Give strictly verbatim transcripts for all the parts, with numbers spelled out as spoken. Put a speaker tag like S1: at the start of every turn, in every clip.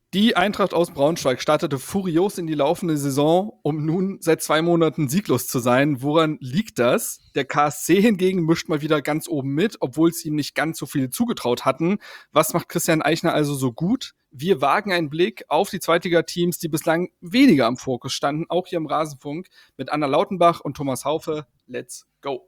S1: Die Eintracht aus Braunschweig startete furios in die laufende Saison, um nun seit zwei Monaten sieglos zu sein. Woran liegt das? Der K S C hingegen mischt mal wieder ganz oben mit, obwohl es ihm nicht ganz so viel zugetraut hatten. Was macht Christian Eichner also so gut? Wir wagen einen Blick auf die Zweitligateams, die bislang weniger am Fokus standen, auch hier im Rasenfunk, mit Anna Lautenbach und Thomas Haufe. Let's go!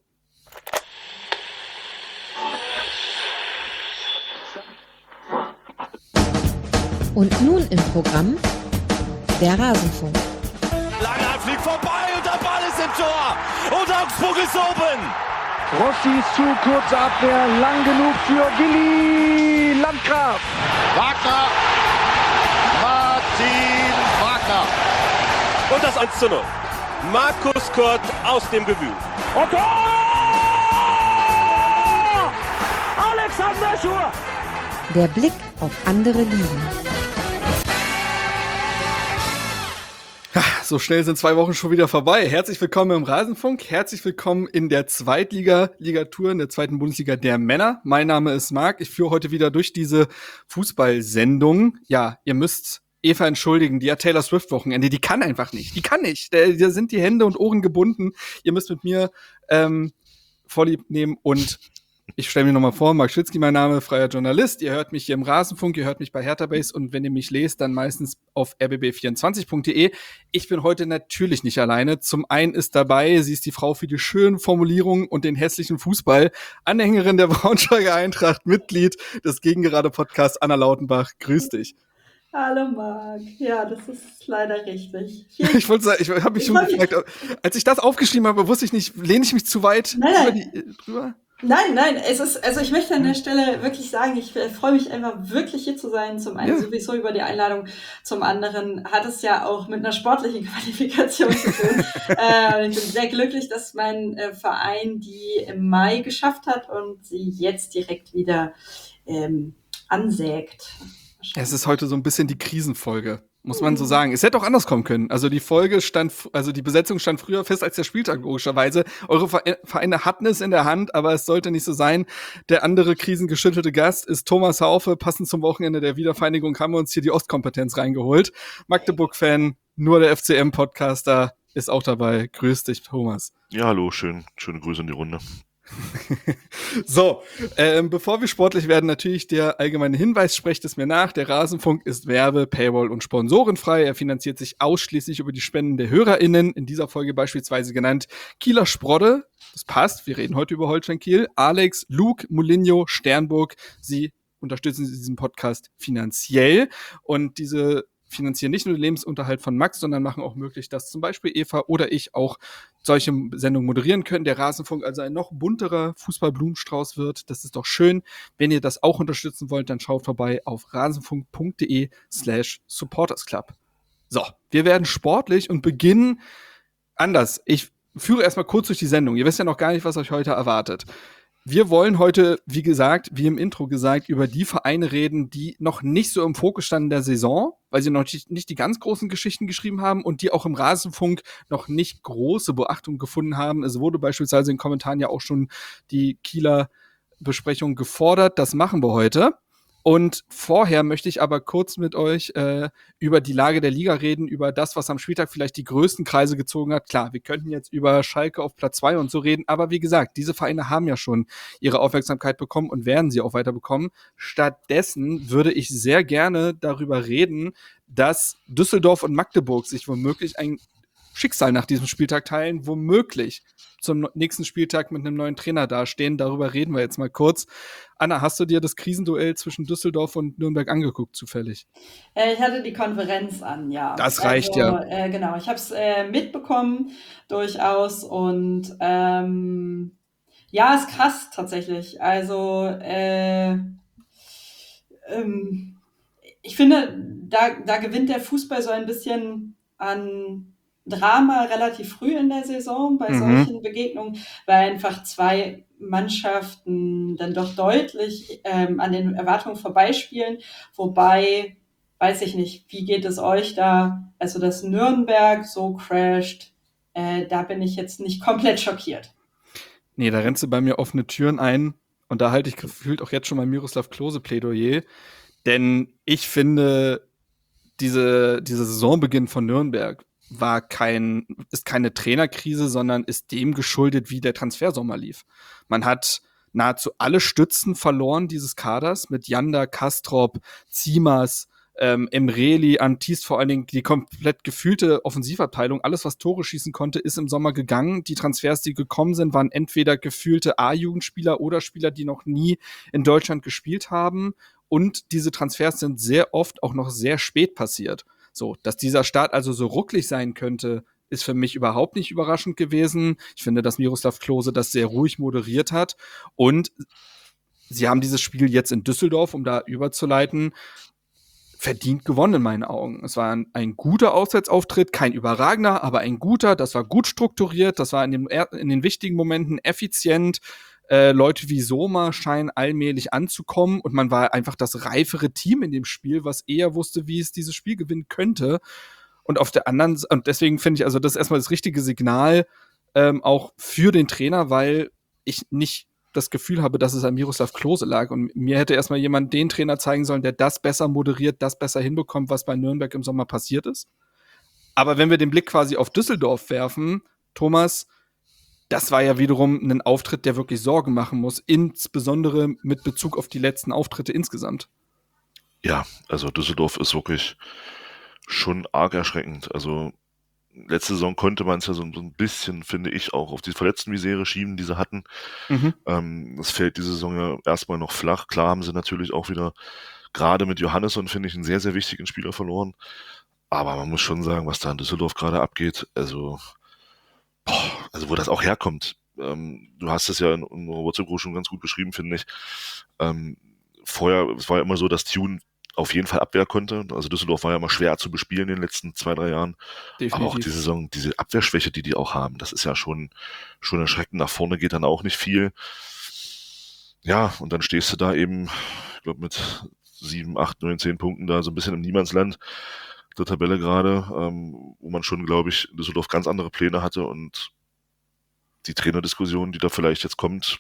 S2: Und nun im Programm der Rasenfunk.
S3: Langer fliegt vorbei und der Ball ist im Tor. Und Augsburg ist oben.
S4: Rossi zu, kurze Abwehr, lang genug für Willi Landgraf.
S3: Wagner. Martin Wagner. Und das eins zu null. Markus Kurt aus dem Gewühl.
S4: Und Tor! Alexander Schur.
S2: Der Blick auf andere Ligen.
S1: So schnell sind zwei Wochen schon wieder vorbei. Herzlich willkommen im Rasenfunk. Herzlich willkommen in der Zweitliga-Ligatur, in der zweiten Bundesliga der Männer. Mein Name ist Marc. Ich führe heute wieder durch diese Fußballsendung. Ja, ihr müsst Eva entschuldigen. Die hat Taylor Swift-Wochenende. Die kann einfach nicht. Die kann nicht. Da, da sind die Hände und Ohren gebunden. Ihr müsst mit mir ähm, Vorlieb nehmen und ich stelle mir nochmal vor, Marc Schwitzky, mein Name, freier Journalist. Ihr hört mich hier im Rasenfunk, ihr hört mich bei Hertha Base und wenn ihr mich lest, dann meistens auf r b b vierundzwanzig punkt d e. Ich bin heute natürlich nicht alleine. Zum einen ist dabei, sie ist die Frau für die schönen Formulierungen und den hässlichen Fußball, Anhängerin der Braunschweiger Eintracht, Mitglied des Gegengerade-Podcasts, Anna Lautenbach. Grüß dich.
S5: Hallo Marc. Ja, das ist leider richtig.
S1: Hier, ich wollte sagen, ich habe mich schon gefragt, als ich das aufgeschrieben habe, wusste ich nicht, lehne ich mich zu weit
S5: nein,
S1: über
S5: nein.
S1: die, drüber?
S5: Nein, nein, es ist, also ich möchte an der Stelle wirklich sagen, ich freue mich einfach wirklich hier zu sein. Zum einen ja. sowieso über die Einladung, zum anderen hat es ja auch mit einer sportlichen Qualifikation zu tun. äh, ich bin sehr glücklich, dass mein äh, Verein die im Mai geschafft hat und sie jetzt direkt wieder ähm, ansägt.
S1: Es ist heute so ein bisschen die Krisenfolge, muss man so sagen. Es hätte auch anders kommen können. Also die Folge stand, also die Besetzung stand früher fest als der Spieltag, logischerweise. Eure Vereine hatten es in der Hand, aber es sollte nicht so sein. Der andere krisengeschüttelte Gast ist Thomas Haufe. Passend zum Wochenende der Wiedervereinigung haben wir uns hier die Ostkompetenz reingeholt. Magdeburg-Fan, nur der F C M-Podcaster ist auch dabei. Grüß dich, Thomas.
S6: Ja, hallo, schön, schöne Grüße in die Runde.
S1: So, ähm, bevor wir sportlich werden, natürlich der allgemeine Hinweis, sprecht es mir nach, der Rasenfunk ist werbe-, paywall- und sponsorenfrei. Er finanziert sich ausschließlich über die Spenden der HörerInnen, in dieser Folge beispielsweise genannt Kieler Sprodde, das passt, wir reden heute über Holstein Kiel, Alex, Luke, Molinho, Sternburg, sie unterstützen diesen Podcast finanziell und diese finanzieren nicht nur den Lebensunterhalt von Max, sondern machen auch möglich, dass zum Beispiel Eva oder ich auch solche Sendungen moderieren können. Der Rasenfunk also ein noch bunterer Fußballblumenstrauß wird. Das ist doch schön. Wenn ihr das auch unterstützen wollt, dann schaut vorbei auf rasenfunk.de slash supportersclub. So, wir werden sportlich und beginnen anders. Ich führe erstmal kurz durch die Sendung. Ihr wisst ja noch gar nicht, was euch heute erwartet. Wir wollen heute, wie gesagt, wie im Intro gesagt, über die Vereine reden, die noch nicht so im Fokus standen der Saison, weil sie noch nicht die ganz großen Geschichten geschrieben haben und die auch im Rasenfunk noch nicht große Beachtung gefunden haben. Es wurde beispielsweise in den Kommentaren ja auch schon die Kieler Besprechung gefordert. Das machen wir heute. Und vorher möchte ich aber kurz mit euch äh, über die Lage der Liga reden, über das, was am Spieltag vielleicht die größten Kreise gezogen hat. Klar, wir könnten jetzt über Schalke auf Platz zwei und so reden, aber wie gesagt, diese Vereine haben ja schon ihre Aufmerksamkeit bekommen und werden sie auch weiter bekommen. Stattdessen würde ich sehr gerne darüber reden, dass Düsseldorf und Magdeburg sich womöglich ein Schicksal nach diesem Spieltag teilen, womöglich zum nächsten Spieltag mit einem neuen Trainer dastehen. Darüber reden wir jetzt mal kurz. Anna, hast du dir das Krisenduell zwischen Düsseldorf und Nürnberg angeguckt, zufällig?
S5: Äh, ich hatte die Konferenz an, ja.
S1: Das reicht
S5: also,
S1: ja.
S5: Äh, genau, ich habe es äh, mitbekommen, durchaus. Und ähm, ja, ist krass tatsächlich. Also äh, ähm, ich finde, da, da gewinnt der Fußball so ein bisschen an Drama relativ früh in der Saison bei
S1: Mhm.
S5: solchen Begegnungen, weil einfach zwei Mannschaften dann doch deutlich ähm, an den Erwartungen vorbeispielen. Wobei, weiß ich nicht, wie geht es euch da? Also, dass Nürnberg so crasht, äh, da bin ich jetzt nicht komplett schockiert.
S1: Nee, da rennst du bei mir offene Türen ein und da halte ich gefühlt auch jetzt schon mal Miroslav Klose Plädoyer, denn ich finde, diese, diese Saisonbeginn von Nürnberg war kein, ist keine Trainerkrise, sondern ist dem geschuldet, wie der Transfersommer lief. Man hat nahezu alle Stützen verloren dieses Kaders mit Janda, Kastrop, Zimas, ähm, Emreli, Antist, vor allen Dingen die komplett gefühlte Offensivabteilung. Alles, was Tore schießen konnte, ist im Sommer gegangen. Die Transfers, die gekommen sind, waren entweder gefühlte A-Jugendspieler oder Spieler, die noch nie in Deutschland gespielt haben. Und diese Transfers sind sehr oft auch noch sehr spät passiert. So, dass dieser Start also so rucklig sein könnte, ist für mich überhaupt nicht überraschend gewesen. Ich finde, dass Miroslav Klose das sehr ruhig moderiert hat. Und sie haben dieses Spiel jetzt in Düsseldorf, um da überzuleiten, verdient gewonnen in meinen Augen. Es war ein, ein guter Auswärtsauftritt, kein überragender, aber ein guter. Das war gut strukturiert, das war in, dem, in den wichtigen Momenten effizient. Äh, Leute wie Soma scheinen allmählich anzukommen und man war einfach das reifere Team in dem Spiel, was eher wusste, wie es dieses Spiel gewinnen könnte. Und auf der anderen Seite, und deswegen finde ich, also das ist erstmal das richtige Signal ähm, auch für den Trainer, weil ich nicht das Gefühl habe, dass es an Miroslav Klose lag. Und mir hätte erstmal jemand den Trainer zeigen sollen, der das besser moderiert, das besser hinbekommt, was bei Nürnberg im Sommer passiert ist. Aber wenn wir den Blick quasi auf Düsseldorf werfen, Thomas, das war ja wiederum ein Auftritt, der wirklich Sorgen machen muss, insbesondere mit Bezug auf die letzten Auftritte insgesamt.
S6: Ja, also Düsseldorf ist wirklich schon arg erschreckend. Also letzte Saison konnte man es ja so, so ein bisschen, finde ich, auch auf die Verletztenmisere schieben, die sie hatten. Mhm. Ähm, das fällt diese Saison ja erstmal noch flach. Klar haben sie natürlich auch wieder, gerade mit Johannesson, finde ich, einen sehr, sehr wichtigen Spieler verloren. Aber man muss schon sagen, was da in Düsseldorf gerade abgeht, also Boah, also wo das auch herkommt. Ähm, du hast es ja in unserer WhatsApp-Gruppe schon ganz gut beschrieben, finde ich. Ähm, vorher, es war ja immer so, dass Thune auf jeden Fall Abwehr konnte. Also Düsseldorf war ja immer schwer zu bespielen in den letzten zwei, drei Jahren. Definitiv. Aber auch diese Saison, diese Abwehrschwäche, die die auch haben, das ist ja schon, schon erschreckend. Nach vorne geht dann auch nicht viel. Ja, und dann stehst du da eben, ich glaube mit sieben, acht, neun, zehn Punkten da so ein bisschen im Niemandsland der Tabelle gerade, ähm, wo man schon, glaube ich, Düsseldorf ganz andere Pläne hatte und die Trainerdiskussion, die da vielleicht jetzt kommt,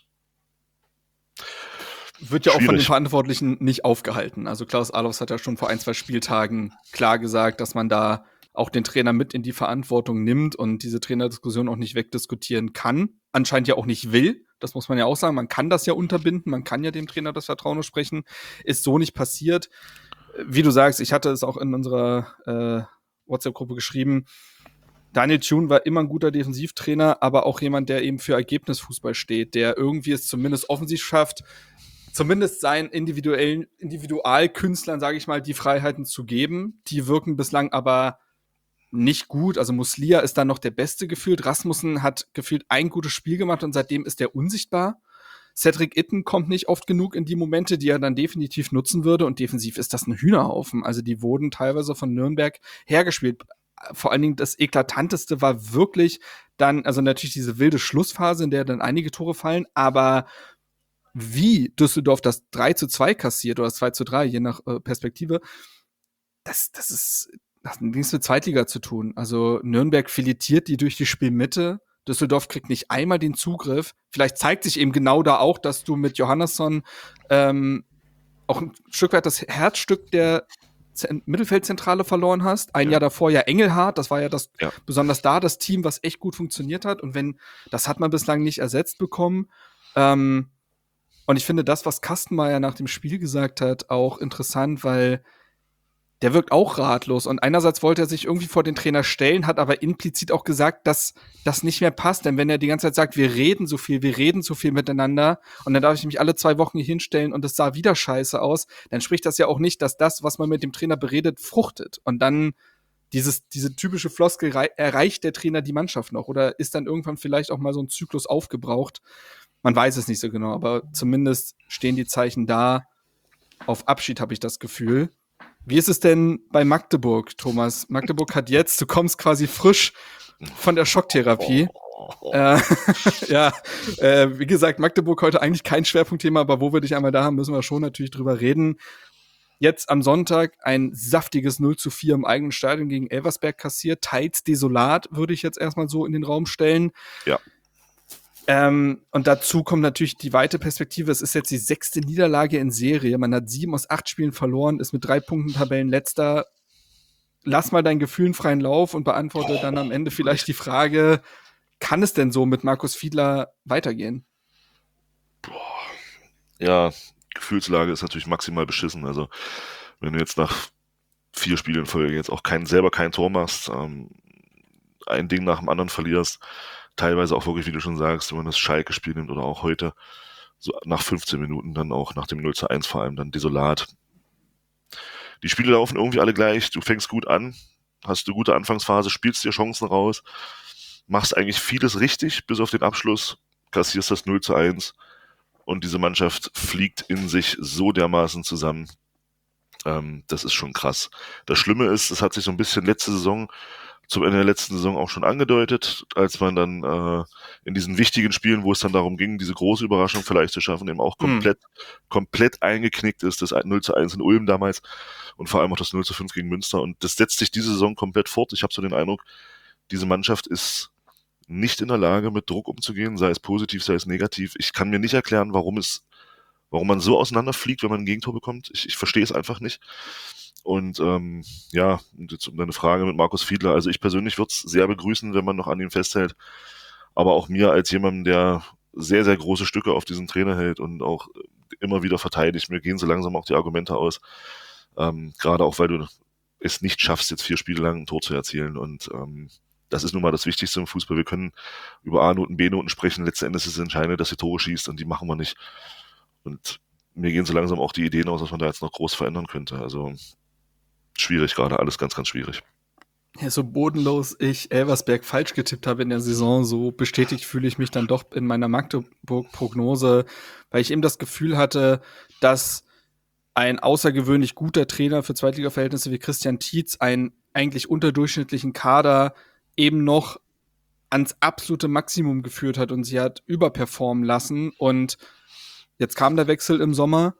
S1: wird ja auch von den Verantwortlichen nicht aufgehalten. Also Klaus Allofs hat ja schon vor ein, zwei Spieltagen klar gesagt, dass man da auch den Trainer mit in die Verantwortung nimmt und diese Trainerdiskussion auch nicht wegdiskutieren kann. Anscheinend ja auch nicht will. Das muss man ja auch sagen. Man kann das ja unterbinden. Man kann ja dem Trainer das Vertrauen sprechen. Ist so nicht passiert. Wie du sagst, ich hatte es auch in unserer äh, WhatsApp-Gruppe geschrieben, Daniel Thune war immer ein guter Defensivtrainer, aber auch jemand, der eben für Ergebnisfußball steht, der irgendwie es zumindest offensiv schafft, zumindest seinen individuellen Individualkünstlern, sage ich mal, die Freiheiten zu geben. Die wirken bislang aber nicht gut. Also Muslia ist dann noch der Beste gefühlt. Rasmussen hat gefühlt ein gutes Spiel gemacht und seitdem ist er unsichtbar. Cedric Itten kommt nicht oft genug in die Momente, die er dann definitiv nutzen würde. Und defensiv ist das ein Hühnerhaufen. Also die wurden teilweise von Nürnberg hergespielt. Vor allen Dingen das Eklatanteste war wirklich dann, also natürlich diese wilde Schlussphase, in der dann einige Tore fallen, aber wie Düsseldorf das drei zu zwei kassiert oder das zwei zu drei, je nach äh, Perspektive, das, das ist, das hat nichts mit Zweitliga zu tun. Also Nürnberg filetiert die durch die Spielmitte. Düsseldorf kriegt nicht einmal den Zugriff. Vielleicht zeigt sich eben genau da auch, dass du mit Johannesson ähm, auch ein Stück weit das Herzstück der Z- Mittelfeldzentrale verloren hast. Ein ja. Jahr davor ja Engelhardt, das war ja das ja. besonders da das Team, was echt gut funktioniert hat. Und wenn, das hat man bislang nicht ersetzt bekommen. Ähm, und ich finde das, was Kastenmeier nach dem Spiel gesagt hat, auch interessant, weil der wirkt auch ratlos. Und einerseits wollte er sich irgendwie vor den Trainer stellen, hat aber implizit auch gesagt, dass das nicht mehr passt. Denn wenn er die ganze Zeit sagt, wir reden so viel, wir reden so viel miteinander und dann darf ich mich alle zwei Wochen hier hinstellen und es sah wieder scheiße aus, dann spricht das ja auch nicht, dass das, was man mit dem Trainer beredet, fruchtet. Und dann dieses, diese typische Floskel, erreicht der Trainer die Mannschaft noch? Oder ist dann irgendwann vielleicht auch mal so ein Zyklus aufgebraucht? Man weiß es nicht so genau, aber zumindest stehen die Zeichen da. Auf Abschied habe ich das Gefühl. Wie ist es denn bei Magdeburg, Thomas? Magdeburg hat jetzt, du kommst quasi frisch von der Schocktherapie. Oh. Äh, ja, äh, wie gesagt, Magdeburg heute eigentlich kein Schwerpunktthema, aber wo wir dich einmal da haben, müssen wir schon natürlich drüber reden. Jetzt am Sonntag ein saftiges null zu vier im eigenen Stadion gegen Elversberg kassiert. Teils desolat, würde ich jetzt erstmal so in den Raum stellen.
S6: Ja.
S1: Ähm, und dazu kommt natürlich die weite Perspektive. Es ist jetzt die sechste Niederlage in Serie. Man hat sieben aus acht Spielen verloren, ist mit drei Punkten Tabellenletzter. lass mal deinen Gefühlen freien Lauf und beantworte dann am Ende vielleicht die Frage, kann es denn so mit Markus Fiedler weitergehen?
S6: Boah. Ja, Gefühlslage ist natürlich maximal beschissen. Also wenn du jetzt nach vier Spielen in Folge jetzt auch kein, selber kein Tor machst, ähm, ein Ding nach dem anderen verlierst, teilweise auch wirklich, wie du schon sagst, wenn man das Schalke-Spiel nimmt oder auch heute, so nach fünfzehn Minuten dann auch nach dem null zu eins vor allem dann desolat. Die Spiele laufen irgendwie alle gleich, du fängst gut an, hast eine gute Anfangsphase, spielst dir Chancen raus, machst eigentlich vieles richtig, bis auf den Abschluss, kassierst das null zu eins und diese Mannschaft fliegt in sich so dermaßen zusammen. Ähm, das ist schon krass. Das Schlimme ist, es hat sich so ein bisschen letzte Saison, zum Ende der letzten Saison auch schon angedeutet, als man dann äh, in diesen wichtigen Spielen, wo es dann darum ging, diese große Überraschung vielleicht zu schaffen, eben auch komplett, mhm. komplett eingeknickt ist, das null zu eins in Ulm damals und vor allem auch das null zu fünf gegen Münster. Und das setzt sich diese Saison komplett fort. Ich habe so den Eindruck, diese Mannschaft ist nicht in der Lage, mit Druck umzugehen, sei es positiv, sei es negativ. Ich kann mir nicht erklären, warum es, warum man so auseinanderfliegt, wenn man ein Gegentor bekommt. Ich, ich verstehe es einfach nicht. Und ähm, ja, und jetzt um deine Frage mit Markus Fiedler, also ich persönlich würde es sehr begrüßen, wenn man noch an ihm festhält, aber auch mir als jemandem, der sehr, sehr große Stücke auf diesen Trainer hält und auch immer wieder verteidigt, mir gehen so langsam auch die Argumente aus, ähm, gerade auch, weil du es nicht schaffst, jetzt vier Spiele lang ein Tor zu erzielen und ähm, das ist nun mal das Wichtigste im Fußball. Wir können über A-Noten, B-Noten sprechen, letzten Endes ist es entscheidend, dass sie Tore schießt und die machen wir nicht. Und mir gehen so langsam auch die Ideen aus, was man da jetzt noch groß verändern könnte, also schwierig gerade, alles ganz, ganz schwierig.
S1: Ja, so bodenlos ich Elversberg falsch getippt habe in der Saison, so bestätigt fühle ich mich dann doch in meiner Magdeburg-Prognose, weil ich eben das Gefühl hatte, dass ein außergewöhnlich guter Trainer für Zweitliga-Verhältnisse wie Christian Tietz einen eigentlich unterdurchschnittlichen Kader eben noch ans absolute Maximum geführt hat und sie hat überperformen lassen. Und jetzt kam der Wechsel im Sommer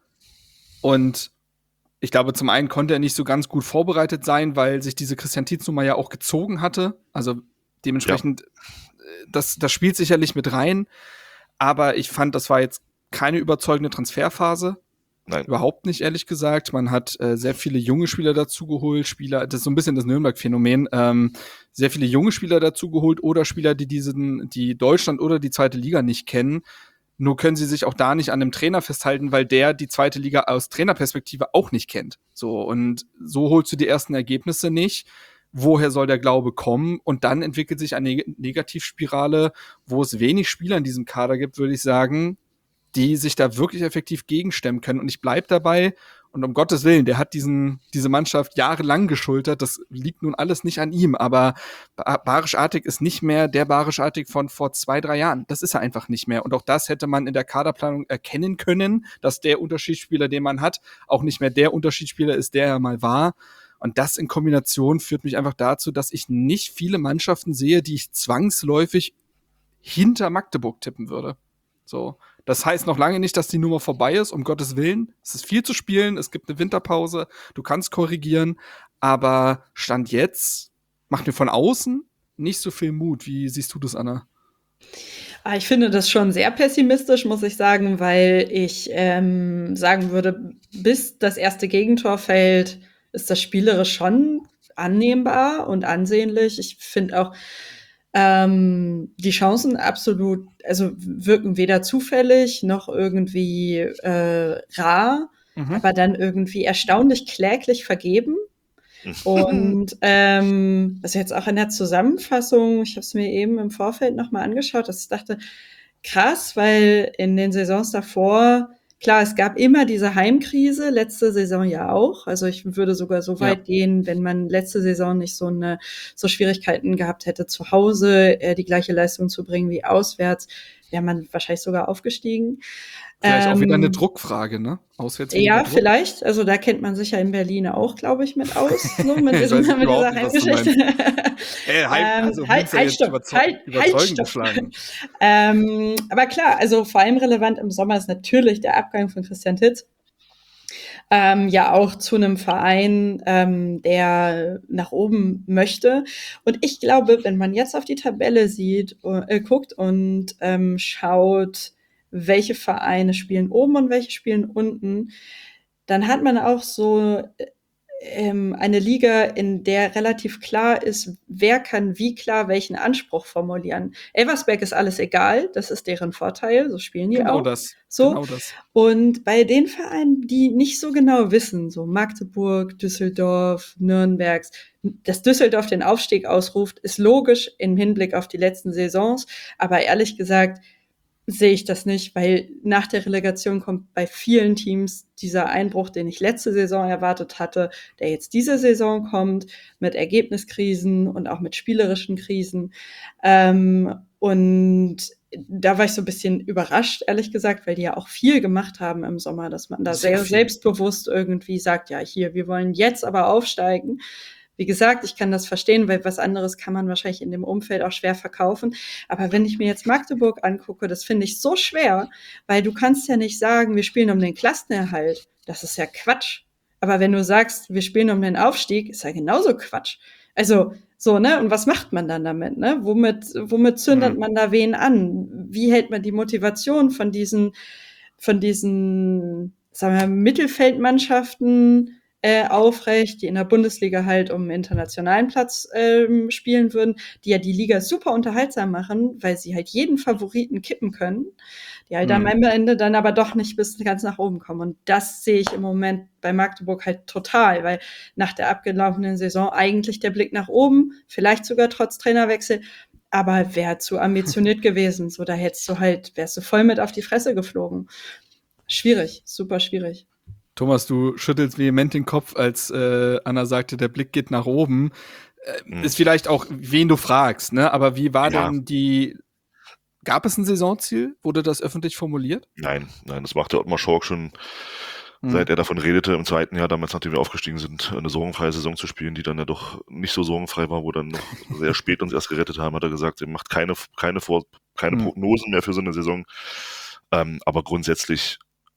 S1: und ich glaube, zum einen konnte er nicht so ganz gut vorbereitet sein, weil sich diese Christian Tietz-Nummer ja auch gezogen hatte. Also dementsprechend, ja. das, das spielt sicherlich mit rein. Aber ich fand, das war jetzt keine überzeugende Transferphase. Nein. Überhaupt nicht, ehrlich gesagt. Man hat äh, sehr viele junge Spieler dazugeholt. Spieler, das ist so ein bisschen das Nürnberg-Phänomen. Ähm, sehr viele junge Spieler dazugeholt oder Spieler, die diesen, die Deutschland oder die zweite Liga nicht kennen. Nur können sie sich auch da nicht an dem Trainer festhalten, weil der die zweite Liga aus Trainerperspektive auch nicht kennt. So, und so holst du die ersten Ergebnisse nicht. Woher soll der Glaube kommen? Und dann entwickelt sich eine Neg- Negativspirale, wo es wenig Spieler in diesem Kader gibt, würde ich sagen, die sich da wirklich effektiv gegenstemmen können. Und ich bleib dabei. Und um Gottes Willen, der hat diesen, diese Mannschaft jahrelang geschultert. Das liegt nun alles nicht an ihm. Aber Barisch Artig ist nicht mehr der Barisch Artig von vor zwei, drei Jahren. Das ist er einfach nicht mehr. Und auch das hätte man in der Kaderplanung erkennen können, dass der Unterschiedsspieler, den man hat, auch nicht mehr der Unterschiedsspieler ist, der er mal war. Und das in Kombination führt mich einfach dazu, dass ich nicht viele Mannschaften sehe, die ich zwangsläufig hinter Magdeburg tippen würde. So. Das heißt noch lange nicht, dass die Nummer vorbei ist, um Gottes Willen. Es ist viel zu spielen, es gibt eine Winterpause, du kannst korrigieren, aber Stand jetzt macht mir von außen nicht so viel Mut. Wie siehst du das, Anna?
S5: Ich finde das schon sehr pessimistisch, muss ich sagen, weil ich ähm, sagen würde, bis das erste Gegentor fällt, ist das spielerisch schon annehmbar und ansehnlich. Ich finde auch, Ähm, die Chancen absolut, also wirken weder zufällig noch irgendwie äh, rar, mhm. aber dann irgendwie erstaunlich kläglich vergeben. Und ähm, also jetzt auch in der Zusammenfassung, ich habe es mir eben im Vorfeld nochmal angeschaut, dass ich dachte, krass, weil in den Saisons davor, klar, es gab immer diese Heimkrise, letzte Saison ja auch. Also ich würde sogar so weit ja. gehen, wenn man letzte Saison nicht so eine so Schwierigkeiten gehabt hätte, zu Hause äh, die gleiche Leistung zu bringen wie auswärts, wäre man wahrscheinlich sogar aufgestiegen.
S1: Vielleicht
S5: ähm,
S1: auch wieder eine Druckfrage, ne? Auswärts
S5: ja,
S1: Druck.
S5: vielleicht. Also da kennt man sich ja in Berlin auch, glaube ich, mit aus. So, mit, diesem, mit dieser Heimgeschichte.
S1: Hey, Heim, also
S5: halt, halt, stopp, überzeug- halt, überzeugend geschlagen. Ähm, aber klar, also vor allem relevant im Sommer ist natürlich der Abgang von Christian Tietz. Ähm, ja, auch zu einem Verein, ähm, der nach oben möchte. Und ich glaube, wenn man jetzt auf die Tabelle sieht, äh, guckt und ähm, schaut, welche Vereine spielen oben und welche spielen unten, dann hat man auch so ähm, eine Liga, in der relativ klar ist, wer kann wie klar welchen Anspruch formulieren. Elversberg ist alles egal, das ist deren Vorteil, so spielen die
S1: Genau
S5: auch.
S1: das.
S5: So.
S1: Genau das.
S5: Und bei den Vereinen, die nicht so genau wissen, so Magdeburg, Düsseldorf, Nürnberg, dass Düsseldorf den Aufstieg ausruft, ist logisch im Hinblick auf die letzten Saisons. Aber ehrlich gesagt sehe ich das nicht, weil nach der Relegation kommt bei vielen Teams dieser Einbruch, den ich letzte Saison erwartet hatte, der jetzt diese Saison kommt, mit Ergebniskrisen und auch mit spielerischen Krisen. Ähm, und da war ich so ein bisschen überrascht, ehrlich gesagt, weil die ja auch viel gemacht haben im Sommer, dass man da sehr, sehr selbstbewusst irgendwie sagt, ja, hier, wir wollen jetzt aber aufsteigen. Wie gesagt, ich kann das verstehen, weil was anderes kann man wahrscheinlich in dem Umfeld auch schwer verkaufen. Aber wenn ich mir jetzt Magdeburg angucke, das finde ich so schwer, weil du kannst ja nicht sagen, wir spielen um den Klassenerhalt. Das ist ja Quatsch. Aber wenn du sagst, wir spielen um den Aufstieg, ist ja genauso Quatsch. Also, so, ne? Und was macht man dann damit, ne? Womit, womit zündet man da wen an? Wie hält man die Motivation von diesen, von diesen, sagen wir, Mittelfeldmannschaften Äh, aufrecht, die in der Bundesliga halt um einen internationalen Platz ähm, spielen würden, die ja die Liga super unterhaltsam machen, weil sie halt jeden Favoriten kippen können, die halt mhm. am Ende dann aber doch nicht bis ganz nach oben kommen. Und das sehe ich im Moment bei Magdeburg halt total, weil nach der abgelaufenen Saison eigentlich der Blick nach oben, vielleicht sogar trotz Trainerwechsel, aber wäre zu ambitioniert gewesen. So, da hättest du halt, wärst du voll mit auf die Fresse geflogen. Schwierig, super schwierig.
S1: Thomas, du schüttelst vehement den Kopf, als äh, Anna sagte, der Blick geht nach oben. Äh, hm. Ist vielleicht auch, wen du fragst, ne? Aber wie war ja. denn die, gab es ein Saisonziel? Wurde das öffentlich formuliert?
S6: Nein, nein, das machte Ottmar Schork schon, hm. seit er davon redete, im zweiten Jahr, damals nachdem wir aufgestiegen sind, eine sorgenfreie Saison zu spielen, die dann ja doch nicht so sorgenfrei war, wo dann noch sehr spät uns erst gerettet haben, hat er gesagt, er macht keine, keine, Vor- keine hm. Prognosen mehr für so eine Saison. Ähm, aber grundsätzlich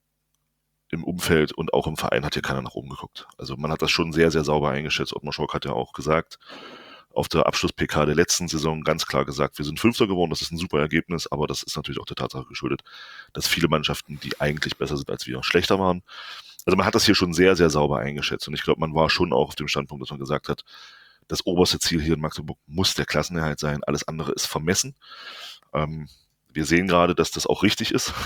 S6: im Umfeld und auch im Verein hat hier keiner nach oben geguckt. Also man hat das schon sehr, sehr sauber eingeschätzt. Ottmar Schork hat ja auch gesagt, auf der Abschluss-P K der letzten Saison ganz klar gesagt, wir sind Fünfter geworden, das ist ein super Ergebnis, aber das ist natürlich auch der Tatsache geschuldet, dass viele Mannschaften, die eigentlich besser sind als wir, schlechter waren. Also man hat das hier schon sehr, sehr sauber eingeschätzt und ich glaube, man war schon auch auf dem Standpunkt, dass man gesagt hat, das oberste Ziel hier in Magdeburg muss der Klassenerhalt sein, alles andere ist vermessen. Ähm, wir sehen gerade, dass das auch richtig ist.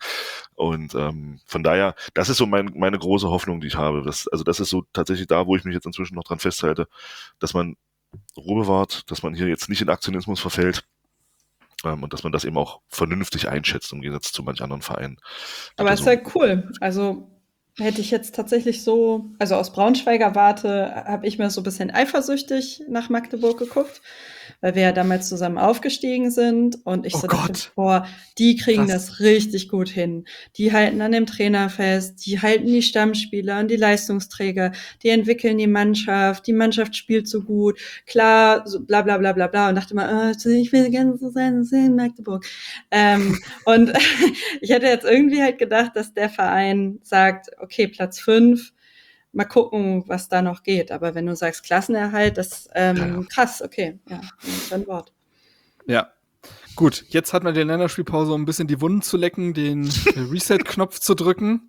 S6: Und ähm, von daher, das ist so mein, meine große Hoffnung, die ich habe. Das, also das ist so tatsächlich da, wo ich mich jetzt inzwischen noch dran festhalte, dass man Ruhe bewahrt, dass man hier jetzt nicht in Aktionismus verfällt ähm, und dass man das eben auch vernünftig einschätzt, im Gegensatz zu manch anderen Vereinen.
S5: Aber es ist halt cool. Also hätte ich jetzt tatsächlich so, also aus Braunschweiger Warte habe ich mir so ein bisschen eifersüchtig nach Magdeburg geguckt, weil wir ja damals zusammen aufgestiegen sind und ich
S1: oh
S5: so
S1: Gott.
S5: dachte, boah, die kriegen
S1: Krass.
S5: das richtig gut hin. Die halten an dem Trainer fest, die halten die Stammspieler und die Leistungsträger, die entwickeln die Mannschaft, die Mannschaft spielt so gut, klar, so bla bla bla bla bla und dachte mal, oh, ich will gerne so sein, so in Magdeburg. Ähm, und ich hätte jetzt irgendwie halt gedacht, dass der Verein sagt, okay, Platz fünf, mal gucken, was da noch geht. Aber wenn du sagst Klassenerhalt, das ähm, ja, ja. krass, okay, ja, ein Wort.
S1: Ja, gut. Jetzt hat man die Länderspielpause, um ein bisschen die Wunden zu lecken, den Reset-Knopf zu drücken.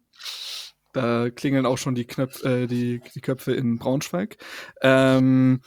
S1: Da klingeln auch schon die, Knöpf, äh, die, die Köpfe in Braunschweig. Ähm,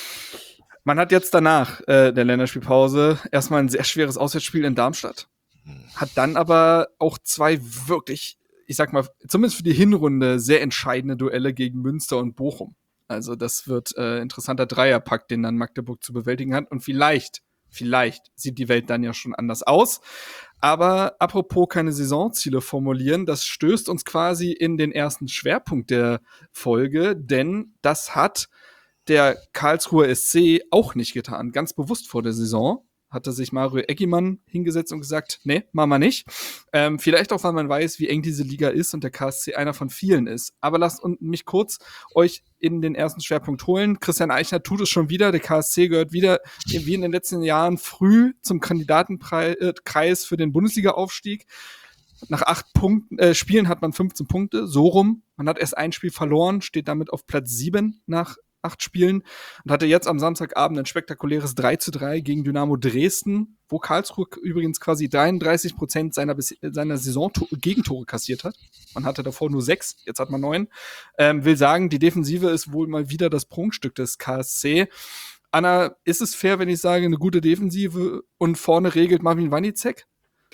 S1: man hat jetzt danach äh, der Länderspielpause erstmal ein sehr schweres Auswärtsspiel in Darmstadt. Hat dann aber auch zwei wirklich, ich sag mal, zumindest für die Hinrunde sehr entscheidende Duelle gegen Münster und Bochum. Also das wird äh, interessanter Dreierpack, den dann Magdeburg zu bewältigen hat. Und vielleicht, vielleicht sieht die Welt dann ja schon anders aus. Aber apropos keine Saisonziele formulieren, das stößt uns quasi in den ersten Schwerpunkt der Folge, denn das hat der Karlsruher S C auch nicht getan. Ganz bewusst vor der Saison hatte sich Mario Eggimann hingesetzt und gesagt, nee, machen wir nicht. Ähm, vielleicht auch, weil man weiß, wie eng diese Liga ist und der K S C einer von vielen ist. Aber lasst mich kurz euch in den ersten Schwerpunkt holen. Christian Eichner tut es schon wieder. Der K S C gehört wieder, wie in den letzten Jahren, früh zum Kandidatenkreis für den Bundesliga-Aufstieg. Nach acht Punkten, äh, Spielen hat man fünfzehn Punkte, so rum. Man hat erst ein Spiel verloren, steht damit auf Platz sieben nach acht Spielen und hatte jetzt am Samstagabend ein spektakuläres drei zu drei gegen Dynamo Dresden, wo Karlsruhe übrigens quasi dreiunddreißig Prozent seiner, seiner Saison-Gegentore kassiert hat. Man hatte davor nur sechs, jetzt hat man neun. Ähm, will sagen, die Defensive ist wohl mal wieder das Prunkstück des K S C. Anna, ist es fair, wenn ich sage, eine gute Defensive und vorne regelt Marvin Wanizek?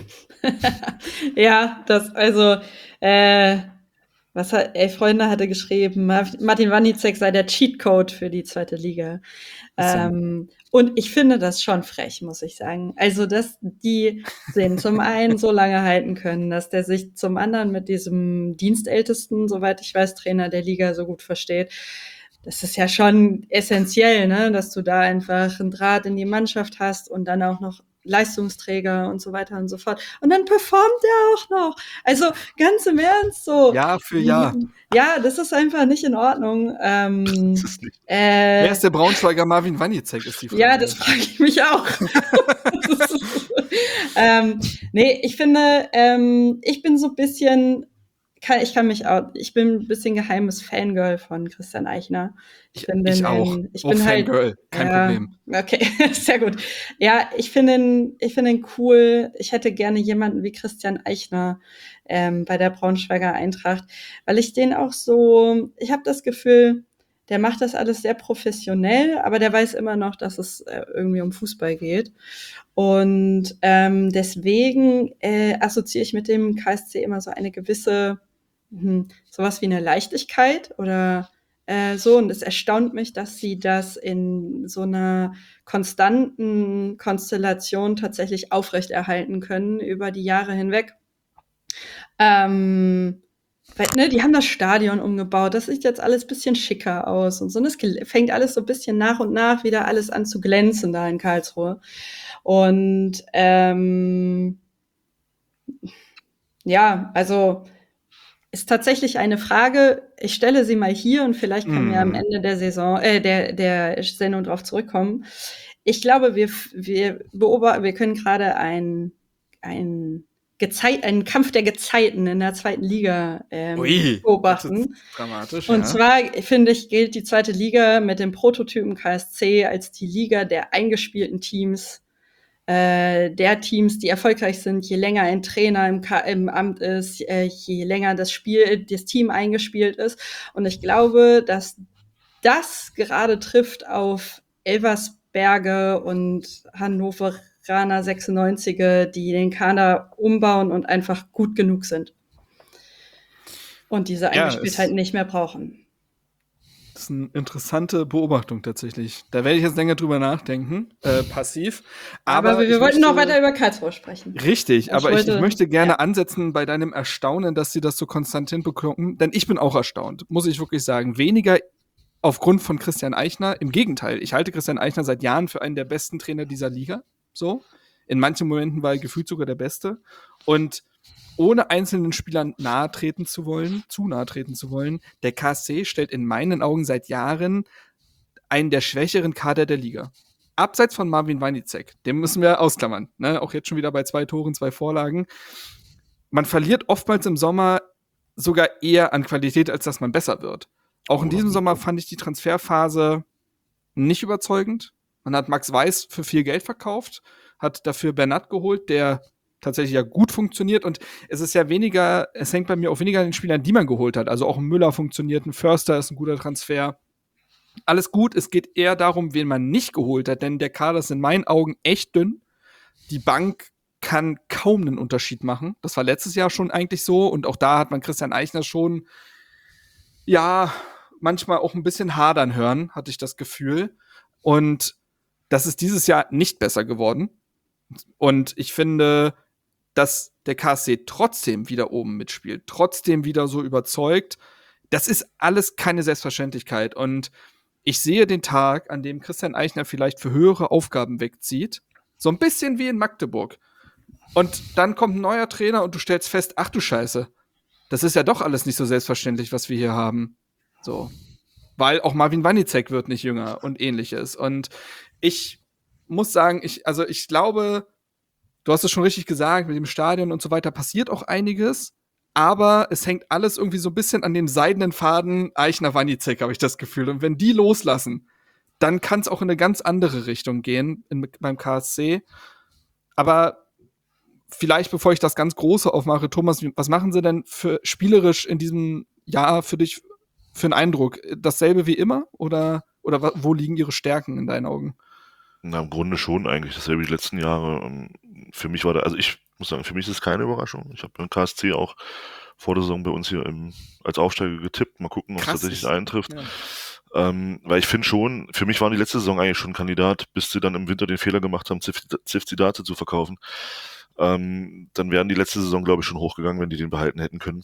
S5: Ja, das, also, äh, was hat, Elf Freunde hatte geschrieben, Martin Wanizek sei der Cheatcode für die zweite Liga. Ähm, und ich finde das schon frech, muss ich sagen. Also, dass die den zum einen so lange halten können, dass der sich zum anderen mit diesem Dienstältesten, soweit ich weiß, Trainer der Liga so gut versteht. Das ist ja schon essentiell, ne, dass du da einfach einen Draht in die Mannschaft hast und dann auch noch Leistungsträger und so weiter und so fort. Und dann performt er auch noch. Also ganz im Ernst so.
S1: Jahr für Jahr.
S5: Ja, das ist einfach nicht in Ordnung. Ähm,
S6: Das ist nicht.
S5: äh,
S1: Wer ist der Braunschweiger Marvin Wanizek, ist die Frage.
S5: Ja, das frage ich mich auch. ähm, nee, ich finde, ähm, ich bin so ein bisschen, kann, ich kann mich auch, ich bin ein bisschen geheimes Fangirl von Christian Eichner. Ich, finde
S1: ich
S5: den,
S1: auch.
S5: Ich
S1: auch
S5: bin
S1: Fangirl,
S5: halt,
S1: kein
S5: ja,
S1: Problem.
S5: Okay, sehr gut. Ja, ich finde ihn, ich finde ihn cool. Ich hätte gerne jemanden wie Christian Eichner ähm, bei der Braunschweiger Eintracht, weil ich den auch so, ich habe das Gefühl, der macht das alles sehr professionell, aber der weiß immer noch, dass es äh, irgendwie um Fußball geht. Und ähm, deswegen äh, assoziiere ich mit dem K S C immer so eine gewisse, hm, sowas wie eine Leichtigkeit oder äh, so. Und es erstaunt mich, dass sie das in so einer konstanten Konstellation tatsächlich aufrechterhalten können über die Jahre hinweg. Ähm, weil, ne, die haben das Stadion umgebaut, das sieht jetzt alles ein bisschen schicker aus und so. Und es fängt alles so ein bisschen nach und nach wieder alles an zu glänzen da in Karlsruhe. Und ähm, ja, also ist tatsächlich eine Frage, ich stelle sie mal hier und vielleicht können mm. wir am Ende der Saison, äh, der, der Sendung drauf zurückkommen. Ich glaube, wir, wir beobachten, wir können gerade ein, ein Gezeit, einen Kampf der Gezeiten in der zweiten Liga ähm, Ui, beobachten.
S1: Dramatisch,
S5: und
S1: ja.
S5: zwar, finde ich, gilt die zweite Liga mit dem Prototypen K S C als die Liga der eingespielten Teams, äh, der Teams, die erfolgreich sind, je länger ein Trainer im, Ka- im Amt ist, äh, je länger das Spiel, das Team eingespielt ist. Und ich glaube, dass das gerade trifft auf Elversberge und Hannoveraner sechsundneunziger, die den Kader umbauen und einfach gut genug sind. Und diese Eingespieltheit ja, nicht mehr brauchen.
S1: Das ist eine interessante Beobachtung tatsächlich. Da werde ich jetzt länger drüber nachdenken, äh, passiv.
S5: Aber, aber wir, wir wollten möchte, noch weiter über Karlsruhe sprechen.
S1: Richtig, ich aber wollte, ich, ich möchte gerne ja. ansetzen bei deinem Erstaunen, dass sie das so konstant hinbekommen. Denn ich bin auch erstaunt, muss ich wirklich sagen. Weniger aufgrund von Christian Eichner. Im Gegenteil, ich halte Christian Eichner seit Jahren für einen der besten Trainer dieser Liga. So. In manchen Momenten war er gefühlt sogar der Beste. Und ohne einzelnen Spielern nahe treten zu wollen, zu nahe treten zu wollen, der K S C stellt in meinen Augen seit Jahren einen der schwächeren Kader der Liga. Abseits von Marvin Wanizek, den müssen wir ausklammern, ne? Auch jetzt schon wieder bei zwei Toren, zwei Vorlagen. Man verliert oftmals im Sommer sogar eher an Qualität, als dass man besser wird. Auch in diesem Sommer fand ich die Transferphase nicht überzeugend. Man hat Max Weiß für viel Geld verkauft, hat dafür Bernat geholt, der tatsächlich ja gut funktioniert, und es ist ja weniger, es hängt bei mir auch weniger an den Spielern, die man geholt hat. Also auch ein Müller funktioniert, ein Förster ist ein guter Transfer. Alles gut, es geht eher darum, wen man nicht geholt hat, denn der Kader ist in meinen Augen echt dünn. Die Bank kann kaum einen Unterschied machen. Das war letztes Jahr schon eigentlich so, und auch da hat man Christian Eichner schon, ja, manchmal auch ein bisschen hadern hören, hatte ich das Gefühl. Und das ist dieses Jahr nicht besser geworden. Und ich finde, dass der K S C trotzdem wieder oben mitspielt, trotzdem wieder so überzeugt, das ist alles keine Selbstverständlichkeit. Und ich sehe den Tag, an dem Christian Eichner vielleicht für höhere Aufgaben wegzieht, so ein bisschen wie in Magdeburg. Und dann kommt ein neuer Trainer und du stellst fest, ach du Scheiße, das ist ja doch alles nicht so selbstverständlich, was wir hier haben. So. Weil auch Marvin Wanizek wird nicht jünger und ähnliches. Und ich muss sagen, ich, also ich glaube, du hast es schon richtig gesagt, mit dem Stadion und so weiter passiert auch einiges, aber es hängt alles irgendwie so ein bisschen an dem seidenen Faden Eichner-Wanizek, habe ich das Gefühl. Und wenn die loslassen, dann kann es auch in eine ganz andere Richtung gehen in, beim K S C. Aber vielleicht, bevor ich das ganz Große aufmache, Thomas, was machen sie denn für spielerisch in diesem Jahr für dich für einen Eindruck? Dasselbe wie immer? Oder, oder wo liegen ihre Stärken in deinen Augen?
S6: Na, im Grunde schon eigentlich dasselbe wie die letzten Jahre. Für mich war da, also ich muss sagen, für mich ist es keine Überraschung. Ich habe beim K S C auch vor der Saison bei uns hier im, als Aufsteiger getippt. Mal gucken, ob es tatsächlich eintrifft. Ja. Ähm, weil ich finde schon, für mich waren die letzte Saison eigentlich schon ein Kandidat, bis sie dann im Winter den Fehler gemacht haben, Zivzidate zu verkaufen. Ähm, dann wären die letzte Saison, glaube ich, schon hochgegangen, wenn die den behalten hätten können.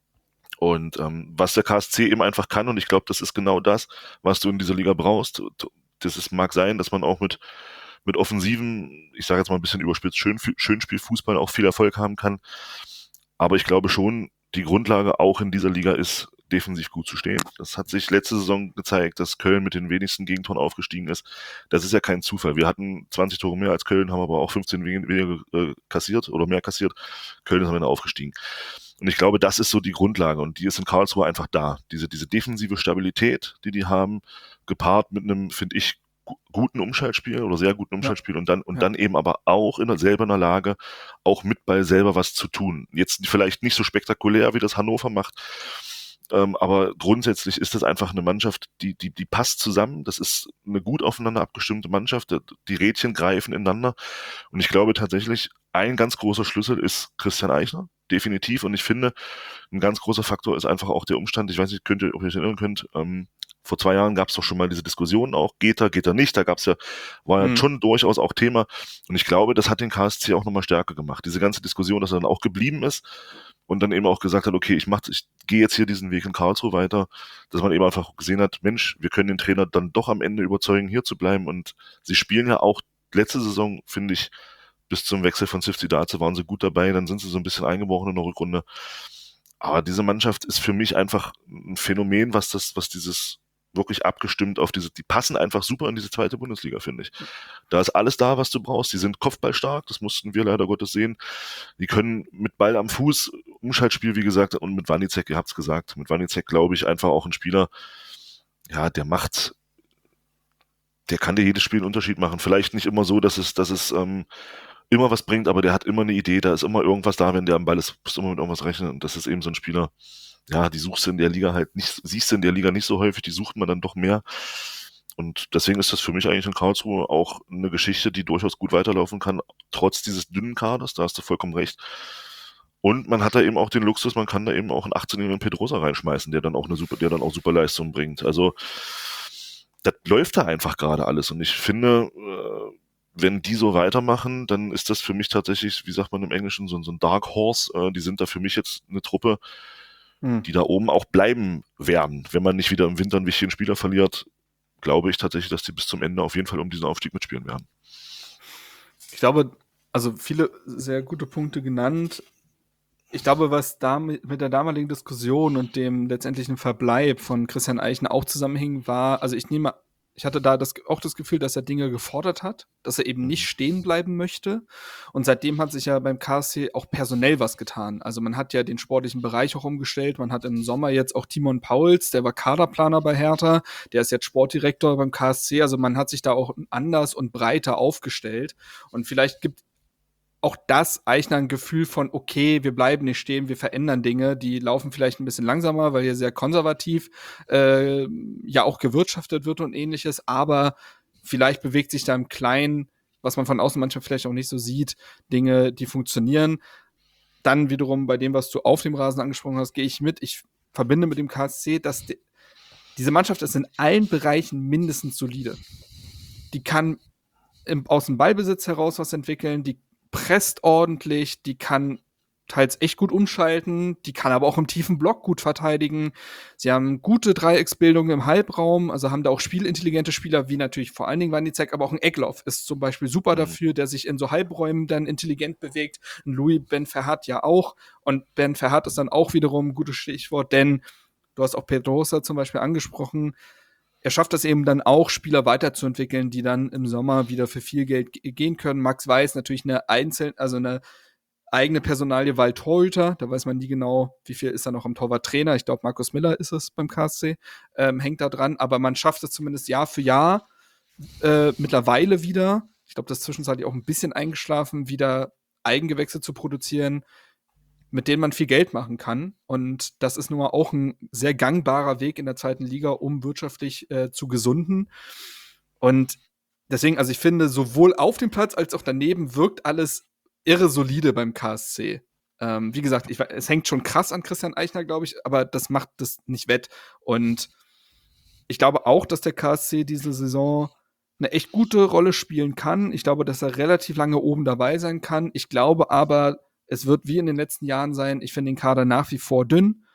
S6: Und ähm, was der K S C eben einfach kann, und ich glaube, das ist genau das, was du in dieser Liga brauchst. Das ist, mag sein, dass man auch mit mit offensiven, ich sage jetzt mal ein bisschen überspitzt, schön, Schönspielfußball auch viel Erfolg haben kann. Aber ich glaube schon, die Grundlage auch in dieser Liga ist, defensiv gut zu stehen. Das hat sich letzte Saison gezeigt, dass Köln mit den wenigsten Gegentoren aufgestiegen ist. Das ist ja kein Zufall. Wir hatten zwanzig Tore mehr als Köln, haben aber auch fünfzehn weniger äh, kassiert oder mehr kassiert. Köln ist am Ende aufgestiegen. Und ich glaube, das ist so die Grundlage und die ist in Karlsruhe einfach da. Diese, diese defensive Stabilität, die die haben, gepaart mit einem, finde ich, guten Umschaltspiel oder sehr guten Umschaltspiel ja. und dann und ja. dann eben aber auch in der, selber in der Lage, auch mit Ball selber was zu tun. Jetzt vielleicht nicht so spektakulär, wie das Hannover macht, ähm, aber grundsätzlich ist das einfach eine Mannschaft, die, die, die passt zusammen. Das ist eine gut aufeinander abgestimmte Mannschaft. Die Rädchen greifen ineinander und ich glaube tatsächlich, ein ganz großer Schlüssel ist Christian Eichner, definitiv. Und ich finde, ein ganz großer Faktor ist einfach auch der Umstand, ich weiß nicht, könnt ihr, ob ihr euch erinnern könnt, ähm, vor zwei Jahren gab es doch schon mal diese Diskussion auch, geht er, geht er nicht, da gab's ja, war ja mhm. schon durchaus auch Thema und ich glaube, das hat den K S C auch nochmal stärker gemacht, diese ganze Diskussion, dass er dann auch geblieben ist und dann eben auch gesagt hat, okay, ich mach, ich gehe jetzt hier diesen Weg in Karlsruhe weiter, dass man eben einfach gesehen hat, Mensch, wir können den Trainer dann doch am Ende überzeugen, hier zu bleiben und sie spielen ja auch letzte Saison, finde ich, bis zum Wechsel von Zivzidate waren sie gut dabei, dann sind sie so ein bisschen eingebrochen in der Rückrunde, aber diese Mannschaft ist für mich einfach ein Phänomen, was das, was dieses wirklich abgestimmt auf diese, die passen einfach super in diese zweite Bundesliga, finde ich. Da ist alles da, was du brauchst. Die sind kopfballstark, das mussten wir leider Gottes sehen. Die können mit Ball am Fuß, Umschaltspiel, wie gesagt, und mit Wanizek, ihr habt's gesagt, mit Wanizek glaube ich einfach auch ein Spieler, ja, der macht, der kann dir jedes Spiel einen Unterschied machen. Vielleicht nicht immer so, dass es, dass es ähm, immer was bringt, aber der hat immer eine Idee, da ist immer irgendwas da, wenn der am Ball ist, musst du immer mit irgendwas rechnen und das ist eben so ein Spieler, ja, die suchst du in der Liga halt nicht, siehst du in der Liga nicht so häufig, die sucht man dann doch mehr. Und deswegen ist das für mich eigentlich in Karlsruhe auch eine Geschichte, die durchaus gut weiterlaufen kann, trotz dieses dünnen Kaders, da hast du vollkommen recht. Und man hat da eben auch den Luxus, man kann da eben auch einen achtzehnjährigen Pedrosa reinschmeißen, der dann auch eine super, der dann auch super Leistung bringt. Also, das läuft da einfach gerade alles. Und ich finde, wenn die so weitermachen, dann ist das für mich tatsächlich, wie sagt man im Englischen, so, so ein Dark Horse. Die sind da für mich jetzt eine Truppe, die da oben auch bleiben werden. Wenn man nicht wieder im Winter einen wichtigen Spieler verliert, glaube ich tatsächlich, dass die bis zum Ende auf jeden Fall um diesen Aufstieg mitspielen werden.
S1: Ich glaube, also viele sehr gute Punkte genannt. Ich glaube, was da mit, mit der damaligen Diskussion und dem letztendlichen Verbleib von Christian Eichner auch zusammenhing, war, also ich nehme Ich hatte da das, auch das Gefühl, dass er Dinge gefordert hat, dass er eben nicht stehen bleiben möchte. Und seitdem hat sich ja beim K S C auch personell was getan. Also man hat ja den sportlichen Bereich auch umgestellt. Man hat im Sommer jetzt auch Timon Pauls, der war Kaderplaner bei Hertha. Der ist jetzt Sportdirektor beim K S C. Also man hat sich da auch anders und breiter aufgestellt. Und vielleicht gibt auch das Eichner ein Gefühl von, okay, wir bleiben nicht stehen, wir verändern Dinge, die laufen vielleicht ein bisschen langsamer, weil hier sehr konservativ äh, ja auch gewirtschaftet wird und ähnliches, aber vielleicht bewegt sich da im Kleinen, was man von außen manchmal vielleicht auch nicht so sieht, Dinge, die funktionieren. Dann wiederum bei dem, was du auf dem Rasen angesprochen hast, gehe ich mit. Ich verbinde mit dem K S C, dass die, diese Mannschaft ist in allen Bereichen mindestens solide. Die kann im, aus dem Ballbesitz heraus was entwickeln, die presst ordentlich, die kann teils echt gut umschalten, die kann aber auch im tiefen Block gut verteidigen. Sie haben gute Dreiecksbildung im Halbraum, also haben da auch spielintelligente Spieler, wie natürlich vor allen Dingen Wanizek, aber auch ein Eckloff ist zum Beispiel super mhm. dafür, der sich in so Halbräumen dann intelligent bewegt. Ein Louis Ben Ferhat ja auch. Und Ben Ferhat ist dann auch wiederum ein gutes Stichwort, denn du hast auch Pedrosa zum Beispiel angesprochen. Er schafft es eben dann auch, Spieler weiterzuentwickeln, die dann im Sommer wieder für viel Geld g- gehen können. Max Weiß natürlich eine einzelne, also eine eigene Personalie Torhüter, da weiß man nie genau, wie viel ist da noch am Torwarttrainer. Ich glaube, Markus Miller ist es beim K S C, ähm, hängt da dran. Aber man schafft es zumindest Jahr für Jahr äh, mittlerweile wieder, ich glaube, das ist zwischenzeitlich auch ein bisschen eingeschlafen, wieder Eigengewächse zu produzieren, mit denen man viel Geld machen kann. Und das ist nun mal auch ein sehr gangbarer Weg in der zweiten Liga, um wirtschaftlich äh, zu gesunden. Und deswegen, also ich finde, sowohl auf dem Platz als auch daneben wirkt alles irre solide beim K S C. Ähm, wie gesagt, ich, es hängt schon krass an Christian Eichner, glaube ich, aber das macht das nicht wett. Und ich glaube auch, dass der K S C diese Saison eine echt gute Rolle spielen kann. Ich glaube, dass er relativ lange oben dabei sein kann. Ich glaube aber, es wird wie in den letzten Jahren sein, ich finde den Kader nach wie vor dünn.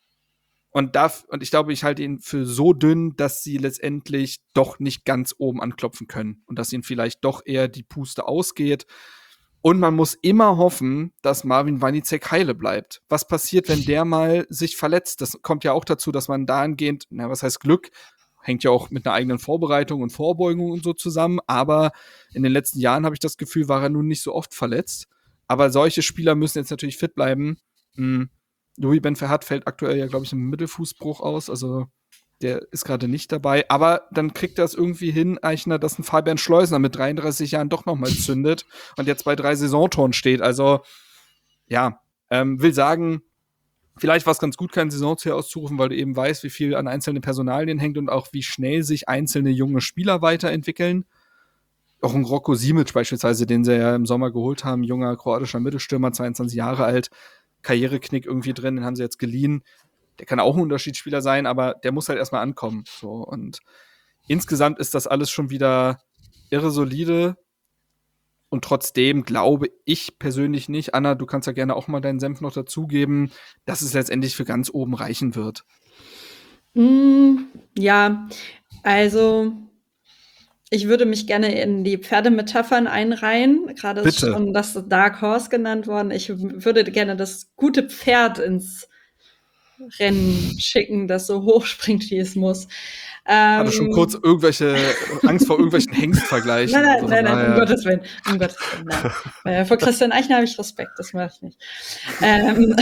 S1: Und, darf, und ich glaube, ich halte ihn für so dünn, dass sie letztendlich doch nicht ganz oben anklopfen können. Und dass ihnen vielleicht doch eher die Puste ausgeht. Und man muss immer hoffen, dass Marvin Wanizek heile bleibt. Was passiert, wenn der mal sich verletzt? Das kommt ja auch dazu, dass man dahingehend, na, was heißt Glück? Hängt ja auch mit einer eigenen Vorbereitung und Vorbeugung und so zusammen. Aber in den letzten Jahren habe ich das Gefühl, war er nun nicht so oft verletzt. Aber solche Spieler müssen jetzt natürlich fit bleiben. Hm. Louis Ben Verhat fällt aktuell ja, glaube ich, im Mittelfußbruch aus. Also der ist gerade nicht dabei. Aber dann kriegt er es irgendwie hin, Eichner, dass ein Fabian Schleusner mit dreiunddreißig Jahren doch noch mal zündet und jetzt bei drei Saisontoren steht. Also, ja, ähm, will sagen, vielleicht war es ganz gut, kein Saisonziel auszurufen, weil du eben weißt, wie viel an einzelnen Personalien hängt und auch wie schnell sich einzelne junge Spieler weiterentwickeln. Auch ein Rocco Simic beispielsweise, den sie ja im Sommer geholt haben, junger kroatischer Mittelstürmer, zweiundzwanzig Jahre alt, Karriereknick irgendwie drin, den haben sie jetzt geliehen. Der kann auch ein Unterschiedsspieler sein, aber der muss halt erstmal ankommen. So. Und insgesamt ist das alles schon wieder irre solide. Und trotzdem glaube ich persönlich nicht, Anna, du kannst ja gerne auch mal deinen Senf noch dazugeben, dass es letztendlich für ganz oben reichen wird.
S5: Mm, ja, also ich würde mich gerne in die Pferdemetaphern einreihen. Gerade ist
S1: Bitte.
S5: schon das Dark Horse genannt worden. Ich würde gerne das gute Pferd ins Rennen schicken, das so hoch springt, wie es muss. Ähm,
S1: Hatte schon kurz irgendwelche Angst vor irgendwelchen Hengstvergleichen.
S5: Nein, nein,
S1: also,
S5: nein, nein,
S1: naja.
S5: um Gottes Willen. Um Gottes Willen, nein. äh, vor Christian Eichner habe ich Respekt, das mache ich nicht. ähm,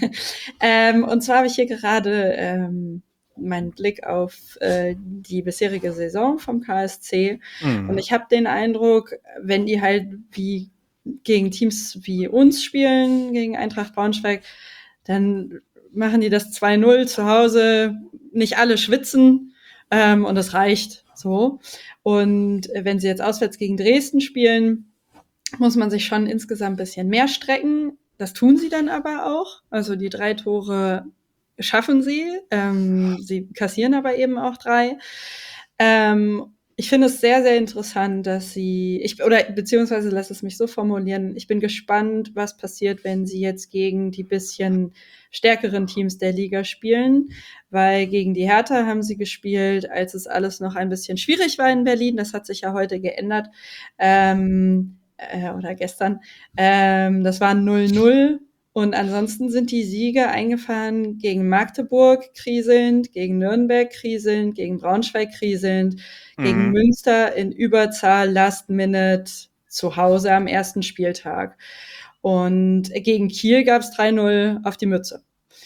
S5: ähm, und zwar habe ich hier gerade ähm, meinen Blick auf äh, die bisherige Saison vom K S C.
S1: Mhm.
S5: Und ich habe den Eindruck, wenn die halt wie gegen Teams wie uns spielen, gegen Eintracht Braunschweig, dann machen die das zwei null zu Hause, nicht alle schwitzen, ähm, und das reicht so. Und wenn sie jetzt auswärts gegen Dresden spielen, muss man sich schon insgesamt ein bisschen mehr strecken. Das tun sie dann aber auch. Also die drei Tore schaffen sie. Ähm, sie kassieren aber eben auch drei. Ähm, ich finde es sehr, sehr interessant, dass sie, ich, oder beziehungsweise lass es mich so formulieren, ich bin gespannt, was passiert, wenn sie jetzt gegen die bisschen stärkeren Teams der Liga spielen, weil gegen die Hertha haben sie gespielt, als es alles noch ein bisschen schwierig war in Berlin. Das hat sich ja heute geändert, ähm, äh, oder gestern. Ähm, das war null null. Und ansonsten sind die Siege eingefahren gegen Magdeburg kriselnd, gegen Nürnberg kriselnd, gegen Braunschweig kriselnd, mhm. gegen Münster in Überzahl Last Minute zu Hause am ersten Spieltag. Und gegen Kiel gab es drei null auf die Mütze.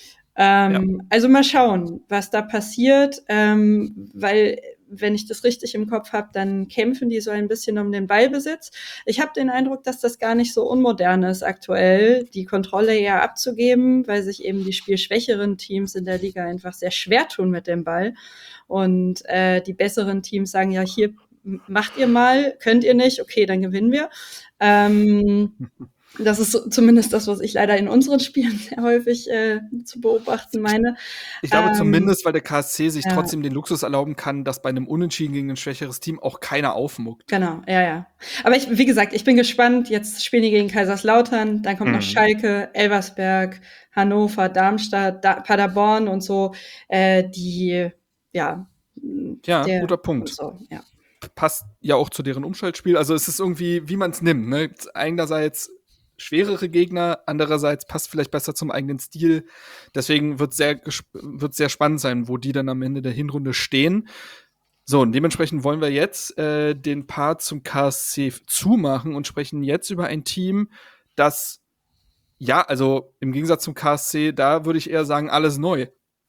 S5: Ähm, ja. Also mal schauen, was da passiert, ähm, weil wenn ich das richtig im Kopf habe, dann kämpfen die so ein bisschen um den Ballbesitz. Ich habe den Eindruck, dass das gar nicht so unmodern ist aktuell, die Kontrolle eher abzugeben, weil sich eben die spielschwächeren Teams in der Liga einfach sehr schwer tun mit dem Ball. Und äh, die besseren Teams sagen, ja, hier macht ihr mal, könnt ihr nicht, okay, dann gewinnen wir. Ähm, Das ist so, zumindest das, was ich leider in unseren Spielen sehr häufig äh, zu beobachten meine.
S1: Ich glaube
S5: ähm,
S1: zumindest, weil der K S C sich
S5: ja.
S1: trotzdem den Luxus erlauben kann, dass bei einem Unentschieden gegen ein schwächeres Team auch keiner aufmuckt.
S5: Genau, ja, ja. Aber ich, wie gesagt, ich bin gespannt. Jetzt spielen die gegen Kaiserslautern, dann kommt mhm. noch Schalke, Elversberg, Hannover, Darmstadt, da- Paderborn und so. Äh, die, ja.
S1: Ja,
S5: der,
S1: guter Punkt.
S5: So, ja.
S1: Passt ja auch zu deren Umschaltspiel. Also es ist irgendwie, wie man es nimmt. Ne? Einerseits schwerere Gegner, andererseits passt vielleicht besser zum eigenen Stil. Deswegen wird sehr wird sehr spannend sein, wo die dann am Ende der Hinrunde stehen. So, und dementsprechend wollen wir jetzt äh, den Part zum K S C zumachen und sprechen jetzt über ein Team, das Ja, also im Gegensatz zum K S C, da würde ich eher sagen, alles neu.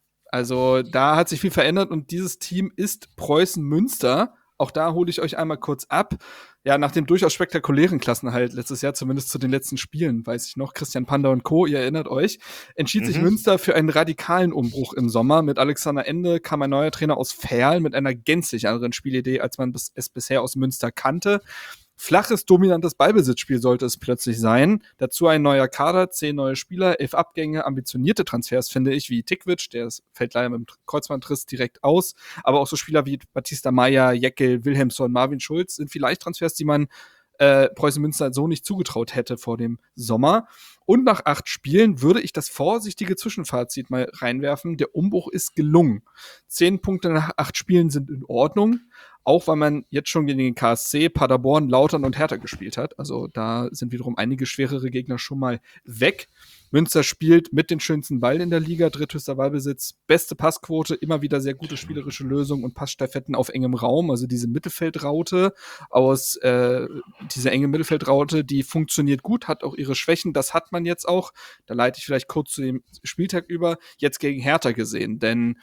S1: Also da hat sich viel verändert und dieses Team ist Preußen Münster. Auch da hole ich euch einmal kurz ab. Ja, nach dem durchaus spektakulären Klassenerhalt letztes Jahr, zumindest zu den letzten Spielen, weiß ich noch, Christian Panda und Co., ihr erinnert euch, entschied mhm. sich Münster für einen radikalen Umbruch im Sommer. Mit Alexander Ende kam ein neuer Trainer aus Verl mit einer gänzlich anderen Spielidee, als man es bisher aus Münster kannte. Flaches, dominantes Ballbesitzspiel sollte es plötzlich sein. Dazu ein neuer Kader, zehn neue Spieler, elf Abgänge, ambitionierte Transfers, finde ich, wie Tikvic, der fällt leider mit dem Kreuzbandriss direkt aus. Aber auch so Spieler wie Batista Meyer, Jeckel, Wilhelmsson, Marvin Schulz sind vielleicht Transfers, die man äh, Preußen Münster so nicht zugetraut hätte vor dem Sommer. Und nach acht Spielen würde ich das vorsichtige Zwischenfazit mal reinwerfen. Der Umbruch ist gelungen. Zehn Punkte nach acht Spielen sind in Ordnung. Auch weil man jetzt schon gegen den K S C, Paderborn, Lautern und Hertha gespielt hat. Also da sind wiederum einige schwerere Gegner schon mal weg. Münster spielt mit den schönsten Ball in der Liga, dritthöchster Ballbesitz, beste Passquote, immer wieder sehr gute spielerische Lösungen und Passstaffetten auf engem Raum. Also diese Mittelfeldraute aus, äh, diese enge Mittelfeldraute, die funktioniert gut, hat auch ihre Schwächen. Das hat man jetzt auch, da leite ich vielleicht kurz zu dem Spieltag über, jetzt gegen Hertha gesehen. Denn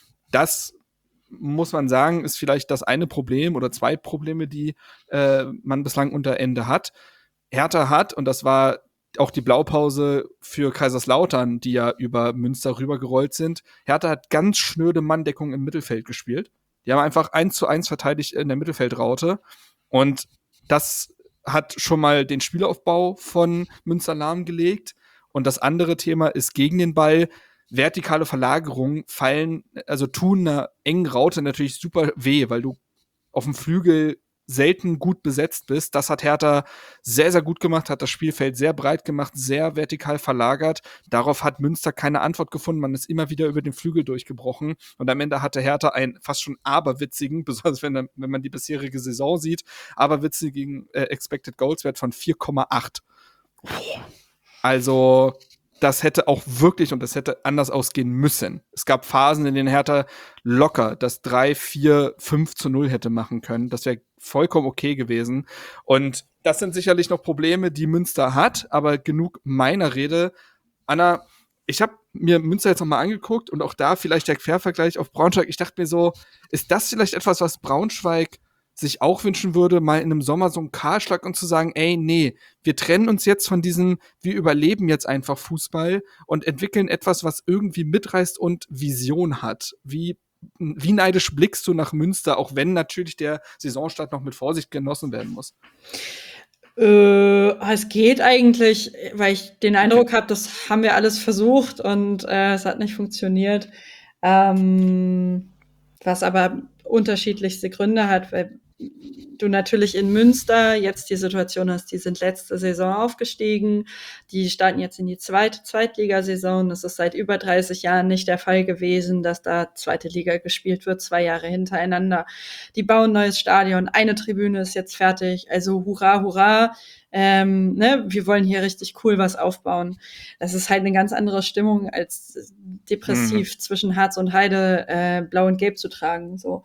S1: das muss man sagen, ist vielleicht das eine Problem oder zwei Probleme, die äh, man bislang unter Ende hat. Hertha hat, und das war auch die Blaupause für Kaiserslautern, die ja über Münster rübergerollt sind, Hertha hat ganz schnöde Manndeckung im Mittelfeld gespielt. Die haben einfach eins zu eins verteidigt in der Mittelfeldraute. Und das hat schon mal den Spielaufbau von Münster lahmgelegt. Und das andere Thema ist gegen den Ball. Vertikale Verlagerungen fallen, also tun einer engen Raute natürlich super weh, weil du auf dem Flügel selten gut besetzt bist. Das hat Hertha sehr, sehr gut gemacht, hat das Spielfeld sehr breit gemacht, sehr vertikal verlagert. Darauf hat Münster keine Antwort gefunden. Man ist immer wieder über den Flügel durchgebrochen. Und am Ende hatte Hertha einen fast schon aberwitzigen, besonders wenn, wenn man die bisherige Saison sieht, aberwitzigen äh, Expected Goals Wert von vier Komma acht. Also das hätte auch wirklich, und das hätte anders ausgehen müssen. Es gab Phasen, in denen Hertha locker das drei, vier, fünf zu null hätte machen können. Das wäre vollkommen okay gewesen. Und das sind sicherlich noch Probleme, die Münster hat, aber genug meiner Rede. Anna, ich habe mir Münster jetzt nochmal angeguckt und auch da vielleicht der Quervergleich auf Braunschweig. Ich dachte mir so, ist das vielleicht etwas, was Braunschweig sich auch wünschen würde, mal in einem Sommer so einen Kahlschlag und zu sagen, ey, nee, wir trennen uns jetzt von diesem, wir überleben jetzt einfach Fußball und entwickeln etwas, was irgendwie mitreißt und Vision hat. Wie, wie neidisch blickst du nach Münster, auch wenn natürlich der Saisonstart noch mit Vorsicht genossen werden muss?
S5: Äh, es geht eigentlich, weil ich den Eindruck habe, das haben wir alles versucht und äh, es hat nicht funktioniert. Ähm, was aber unterschiedlichste Gründe hat, weil du natürlich in Münster jetzt die Situation hast, die sind letzte Saison aufgestiegen, die starten jetzt in die zweite Zweitligasaison. Das ist seit über dreißig Jahren nicht der Fall gewesen, dass da zweite Liga gespielt wird, zwei Jahre hintereinander. Die bauen ein neues Stadion, eine Tribüne ist jetzt fertig, also hurra, hurra. Ähm, ne, wir wollen hier richtig cool was aufbauen. Das ist halt eine ganz andere Stimmung, als depressiv mhm. zwischen Harz und Heide äh, blau und gelb zu tragen. So.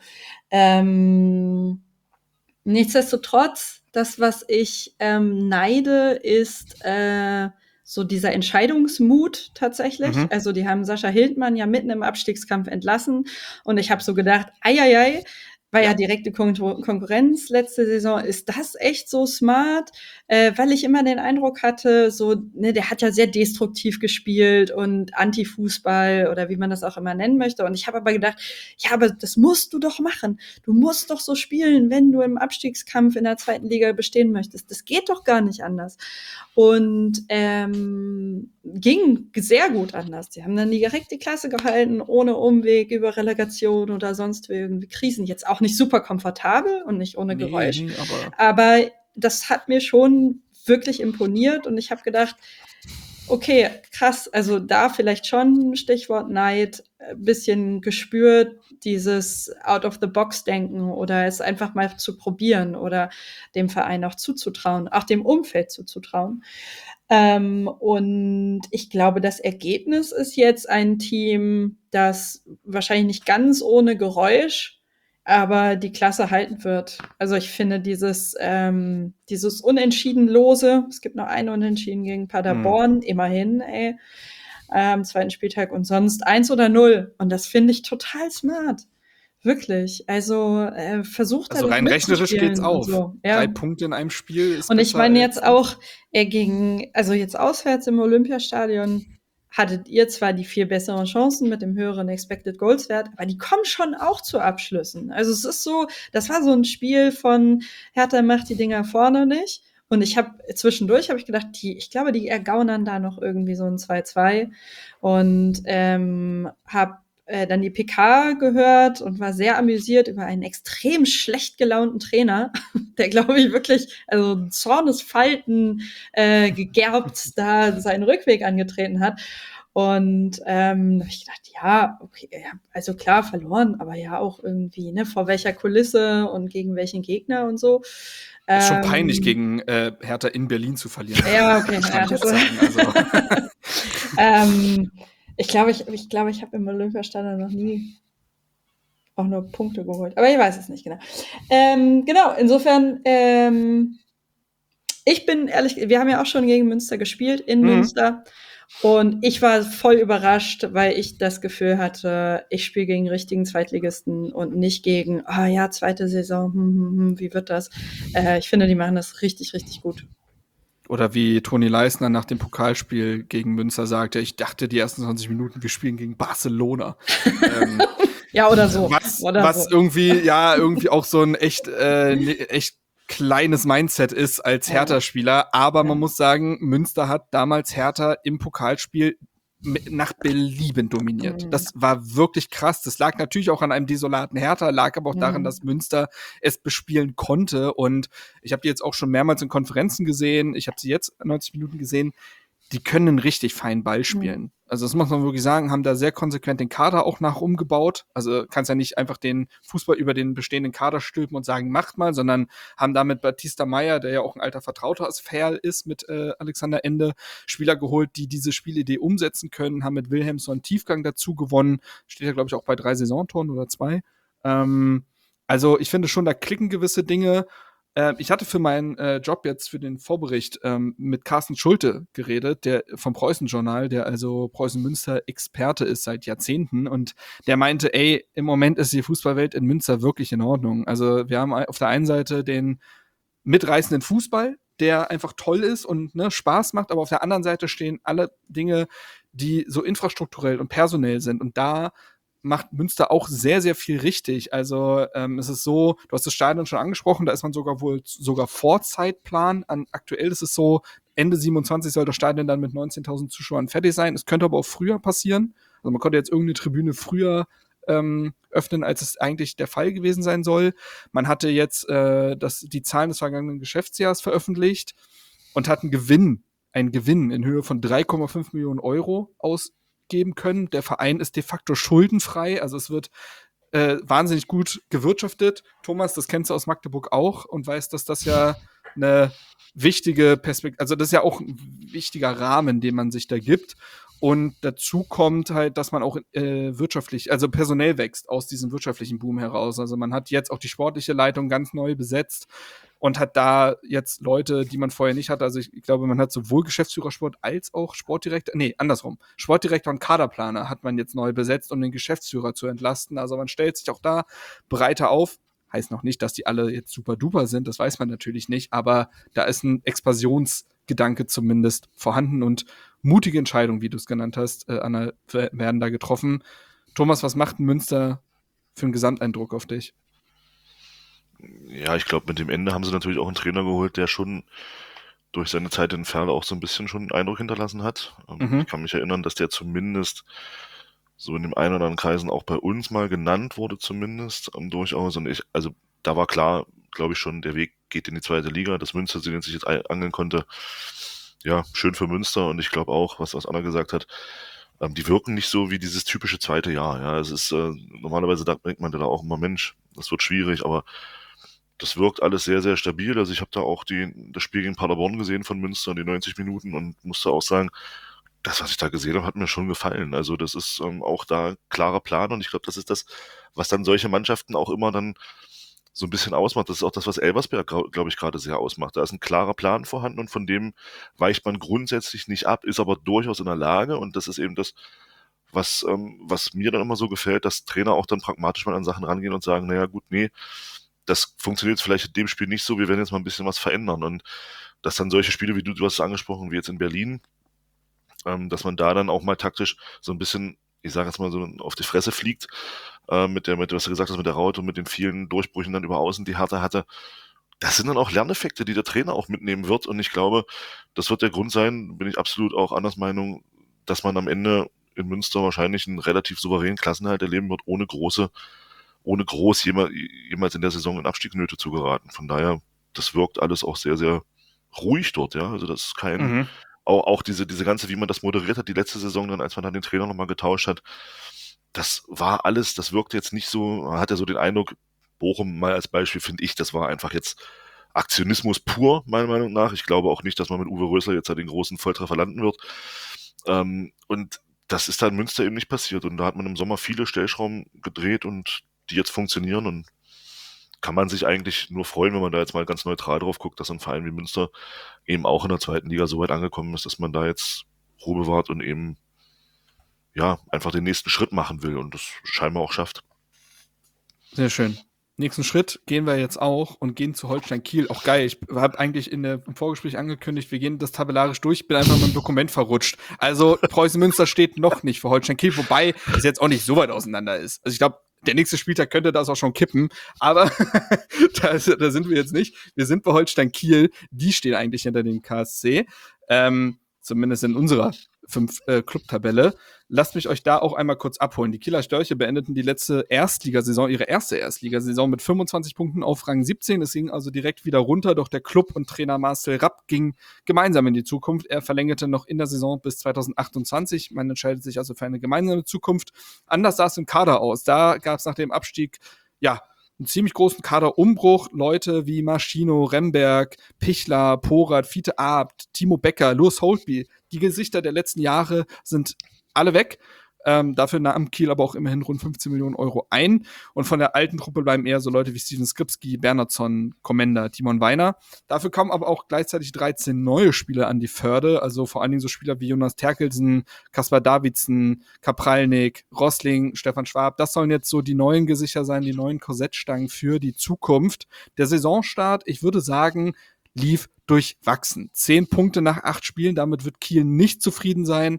S5: Ähm, nichtsdestotrotz, das, was ich ähm, neide, ist äh, so dieser Entscheidungsmut tatsächlich. Mhm. Also die haben Sascha Hildmann ja mitten im Abstiegskampf entlassen und ich habe so gedacht, ei, ei, ei, war ja direkte Kon- Konkurrenz letzte Saison. Ist das echt so smart? Äh, weil ich immer den Eindruck hatte, so, ne, der hat ja sehr destruktiv gespielt und Anti-Fußball oder wie man das auch immer nennen möchte. Und ich habe aber gedacht, ja, aber das musst du doch machen. Du musst doch so spielen, wenn du im Abstiegskampf in der zweiten Liga bestehen möchtest. Das geht doch gar nicht anders. Und ähm, ging sehr gut anders. Die haben dann direkt die Klasse gehalten, ohne Umweg über Relegation oder sonst irgendwie Krisen. Jetzt auch nicht super komfortabel und nicht ohne Geräusch. Nee, aber, aber das hat mir schon wirklich imponiert und ich habe gedacht, okay, krass, also da vielleicht schon, Stichwort Neid, ein bisschen gespürt, dieses Out-of-the-Box-Denken oder es einfach mal zu probieren oder dem Verein auch zuzutrauen, auch dem Umfeld zuzutrauen. Ähm, und ich glaube, das Ergebnis ist jetzt ein Team, das wahrscheinlich nicht ganz ohne Geräusch aber die Klasse halten wird. Also ich finde dieses, ähm, dieses Unentschiedenlose, es gibt noch einen Unentschieden gegen Paderborn, mhm. immerhin, ey, am zweiten Spieltag und sonst eins oder null. Und das finde ich total smart. Wirklich. Also äh, versucht
S1: also
S5: er
S1: rein rechnerisch geht's auf.
S5: So. Ja.
S1: Drei Punkte in einem Spiel ist
S5: und ich meine jetzt auch äh, gegen, also jetzt auswärts im Olympiastadion hattet ihr zwar die viel besseren Chancen mit dem höheren Expected Goals Wert, aber die kommen schon auch zu Abschlüssen. Also es ist so, das war so ein Spiel von Hertha macht die Dinger vorne nicht. Und ich habe zwischendurch habe ich gedacht, die, ich glaube, die ergaunern da noch irgendwie so ein zwei zwei und ähm, habe äh, dann die P K gehört und war sehr amüsiert über einen extrem schlecht gelaunten Trainer, der, glaube ich, wirklich, also Zornesfalten äh, gegerbt da seinen Rückweg angetreten hat. Und ähm, da habe ich gedacht, ja, okay, ja, also klar, verloren, aber ja auch irgendwie, ne, vor welcher Kulisse und gegen welchen Gegner und so.
S1: Ist schon peinlich, ähm, gegen äh, Hertha in Berlin zu verlieren.
S5: Ja, okay. Ja, das sagen, also. ähm, ich glaube, ich, ich, glaub, ich habe im Olympiastadion noch nie auch nur Punkte geholt. Aber ich weiß es nicht genau. Ähm, genau, insofern, ähm, ich bin ehrlich, wir haben ja auch schon gegen Münster gespielt, in mhm. Münster. Und ich war voll überrascht, weil ich das Gefühl hatte, ich spiele gegen richtigen Zweitligisten und nicht gegen, ah ja, zweite Saison, hm, hm, hm, wie wird das? Äh, ich finde, die machen das richtig, richtig gut.
S1: Oder wie Toni Leisner nach dem Pokalspiel gegen Münster sagte, ich dachte die ersten zwanzig Minuten, wir spielen gegen Barcelona. ähm,
S5: ja, oder so.
S1: Was,
S5: oder
S1: was
S5: so.
S1: irgendwie, ja, irgendwie auch so ein echt, äh, echt kleines Mindset ist als Hertha-Spieler, aber ja. man muss sagen, Münster hat damals Hertha im Pokalspiel nach Belieben dominiert. Mhm. Das war wirklich krass. Das lag natürlich auch an einem desolaten Hertha, lag aber auch mhm. daran, dass Münster es bespielen konnte. Und ich habe die jetzt auch schon mehrmals in Konferenzen gesehen. Ich habe sie jetzt neunzig Minuten gesehen. Die können einen richtig feinen Ball spielen. Mhm. Also das muss man wirklich sagen, haben da sehr konsequent den Kader auch nach umgebaut. Also kannst ja nicht einfach den Fußball über den bestehenden Kader stülpen und sagen, macht mal, sondern haben damit Batista Meyer, der ja auch ein alter Vertrauter aus Ferl ist, mit äh, Alexander Ende, Spieler geholt, die diese Spielidee umsetzen können, haben mit Wilhelmsson Tiefgang dazu gewonnen. Steht ja, glaube ich, auch bei drei Saisontoren oder zwei. Ähm, also ich finde schon, da klicken gewisse Dinge. Ich hatte für meinen äh, Job jetzt für den Vorbericht ähm, mit Carsten Schulte geredet, der vom Preußen-Journal, der also Preußen-Münster-Experte ist seit Jahrzehnten, und der meinte, ey, im Moment ist die Fußballwelt in Münster wirklich in Ordnung. Also wir haben auf der einen Seite den mitreißenden Fußball, der einfach toll ist und ne, Spaß macht, aber auf der anderen Seite stehen alle Dinge, die so infrastrukturell und personell sind, und da macht Münster auch sehr, sehr viel richtig. Also ähm, es ist so, du hast das Stadion schon angesprochen, da ist man sogar wohl sogar vor Zeitplan. An, aktuell ist es so, Ende siebenundzwanzig soll das Stadion dann mit neunzehntausend Zuschauern fertig sein. Es könnte aber auch früher passieren. Also man konnte jetzt irgendeine Tribüne früher ähm, öffnen, als es eigentlich der Fall gewesen sein soll. Man hatte jetzt äh, das, die Zahlen des vergangenen Geschäftsjahres veröffentlicht und hat einen Gewinn, einen Gewinn in Höhe von drei Komma fünf Millionen Euro aus geben können. Der Verein ist de facto schuldenfrei, also es wird äh, wahnsinnig gut gewirtschaftet. Thomas, das kennst du aus Magdeburg auch und weißt, dass das ja eine wichtige Perspektive, also das ist ja auch ein wichtiger Rahmen, den man sich da gibt. Und dazu kommt halt, dass man auch äh, wirtschaftlich, also personell wächst aus diesem wirtschaftlichen Boom heraus. Also man hat jetzt auch die sportliche Leitung ganz neu besetzt und hat da jetzt Leute, die man vorher nicht hatte. Also ich, ich glaube, man hat sowohl Geschäftsführersport als auch Sportdirektor, nee, andersrum. Sportdirektor und Kaderplaner hat man jetzt neu besetzt, um den Geschäftsführer zu entlasten. Also man stellt sich auch da breiter auf. Heißt noch nicht, dass die alle jetzt super duper sind, das weiß man natürlich nicht, aber da ist ein Expansionsgedanke zumindest vorhanden und mutige Entscheidungen, wie du es genannt hast, äh, Anna, werden da getroffen. Thomas, was macht Münster für einen Gesamteindruck auf dich?
S6: Ja, ich glaube, mit dem Ende haben sie natürlich auch einen Trainer geholt, der schon durch seine Zeit in Ferl auch so ein bisschen schon einen Eindruck hinterlassen hat. Mhm. Ich kann mich erinnern, dass der zumindest so in dem einen oder anderen Kreisen auch bei uns mal genannt wurde zumindest, um, durchaus. Und ich, also da war klar, glaube ich schon, der Weg geht in die zweite Liga, dass Münster sich jetzt angeln konnte. Ja, schön für Münster, und ich glaube auch, was, was Anna gesagt hat, ähm, die wirken nicht so wie dieses typische zweite Jahr. Ja, es ist, äh, normalerweise denkt man da auch immer, Mensch, das wird schwierig, aber das wirkt alles sehr, sehr stabil. Also ich habe da auch die, das Spiel gegen Paderborn gesehen von Münster, die neunzig Minuten, und musste auch sagen, das, was ich da gesehen habe, hat mir schon gefallen. Also das ist ähm, auch da klarer Plan und ich glaube, das ist das, was dann solche Mannschaften auch immer dann so ein bisschen ausmacht. Das ist auch das, was Elversberg, glaube ich, gerade sehr ausmacht. Da ist ein klarer Plan vorhanden und von dem weicht man grundsätzlich nicht ab, ist aber durchaus in der Lage und das ist eben das, was, ähm, was mir dann immer so gefällt, dass Trainer auch dann pragmatisch mal an Sachen rangehen und sagen, naja gut, nee, das funktioniert jetzt vielleicht in dem Spiel nicht so, wir werden jetzt mal ein bisschen was verändern und dass dann solche Spiele, wie du, du hast es angesprochen, wie jetzt in Berlin, ähm, dass man da dann auch mal taktisch so ein bisschen, ich sage jetzt mal so auf die Fresse fliegt, äh, mit der, mit, was du gesagt hast, mit der Raute und mit den vielen Durchbrüchen dann über außen, die Hertha hatte. Das sind dann auch Lerneffekte, die der Trainer auch mitnehmen wird und ich glaube, das wird der Grund sein, bin ich absolut auch anders Meinung, dass man am Ende in Münster wahrscheinlich einen relativ souveränen Klassenerhalt erleben wird, ohne große, ohne groß jemals, jemals in der Saison in Abstiegsnöte zu geraten. Von daher, das wirkt alles auch sehr, sehr ruhig dort, ja. Also das ist kein,
S1: Mhm.
S6: auch, auch diese, diese ganze, wie man das moderiert hat, die letzte Saison dann, als man dann den Trainer nochmal getauscht hat, das war alles, das wirkte jetzt nicht so, man hat ja so den Eindruck, Bochum mal als Beispiel, finde ich, das war einfach jetzt Aktionismus pur, meiner Meinung nach. Ich glaube auch nicht, dass man mit Uwe Rösler jetzt den großen Volltreffer landen wird. Ähm, und das ist da in Münster eben nicht passiert. Und da hat man im Sommer viele Stellschrauben gedreht und die jetzt funktionieren. Und kann man sich eigentlich nur freuen, wenn man da jetzt mal ganz neutral drauf guckt, dass ein Verein wie Münster eben auch in der zweiten Liga so weit angekommen ist, dass man da jetzt Ruhe bewahrt und eben ja einfach den nächsten Schritt machen will und das scheinbar auch schafft.
S1: Sehr schön. Nächsten Schritt gehen wir jetzt auch und gehen zu Holstein Kiel. Auch geil. Ich habe eigentlich in der, im Vorgespräch angekündigt, wir gehen das tabellarisch durch. Ich bin einfach mit dem Dokument verrutscht. Also Preußen Münster steht noch nicht für Holstein Kiel, wobei es jetzt auch nicht so weit auseinander ist. Also ich glaube, der nächste Spieltag könnte das auch schon kippen, aber da, ist, da sind wir jetzt nicht. Wir sind bei Holstein Kiel. Die stehen eigentlich hinter dem K S C. Ähm, zumindest in unserer fünf äh, Club-Tabelle. Lasst mich euch da auch einmal kurz abholen. Die Kieler Störche beendeten die letzte Erstligasaison, ihre erste Erstligasaison mit fünfundzwanzig Punkten auf Rang siebzehn. Es ging also direkt wieder runter, doch der Club und Trainer Marcel Rapp ging gemeinsam in die Zukunft. Er verlängerte noch in der Saison bis zweitausendachtundzwanzig. Man entscheidet sich also für eine gemeinsame Zukunft. Anders sah es im Kader aus. Da gab es nach dem Abstieg, ja, einen ziemlich großen Kaderumbruch. Leute wie Maschino, Remberg, Pichler, Porat, Fiete Abt, Timo Becker, Louis Holtby. Die Gesichter der letzten Jahre sind alle weg. Ähm, dafür nahm Kiel aber auch immerhin rund fünfzehn Millionen Euro ein. Und von der alten Truppe bleiben eher so Leute wie Steven Skripski, Bernhardsson, Komenda, Timon Weiner. Dafür kommen aber auch gleichzeitig dreizehn neue Spieler an die Förde. Also vor allen Dingen so Spieler wie Jonas Terkelsen, Kaspar Davidsen, Kapralnik, Rossling, Stefan Schwab. Das sollen jetzt so die neuen Gesichter sein, die neuen Korsettstangen für die Zukunft. Der Saisonstart, ich würde sagen, lief durchwachsen. Zehn Punkte nach acht Spielen, damit wird Kiel nicht zufrieden sein.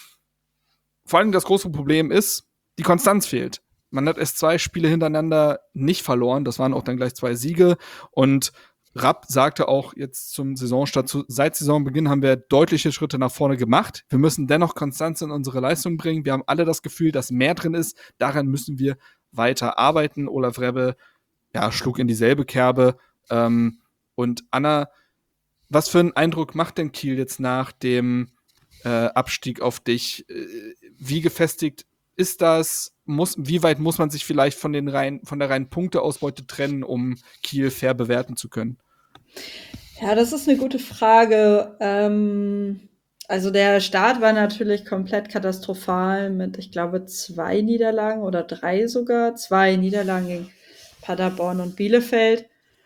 S1: Vor allem das große Problem ist, die Konstanz fehlt. Man hat erst zwei Spiele hintereinander nicht verloren. Das waren auch dann gleich zwei Siege. Und Rapp sagte auch jetzt zum Saisonstart, zu, seit Saisonbeginn haben wir deutliche Schritte nach vorne gemacht. Wir müssen dennoch Konstanz in unsere Leistung bringen. Wir haben alle das Gefühl, dass mehr drin ist. Daran müssen wir weiter arbeiten. Olaf Rebbe, ja, schlug in dieselbe Kerbe. Ähm, und Anna, was für einen Eindruck macht denn Kiel jetzt nach dem äh, Abstieg auf dich? Äh, wie gefestigt ist das? Muss, wie weit muss man sich vielleicht von, den rein, von der reinen Punkteausbeute trennen, um Kiel fair bewerten zu können?
S5: Ja, das ist eine gute Frage. Ähm, also der Start war natürlich komplett katastrophal mit, ich glaube, zwei Niederlagen oder drei sogar. Zwei Niederlagen gegen Paderborn und Bielefeld.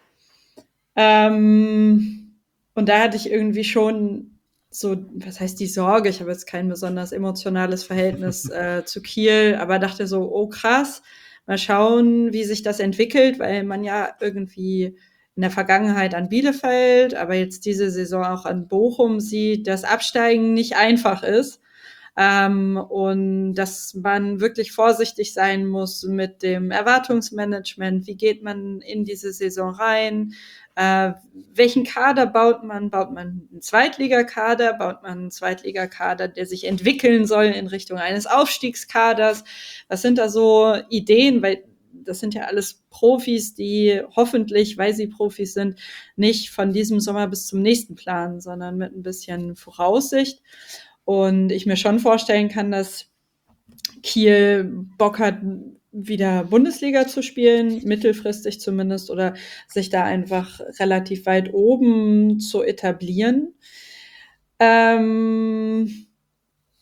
S5: Ähm, und da hatte ich irgendwie schon so, was heißt die Sorge? Ich habe jetzt kein besonders emotionales Verhältnis äh, zu Kiel, aber dachte so, oh krass, mal schauen, wie sich das entwickelt, weil man ja irgendwie in der Vergangenheit an Bielefeld, aber jetzt diese Saison auch an Bochum sieht, dass Absteigen nicht einfach ist. Ähm, und dass man wirklich vorsichtig sein muss mit dem Erwartungsmanagement. Wie geht man in diese Saison rein? Äh, welchen Kader baut man? Baut man einen Zweitligakader? Baut man einen Zweitligakader, der sich entwickeln soll in Richtung eines Aufstiegskaders? Was sind da so Ideen? Weil das sind ja alles Profis, die hoffentlich, weil sie Profis sind, nicht von diesem Sommer bis zum nächsten planen, sondern mit ein bisschen Voraussicht. Und ich mir schon vorstellen kann, dass Kiel Bock hat, wieder Bundesliga zu spielen, mittelfristig zumindest, oder sich da einfach relativ weit oben zu etablieren. Ähm,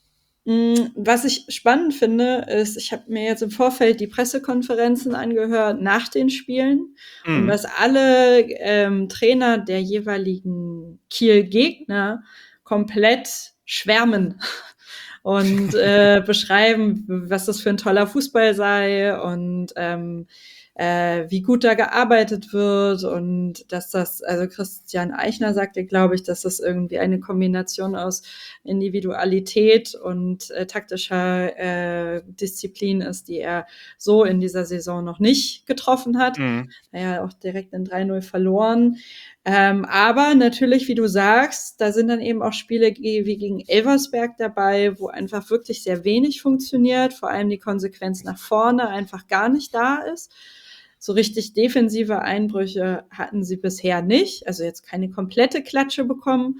S5: Was ich spannend finde, ist, ich habe mir jetzt im Vorfeld die Pressekonferenzen angehört nach den Spielen mhm. und was alle ähm, Trainer der jeweiligen Kiel-Gegner komplett schwärmen und äh, beschreiben, was das für ein toller Fußball sei und ähm, äh, wie gut da gearbeitet wird und dass das, also Christian Eichner sagte, glaube ich, dass das irgendwie eine Kombination aus Individualität und äh, taktischer äh, Disziplin ist, die er so in dieser Saison noch nicht getroffen hat. Mhm. Naja, auch direkt in drei null verloren. Ähm, aber natürlich, wie du sagst, da sind dann eben auch Spiele wie gegen Elversberg dabei, wo einfach wirklich sehr wenig funktioniert, vor allem die Konsequenz nach vorne einfach gar nicht da ist. So richtig defensive Einbrüche hatten sie bisher nicht, also jetzt keine komplette Klatsche bekommen,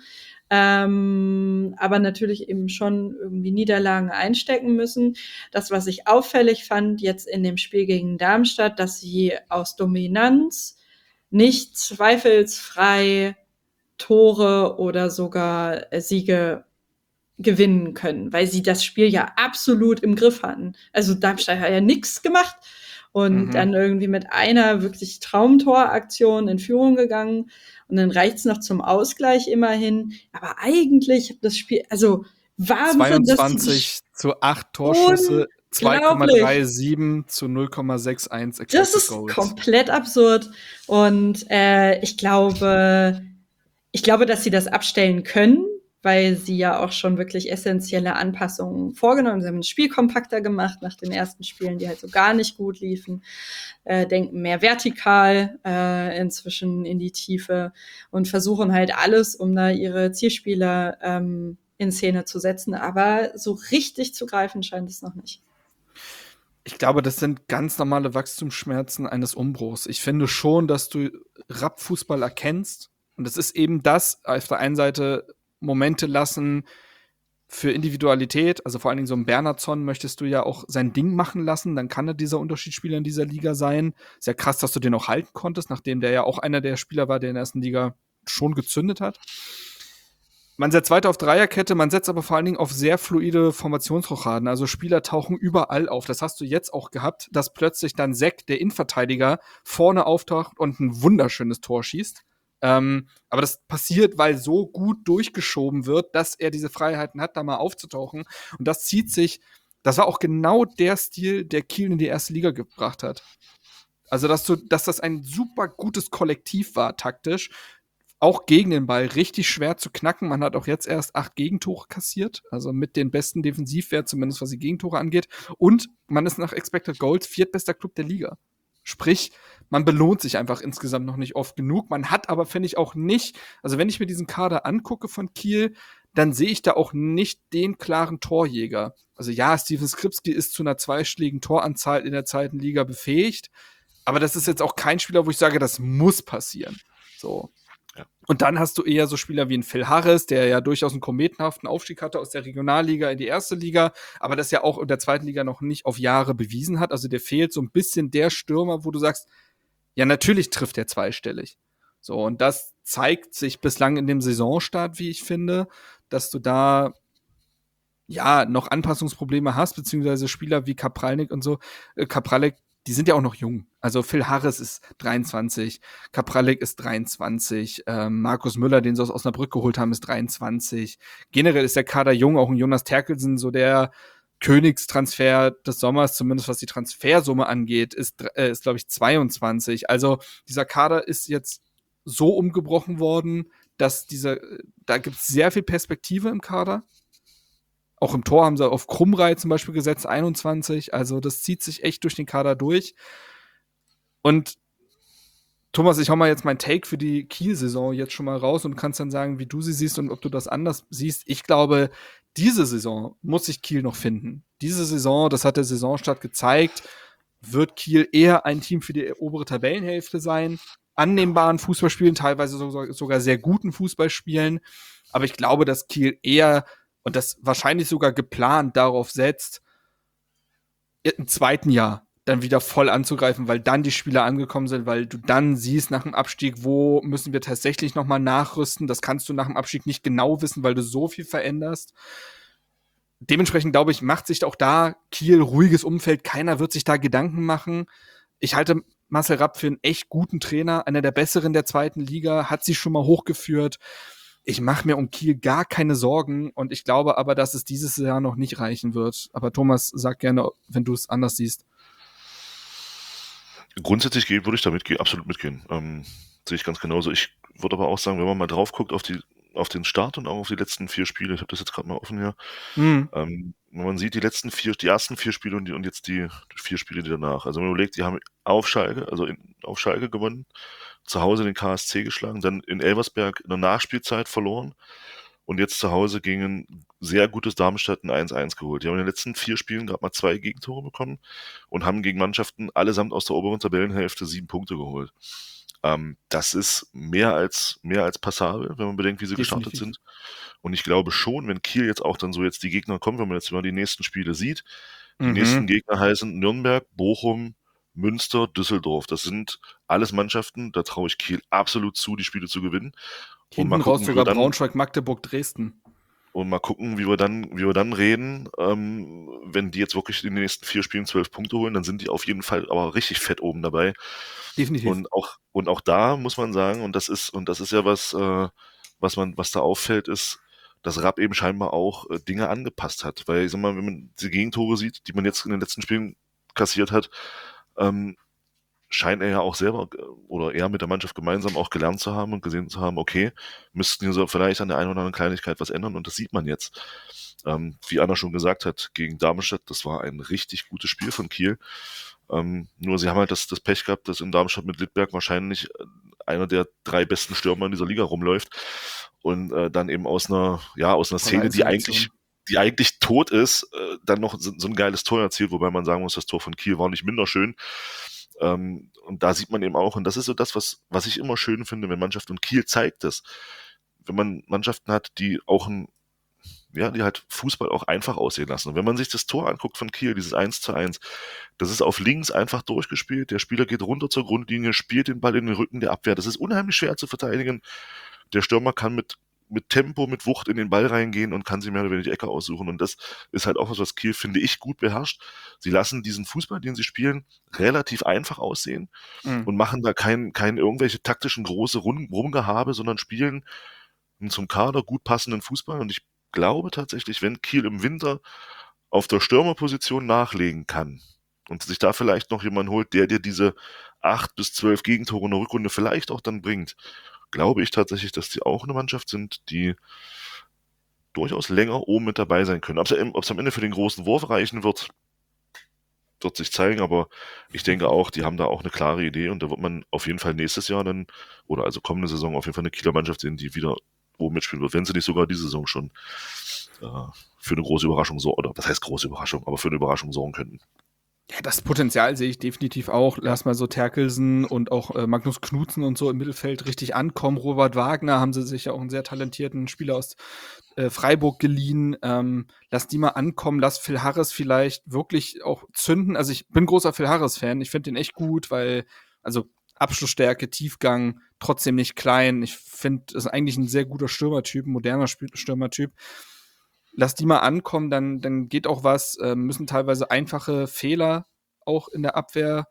S5: ähm, aber natürlich eben schon irgendwie Niederlagen einstecken müssen. Das, was ich auffällig fand jetzt in dem Spiel gegen Darmstadt, dass sie aus Dominanz nicht zweifelsfrei Tore oder sogar Siege gewinnen können, weil sie das Spiel ja absolut im Griff hatten. Also Darmstadt hat ja nichts gemacht und mhm. dann irgendwie mit einer wirklich Traumtoraktion in Führung gegangen und dann reicht's noch zum Ausgleich immerhin. Aber eigentlich das Spiel, also Wahnsinn,
S1: zweiundzwanzig zu acht Torschüsse, zwei Komma siebenunddreißig zu null Komma einundsechzig.
S5: Das ist Goals. Komplett absurd und äh, ich glaube, ich glaube, dass sie das abstellen können, weil sie ja auch schon wirklich essentielle Anpassungen vorgenommen haben. Sie haben das Spiel kompakter gemacht nach den ersten Spielen, die halt so gar nicht gut liefen, äh, denken mehr vertikal äh, inzwischen in die Tiefe und versuchen halt alles, um da ihre Zielspieler ähm, in Szene zu setzen. Aber so richtig zu greifen scheint es noch nicht.
S1: Ich glaube, das sind ganz normale Wachstumsschmerzen eines Umbruchs. Ich finde schon, dass du Rapp-Fußball erkennst. Und es ist eben das, auf der einen Seite Momente lassen für Individualität, also vor allen Dingen so ein Bernhardsson möchtest du ja auch sein Ding machen lassen, dann kann er dieser Unterschiedsspieler in dieser Liga sein. Sehr krass, dass du den auch halten konntest, nachdem der ja auch einer der Spieler war, der in der ersten Liga schon gezündet hat. Man setzt weiter auf Dreierkette, man setzt aber vor allen Dingen auf sehr fluide Formationsrochaden, also Spieler tauchen überall auf. Das hast du jetzt auch gehabt, dass plötzlich dann Seck, der Innenverteidiger, vorne auftaucht und ein wunderschönes Tor schießt. Ähm, aber das passiert, weil so gut durchgeschoben wird, dass er diese Freiheiten hat, da mal aufzutauchen. Und das zieht sich, das war auch genau der Stil, der Kiel in die erste Liga gebracht hat. Also, dass du, dass das ein super gutes Kollektiv war, taktisch. Auch gegen den Ball richtig schwer zu knacken. Man hat auch jetzt erst acht Gegentore kassiert, also mit den besten Defensivwert, zumindest was die Gegentore angeht. Und man ist nach Expected Goals viertbester Club der Liga. Sprich, man belohnt sich einfach insgesamt noch nicht oft genug. Man hat aber, finde ich, auch nicht, also wenn ich mir diesen Kader angucke von Kiel, dann sehe ich da auch nicht den klaren Torjäger. Also ja, Steven Skripski ist zu einer zweistelligen Toranzahl in der zweiten Liga befähigt, aber das ist jetzt auch kein Spieler, wo ich sage, das muss passieren. So. Ja. Und dann hast du eher so Spieler wie ein Phil Harris, der ja durchaus einen kometenhaften Aufstieg hatte aus der Regionalliga in die erste Liga, aber das ja auch in der zweiten Liga noch nicht auf Jahre bewiesen hat. Also der fehlt so ein bisschen der Stürmer, wo du sagst, ja, natürlich trifft er zweistellig. So, und das zeigt sich bislang in dem Saisonstart, wie ich finde, dass du da ja noch Anpassungsprobleme hast, beziehungsweise Spieler wie Kapralnik und so. Äh, Kapralnik, die sind ja auch noch jung. Also Phil Harris ist dreiundzwanzig, Kaprallik ist dreiundzwanzig, ähm, Markus Müller, den sie aus Osnabrück geholt haben, ist dreiundzwanzig. Generell ist der Kader jung, auch ein Jonas Terkelsen, so der Königstransfer des Sommers, zumindest was die Transfersumme angeht, ist, äh, ist glaube ich, zweiundzwanzig. Also dieser Kader ist jetzt so umgebrochen worden, dass dieser, da gibt es sehr viel Perspektive im Kader. Auch im Tor haben sie auf Krumrei zum Beispiel gesetzt, einundzwanzig. Also das zieht sich echt durch den Kader durch. Und Thomas, ich hau mal jetzt mein Take für die Kiel-Saison jetzt schon mal raus und kannst dann sagen, wie du sie siehst und ob du das anders siehst. Ich glaube, diese Saison muss sich Kiel noch finden. Diese Saison, das hat der Saisonstart gezeigt, wird Kiel eher ein Team für die obere Tabellenhälfte sein, annehmbaren Fußball spielen, teilweise sogar sehr guten Fußball spielen. Aber ich glaube, dass Kiel eher und das wahrscheinlich sogar geplant darauf setzt, im zweiten Jahr dann wieder voll anzugreifen, weil dann die Spieler angekommen sind, weil du dann siehst nach dem Abstieg, wo müssen wir tatsächlich nochmal nachrüsten. Das kannst du nach dem Abstieg nicht genau wissen, weil du so viel veränderst. dementsprechend, glaube ich, macht sich auch da Kiel ruhiges Umfeld. Keiner wird sich da Gedanken machen. Ich halte Marcel Rapp für einen echt guten Trainer, einer der besseren der zweiten Liga, hat sie schon mal hochgeführt. Ich mache mir um Kiel gar keine Sorgen und ich glaube aber, dass es dieses Jahr noch nicht reichen wird. Aber Thomas, sag gerne, wenn du es anders siehst.
S6: Grundsätzlich würde ich da mitgehen, absolut mitgehen. Ähm, sehe ich ganz genauso. Ich würde aber auch sagen, wenn man mal drauf guckt auf die, auf den Start und auch auf die letzten vier Spiele, ich habe das jetzt gerade mal offen hier,
S1: Mhm.
S6: ähm, wenn man sieht, die letzten vier, die ersten vier Spiele und, die, und jetzt die, die vier Spiele, die danach. Also wenn man überlegt, die haben auf Schalke, also in, auf Schalke gewonnen, zu Hause den K S C geschlagen, dann in Elversberg in der Nachspielzeit verloren und jetzt zu Hause gegen ein sehr gutes Darmstadt ein eins eins geholt. Die haben in den letzten vier Spielen gerade mal zwei Gegentore bekommen und haben gegen Mannschaften allesamt aus der oberen Tabellenhälfte sieben Punkte geholt. Ähm, das ist mehr als, mehr als passabel, wenn man bedenkt, wie sie
S1: Definitiv.
S6: gestartet sind. Und ich glaube schon, wenn Kiel jetzt auch dann so jetzt die Gegner kommen, wenn man jetzt mal die nächsten Spiele sieht, die
S1: Mhm.
S6: nächsten Gegner heißen Nürnberg, Bochum, Münster, Düsseldorf. Das sind alles Mannschaften, da traue ich Kiel absolut zu, die Spiele zu gewinnen. Und mal
S1: Hinten raus
S6: gucken, wie wir
S1: sogar
S6: dann,
S1: Braunschweig, Magdeburg, Dresden.
S6: und mal gucken, wie wir dann, wie wir dann reden, ähm, wenn die jetzt wirklich in den nächsten vier Spielen zwölf Punkte holen, dann sind die auf jeden Fall aber richtig fett oben dabei.
S1: Definitiv.
S6: Und auch, und auch da muss man sagen, und das ist, und das ist ja was, äh, was man, was da auffällt, ist, dass Rapp eben scheinbar auch äh, Dinge angepasst hat. Weil, ich sag mal, wenn man die Gegentore sieht, die man jetzt in den letzten Spielen kassiert hat, ähm, scheint er ja auch selber äh, oder er mit der Mannschaft gemeinsam auch gelernt zu haben und gesehen zu haben, okay, müssten hier so vielleicht an der einen oder anderen Kleinigkeit was ändern und das sieht man jetzt. Ähm, wie Anna schon gesagt hat, gegen Darmstadt, das war ein richtig gutes Spiel von Kiel. Ähm, nur sie haben halt das, das Pech gehabt, dass in Darmstadt mit Littberg wahrscheinlich äh, einer der drei besten Stürmer in dieser Liga rumläuft und äh, dann eben aus einer, ja, aus einer Szene, die eigentlich, die eigentlich tot ist, äh, dann noch so, so ein geiles Tor erzielt, wobei man sagen muss, das Tor von Kiel war nicht minder schön. Ähm, und da sieht man eben auch, und das ist so das, was, was ich immer schön finde, wenn Mannschaften, und Kiel zeigt es, wenn man Mannschaften hat, die auch ein, ja, die halt Fußball auch einfach aussehen lassen. Und wenn man sich das Tor anguckt von Kiel, dieses eins zu eins, das ist auf links einfach durchgespielt, der Spieler geht runter zur Grundlinie, spielt den Ball in den Rücken der Abwehr, das ist unheimlich schwer zu verteidigen. Der Stürmer kann mit, mit Tempo, mit Wucht in den Ball reingehen und kann sich mehr oder weniger die Ecke aussuchen. Und das ist halt auch was, was Kiel, finde ich, gut beherrscht. Sie lassen diesen Fußball, den sie spielen, relativ einfach aussehen mhm. und machen da kein, kein irgendwelche taktischen große Rum, Rumgehabe, sondern spielen einen zum Kader gut passenden Fußball. Und ich glaube tatsächlich, wenn Kiel im Winter auf der Stürmerposition nachlegen kann und sich da vielleicht noch jemand holt, der dir diese acht bis zwölf Gegentore in der Rückrunde vielleicht auch dann bringt, glaube ich tatsächlich, dass die auch eine Mannschaft sind, die durchaus länger oben mit dabei sein können. Ob es am Ende für den großen Wurf reichen wird, wird sich zeigen, aber ich denke auch, die haben da auch eine klare Idee und da wird man auf jeden Fall nächstes Jahr dann, oder also kommende Saison auf jeden Fall eine Kieler Mannschaft sehen, die wieder oben mitspielen wird, wenn sie nicht sogar diese Saison schon äh, für eine große Überraschung sorgen, oder was heißt große Überraschung, aber für eine Überraschung sorgen könnten.
S1: Ja, das Potenzial sehe ich definitiv auch. Lass mal so Terkelsen und auch äh, Magnus Knutzen und so im Mittelfeld richtig ankommen. Robert Wagner haben sie sich ja auch einen sehr talentierten Spieler aus äh, Freiburg geliehen. Ähm, lass die mal ankommen. Lass Phil Harris vielleicht wirklich auch zünden. Also ich bin großer Phil Harris-Fan. Ich finde den echt gut, weil, also Abschlussstärke, Tiefgang, trotzdem nicht klein. Ich finde, das ist eigentlich ein sehr guter Stürmertyp, ein moderner Stürmertyp. Lass die mal ankommen, dann, dann geht auch was. Äh, müssen teilweise einfache Fehler auch in der Abwehr.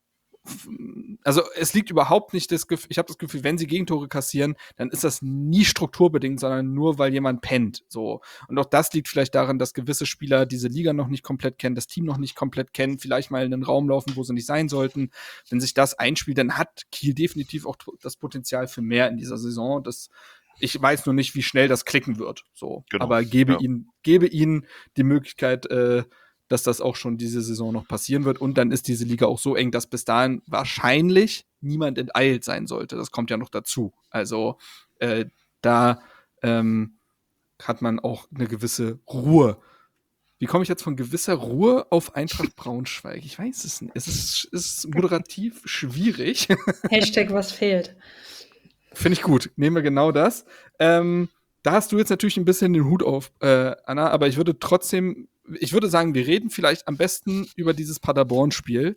S1: Also es liegt überhaupt nicht das Gefühl, ich habe das Gefühl, wenn sie Gegentore kassieren, dann ist das nie strukturbedingt, sondern nur, weil jemand pennt. So. Und auch das liegt vielleicht daran, dass gewisse Spieler diese Liga noch nicht komplett kennen, das Team noch nicht komplett kennen, vielleicht mal in einen Raum laufen, wo sie nicht sein sollten. Wenn sich das einspielt, dann hat Kiel definitiv auch das Potenzial für mehr in dieser Saison. Das Ich weiß nur nicht, wie schnell das klicken wird. So. Genau, aber gebe, ja. ihnen, gebe ihnen die Möglichkeit, äh, dass das auch schon diese Saison noch passieren wird. Und dann ist diese Liga auch so eng, dass bis dahin wahrscheinlich niemand enteilt sein sollte. Das kommt ja noch dazu. Also äh, da ähm, hat man auch eine gewisse Ruhe. Wie komme ich jetzt von gewisser Ruhe auf Eintracht Braunschweig? Ich weiß es nicht. Es ist, es ist moderativ schwierig.
S5: Hashtag was fehlt.
S1: Finde ich gut. Nehmen wir genau das. Ähm, da hast du jetzt natürlich ein bisschen den Hut auf, äh, Anna, aber ich würde trotzdem, ich würde sagen, wir reden vielleicht am besten über dieses Paderborn-Spiel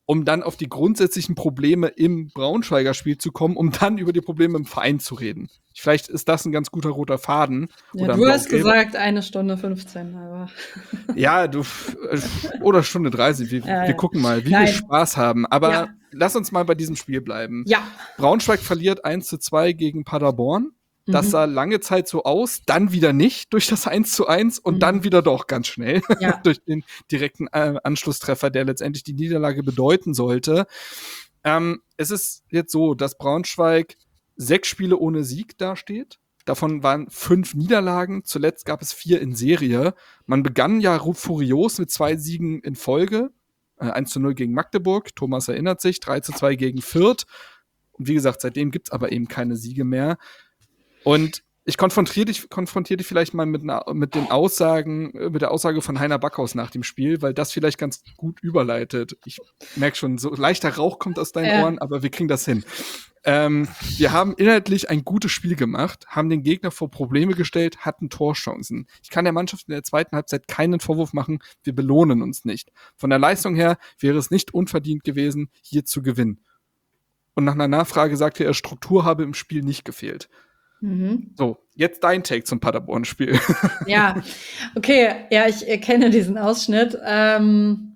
S1: um dann auf die grundsätzlichen Probleme im Braunschweiger Spiel zu kommen, um dann über die Probleme im Verein zu reden. Vielleicht ist das ein ganz guter roter Faden.
S5: Ja,
S1: oder
S5: du hast gesagt eine Stunde fünfzehn, aber
S1: ja, du oder Stunde dreißig. Wir,
S5: Ja,
S1: wir
S5: ja.
S1: gucken mal, wie
S5: Nein.
S1: wir Spaß haben. Aber
S5: Ja.
S1: lass uns mal bei diesem Spiel bleiben.
S5: ja.
S1: Braunschweig verliert eins zu zwei gegen Paderborn. Das
S5: Mhm.
S1: sah lange Zeit so aus, dann wieder nicht durch das eins zu eins und
S5: Mhm.
S1: dann wieder doch ganz schnell
S5: Ja.
S1: durch den direkten äh, Anschlusstreffer, der letztendlich die Niederlage bedeuten sollte. Ähm, es ist jetzt so, dass Braunschweig sechs Spiele ohne Sieg dasteht. Davon waren fünf Niederlagen. Zuletzt gab es vier in Serie. Man begann ja furios mit zwei Siegen in Folge. Äh, eins zu null gegen Magdeburg. Thomas erinnert sich. drei zu zwei gegen Fürth. Und wie gesagt, seitdem gibt's aber eben keine Siege mehr. Und ich konfrontiere dich, konfrontiere dich vielleicht mal mit, einer, mit den Aussagen, mit der Aussage von Heiner Backhaus nach dem Spiel, weil das vielleicht ganz gut überleitet. Ich merke schon, so leichter Rauch kommt aus deinen
S5: Ja.
S1: Ohren, aber wir kriegen das hin. Ähm, wir haben inhaltlich ein gutes Spiel gemacht, haben den Gegner vor Probleme gestellt, hatten Torchancen. Ich kann der Mannschaft in der zweiten Halbzeit keinen Vorwurf machen, wir belohnen uns nicht. Von der Leistung her wäre es nicht unverdient gewesen, hier zu gewinnen. Und nach einer Nachfrage sagte er, Struktur habe im Spiel nicht gefehlt.
S5: Mhm.
S1: So, jetzt dein Take zum Paderborn-Spiel.
S5: Ja, okay, ja, ich äh, kenne diesen Ausschnitt. Ähm,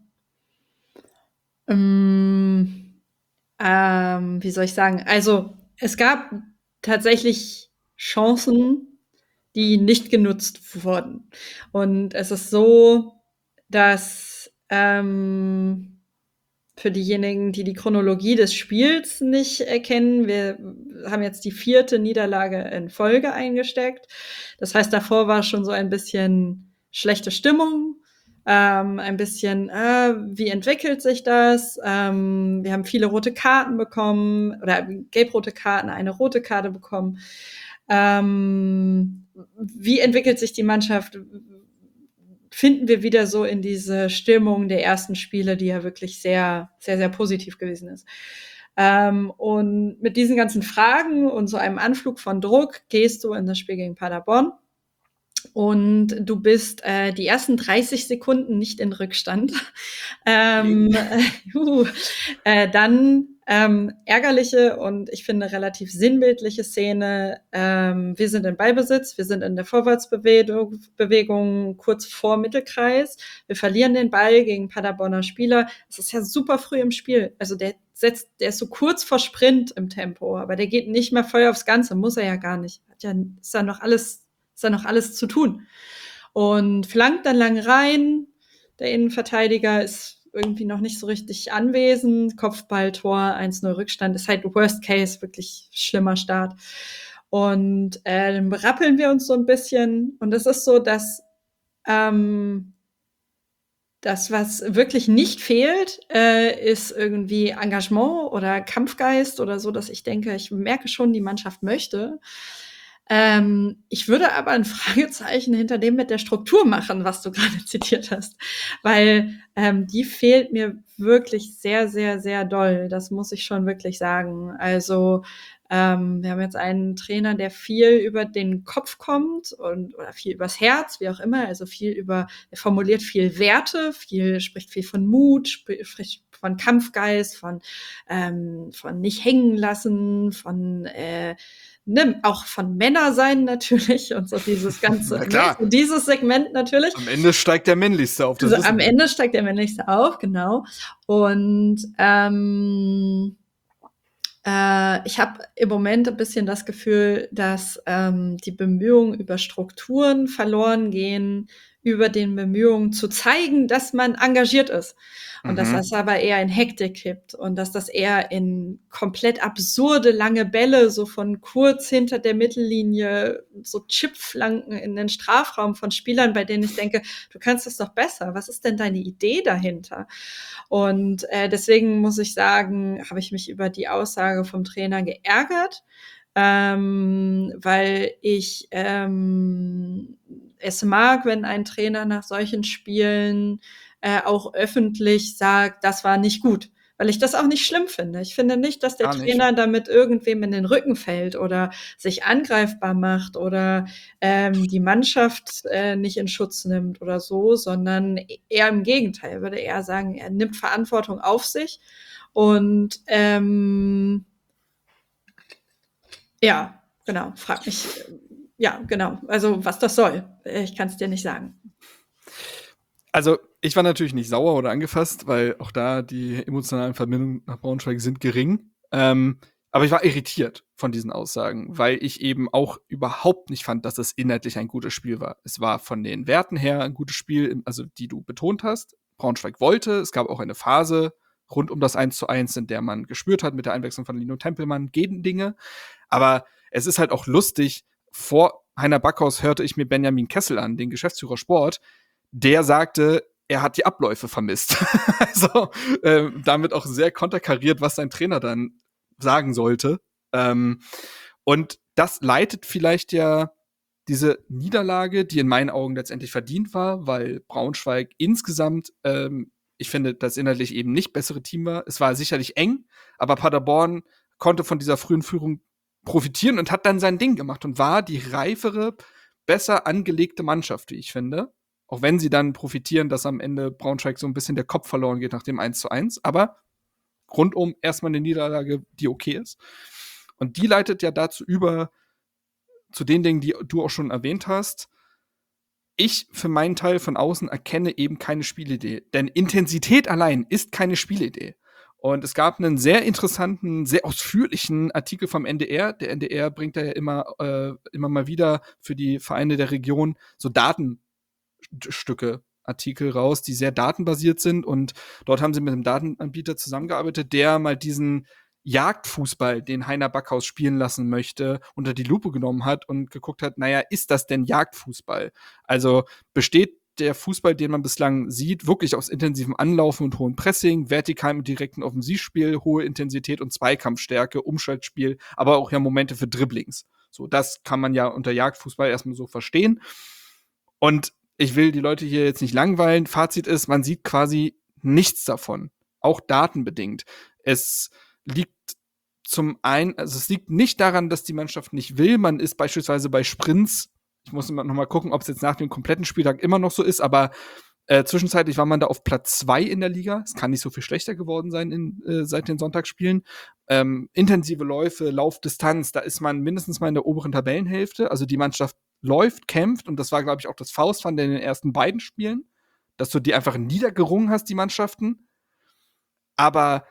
S5: ähm, ähm, wie soll ich sagen? Also, es gab tatsächlich Chancen, die nicht genutzt wurden. Und es ist so, dass ähm, für diejenigen, die die Chronologie des Spiels nicht erkennen, wir haben jetzt die vierte Niederlage in Folge eingesteckt. Das heißt, davor war schon so ein bisschen schlechte Stimmung, ähm, ein bisschen, äh, wie entwickelt sich das? Ähm, wir haben viele rote Karten bekommen oder gelb-rote Karten, eine rote Karte bekommen. Ähm, wie entwickelt sich die Mannschaft? Finden wir wieder so in diese Stimmung der ersten Spiele, die ja wirklich sehr, sehr, sehr positiv gewesen ist. Ähm, und mit diesen ganzen Fragen und so einem Anflug von Druck gehst du in das Spiel gegen Paderborn. Und du bist äh, die ersten dreißig Sekunden nicht in Rückstand. ähm, uh, äh, dann ähm, ärgerliche und ich finde relativ sinnbildliche Szene. Ähm, wir sind in Ballbesitz, wir sind in der Vorwärtsbewegung Bewegung kurz vor Mittelkreis. Wir verlieren den Ball gegen Paderborner Spieler. Es ist ja super früh im Spiel. Also der setzt, der ist so kurz vor Sprint im Tempo, aber der geht nicht mehr voll aufs Ganze, muss er ja gar nicht. Hat ja, ist ja noch alles ist da noch alles zu tun. Und flankt dann lang rein. Der Innenverteidiger ist irgendwie noch nicht so richtig anwesend. Kopfballtor, eins null Rückstand. Ist halt Worst Case, wirklich schlimmer Start. Und äh, dann berappeln wir uns so ein bisschen. Und es ist so, dass ähm, das, was wirklich nicht fehlt, äh, ist irgendwie Engagement oder Kampfgeist oder so, dass ich denke, ich merke schon, die Mannschaft möchte. Ähm, ich würde aber ein Fragezeichen hinter dem mit der Struktur machen, was du gerade zitiert hast, weil ähm, die fehlt mir wirklich sehr, sehr, sehr doll. Das muss ich schon wirklich sagen. Also ähm, wir haben jetzt einen Trainer, der viel über den Kopf kommt und oder viel übers Herz, wie auch immer. Also viel über, er formuliert viel Werte, viel spricht viel von Mut, spricht von Kampfgeist, von ähm, von nicht hängen lassen, von äh, Ne, auch von Männer sein natürlich und so dieses ganze,
S1: klar.
S5: Ne, dieses Segment natürlich.
S1: Am Ende steigt der Männlichste auf. Das
S5: Also am
S1: wir.
S5: Ende steigt der Männlichste auf, genau. Und ähm, äh, ich habe im Moment ein bisschen das Gefühl, dass ähm, die Bemühungen über Strukturen verloren gehen, über den Bemühungen zu zeigen, dass man engagiert ist. Und mhm. dass das aber eher in Hektik kippt und dass das eher in komplett absurde lange Bälle, so von kurz hinter der Mittellinie, so Chipflanken in den Strafraum von Spielern, bei denen ich denke, du kannst das doch besser. Was ist denn deine Idee dahinter? Und äh, deswegen muss ich sagen, habe ich mich über die Aussage vom Trainer geärgert, ähm, weil ich ähm, es mag, wenn ein Trainer nach solchen Spielen äh, auch öffentlich sagt, das war nicht gut. weil ich das auch nicht schlimm finde. Ich finde nicht, dass der
S1: Gar nicht.
S5: Trainer damit irgendwem in den Rücken fällt oder sich angreifbar macht oder ähm, die Mannschaft äh, nicht in Schutz nimmt oder so, sondern eher im Gegenteil. Würde eher sagen, er nimmt Verantwortung auf sich und ähm, ja, genau, frag mich, äh, ja, genau, also was das soll. Ich kann es dir nicht sagen.
S1: Also, ich war natürlich nicht sauer oder angefasst, weil auch da die emotionalen Verbindungen nach Braunschweig sind gering. Ähm, aber ich war irritiert von diesen Aussagen, weil ich eben auch überhaupt nicht fand, dass es inhaltlich ein gutes Spiel war. Es war von den Werten her ein gutes Spiel, also die du betont hast. Braunschweig wollte. Es gab auch eine Phase rund um das eins zu eins, in der man gespürt hat mit der Einwechslung von Lino Tempelmann, gehen Dinge. Aber es ist halt auch lustig, vor Heiner Backhaus hörte ich mir Benjamin Kessel an, den Geschäftsführer Sport, der sagte, er hat die Abläufe vermisst. Also äh, damit auch sehr konterkariert, was sein Trainer dann sagen sollte. Ähm, und das leitet vielleicht ja diese Niederlage, die in meinen Augen letztendlich verdient war, weil Braunschweig insgesamt, ähm, ich finde, das inhaltlich eben nicht bessere Team war. Es war sicherlich eng, aber Paderborn konnte von dieser frühen Führung profitieren und hat dann sein Ding gemacht und war die reifere, besser angelegte Mannschaft, wie ich finde. Auch wenn sie dann profitieren, dass am Ende Braunschweig so ein bisschen der Kopf verloren geht nach dem eins zu eins. Aber rundum erstmal eine Niederlage, die okay ist. Und die leitet ja dazu über, zu den Dingen, die du auch schon erwähnt hast. Ich für meinen Teil von außen erkenne eben keine Spielidee. Denn Intensität allein ist keine Spielidee. Und es gab einen sehr interessanten, sehr ausführlichen Artikel vom N D R. Der N D R bringt da ja immer, äh, immer mal wieder für die Vereine der Region so Datenstücke, Artikel raus, die sehr datenbasiert sind. Und dort haben sie mit einem Datenanbieter zusammengearbeitet, der mal diesen Jagdfußball, den Heiner Backhaus spielen lassen möchte, unter die Lupe genommen hat und geguckt hat, naja, ist das denn Jagdfußball? Also besteht der Fußball, den man bislang sieht, wirklich aus intensivem Anlaufen und hohem Pressing, vertikalem und direkten Offensivspiel, hohe Intensität und Zweikampfstärke, Umschaltspiel, aber auch ja Momente für Dribblings. So, das kann man ja unter Jagdfußball erstmal so verstehen. Und ich will die Leute hier jetzt nicht langweilen. Fazit ist, man sieht quasi nichts davon. Auch datenbedingt. Es liegt zum einen, also es liegt nicht daran, dass die Mannschaft nicht will. Man ist beispielsweise bei Sprints, ich muss noch mal gucken, ob es jetzt nach dem kompletten Spieltag immer noch so ist, aber äh, zwischenzeitlich war man da auf Platz zwei in der Liga. Es kann nicht so viel schlechter geworden sein in, äh, seit den Sonntagsspielen. Ähm, intensive Läufe, Laufdistanz, da ist man mindestens mal in der oberen Tabellenhälfte. Also die Mannschaft läuft, kämpft und das war, glaube ich, auch das Faustpfand in den ersten beiden Spielen, dass du die einfach niedergerungen hast, die Mannschaften. Aber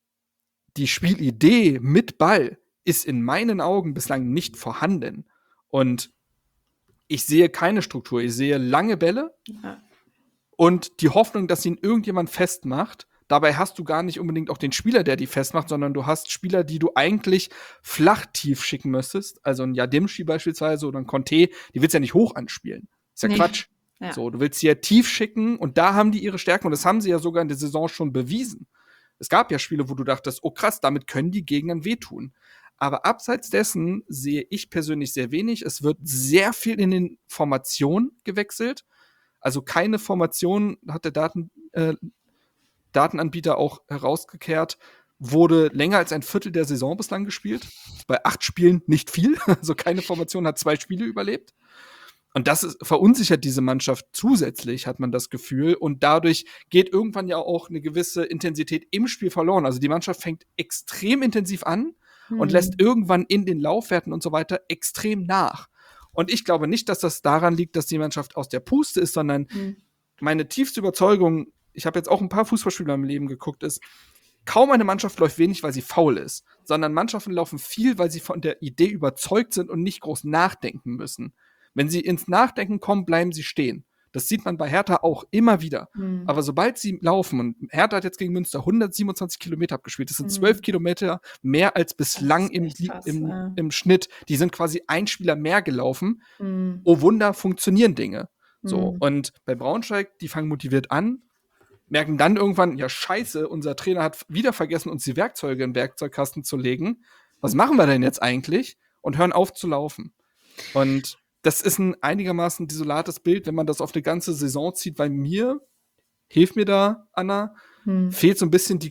S1: die Spielidee mit Ball ist in meinen Augen bislang nicht vorhanden. Und ich sehe keine Struktur. Ich sehe lange Bälle ja. und die Hoffnung, dass ihn irgendjemand festmacht. Dabei hast du gar nicht unbedingt auch den Spieler, der die festmacht, sondern du hast Spieler, die du eigentlich flach tief schicken müsstest. Also ein Yadimshi beispielsweise oder ein Conte, die willst du ja nicht hoch anspielen. Ist ja nee. Quatsch. Ja. So, du willst sie ja tief schicken und da haben die ihre Stärken und das haben sie ja sogar in der Saison schon bewiesen. Es gab ja Spiele, wo du dachtest, oh krass, damit können die Gegnern wehtun. Aber abseits dessen sehe ich persönlich sehr wenig. Es wird sehr viel in den Formationen gewechselt. Also keine Formation, hat der Daten, äh, Datenanbieter auch herausgekehrt, wurde länger als ein Viertel der Saison bislang gespielt. Bei acht Spielen nicht viel. Also keine Formation hat zwei Spiele überlebt. Und das ist, verunsichert diese Mannschaft zusätzlich, hat man das Gefühl. Und dadurch geht irgendwann ja auch eine gewisse Intensität im Spiel verloren. Also die Mannschaft fängt extrem intensiv an hm. und lässt irgendwann in den Laufwerten und so weiter extrem nach. Und ich glaube nicht, dass das daran liegt, dass die Mannschaft aus der Puste ist, sondern hm. meine tiefste Überzeugung, ich habe jetzt auch ein paar Fußballspieler im Leben geguckt, ist, kaum eine Mannschaft läuft wenig, weil sie faul ist, sondern Mannschaften laufen viel, weil sie von der Idee überzeugt sind und nicht groß nachdenken müssen. Wenn sie ins Nachdenken kommen, bleiben sie stehen. Das sieht man bei Hertha auch immer wieder. Mhm. Aber sobald sie laufen, und Hertha hat jetzt gegen Münster hundertsiebenundzwanzig Kilometer abgespielt, das sind zwölf mhm. Kilometer mehr als bislang im, krass, im, ja. im Schnitt. Die sind quasi ein Spieler mehr gelaufen. Mhm. Oh Wunder, funktionieren Dinge. So. Mhm. Und bei Braunschweig, die fangen motiviert an, merken dann irgendwann, ja scheiße, unser Trainer hat wieder vergessen, uns die Werkzeuge in den Werkzeugkasten zu legen. Was machen wir denn jetzt eigentlich? Und hören auf zu laufen. Und das ist ein einigermaßen desolates Bild, wenn man das auf eine ganze Saison zieht, weil mir, hilf mir da, Anna, hm. fehlt so ein bisschen die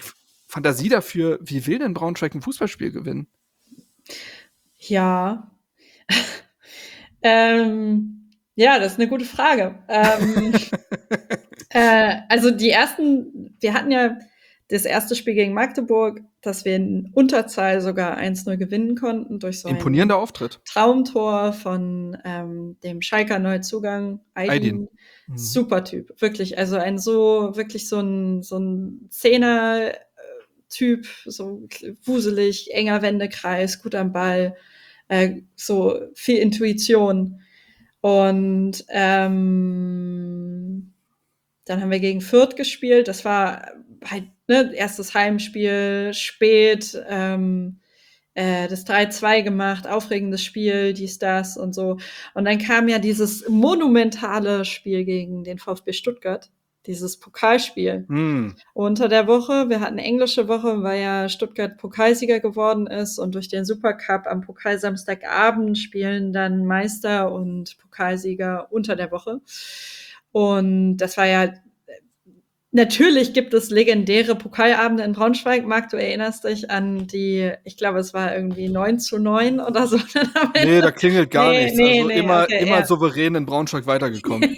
S1: Fantasie dafür, wie will denn Braunschweig ein Fußballspiel gewinnen?
S7: Ja. ähm, ja, das ist eine gute Frage. Ähm, äh, also die ersten, wir hatten ja das erste Spiel gegen Magdeburg, dass wir in Unterzahl sogar eins null gewinnen konnten durch so
S1: Imponierender
S7: ein
S1: Auftritt.
S7: Traumtor von ähm, dem Schalker Neuzugang Aydin.
S1: Aydin. Mhm.
S7: Super Typ, wirklich. Also ein so, wirklich so ein, so ein Zehner-Typ, so wuselig, enger Wendekreis, gut am Ball, äh, so viel Intuition. Und ähm, dann haben wir gegen Fürth gespielt. Das war halt ne, erstes Heimspiel, spät, ähm, äh, das drei zwei gemacht, aufregendes Spiel, dies, das und so. Und dann kam ja dieses monumentale Spiel gegen den VfB Stuttgart, dieses Pokalspiel.
S1: Mm.
S7: Unter der Woche, wir hatten englische Woche, weil ja Stuttgart Pokalsieger geworden ist und durch den Supercup am Pokalsamstagabend spielen dann Meister und Pokalsieger unter der Woche. Und das war ja, natürlich gibt es legendäre Pokalabende in Braunschweig. Marc, du erinnerst dich an die, ich glaube, es war irgendwie neun zu neun oder so.
S1: Nee, da klingelt gar
S7: Nee,
S1: nichts.
S7: nee,
S1: Also
S7: nee,
S1: immer,
S7: okay,
S1: immer
S7: ja.
S1: souverän in Braunschweig weitergekommen.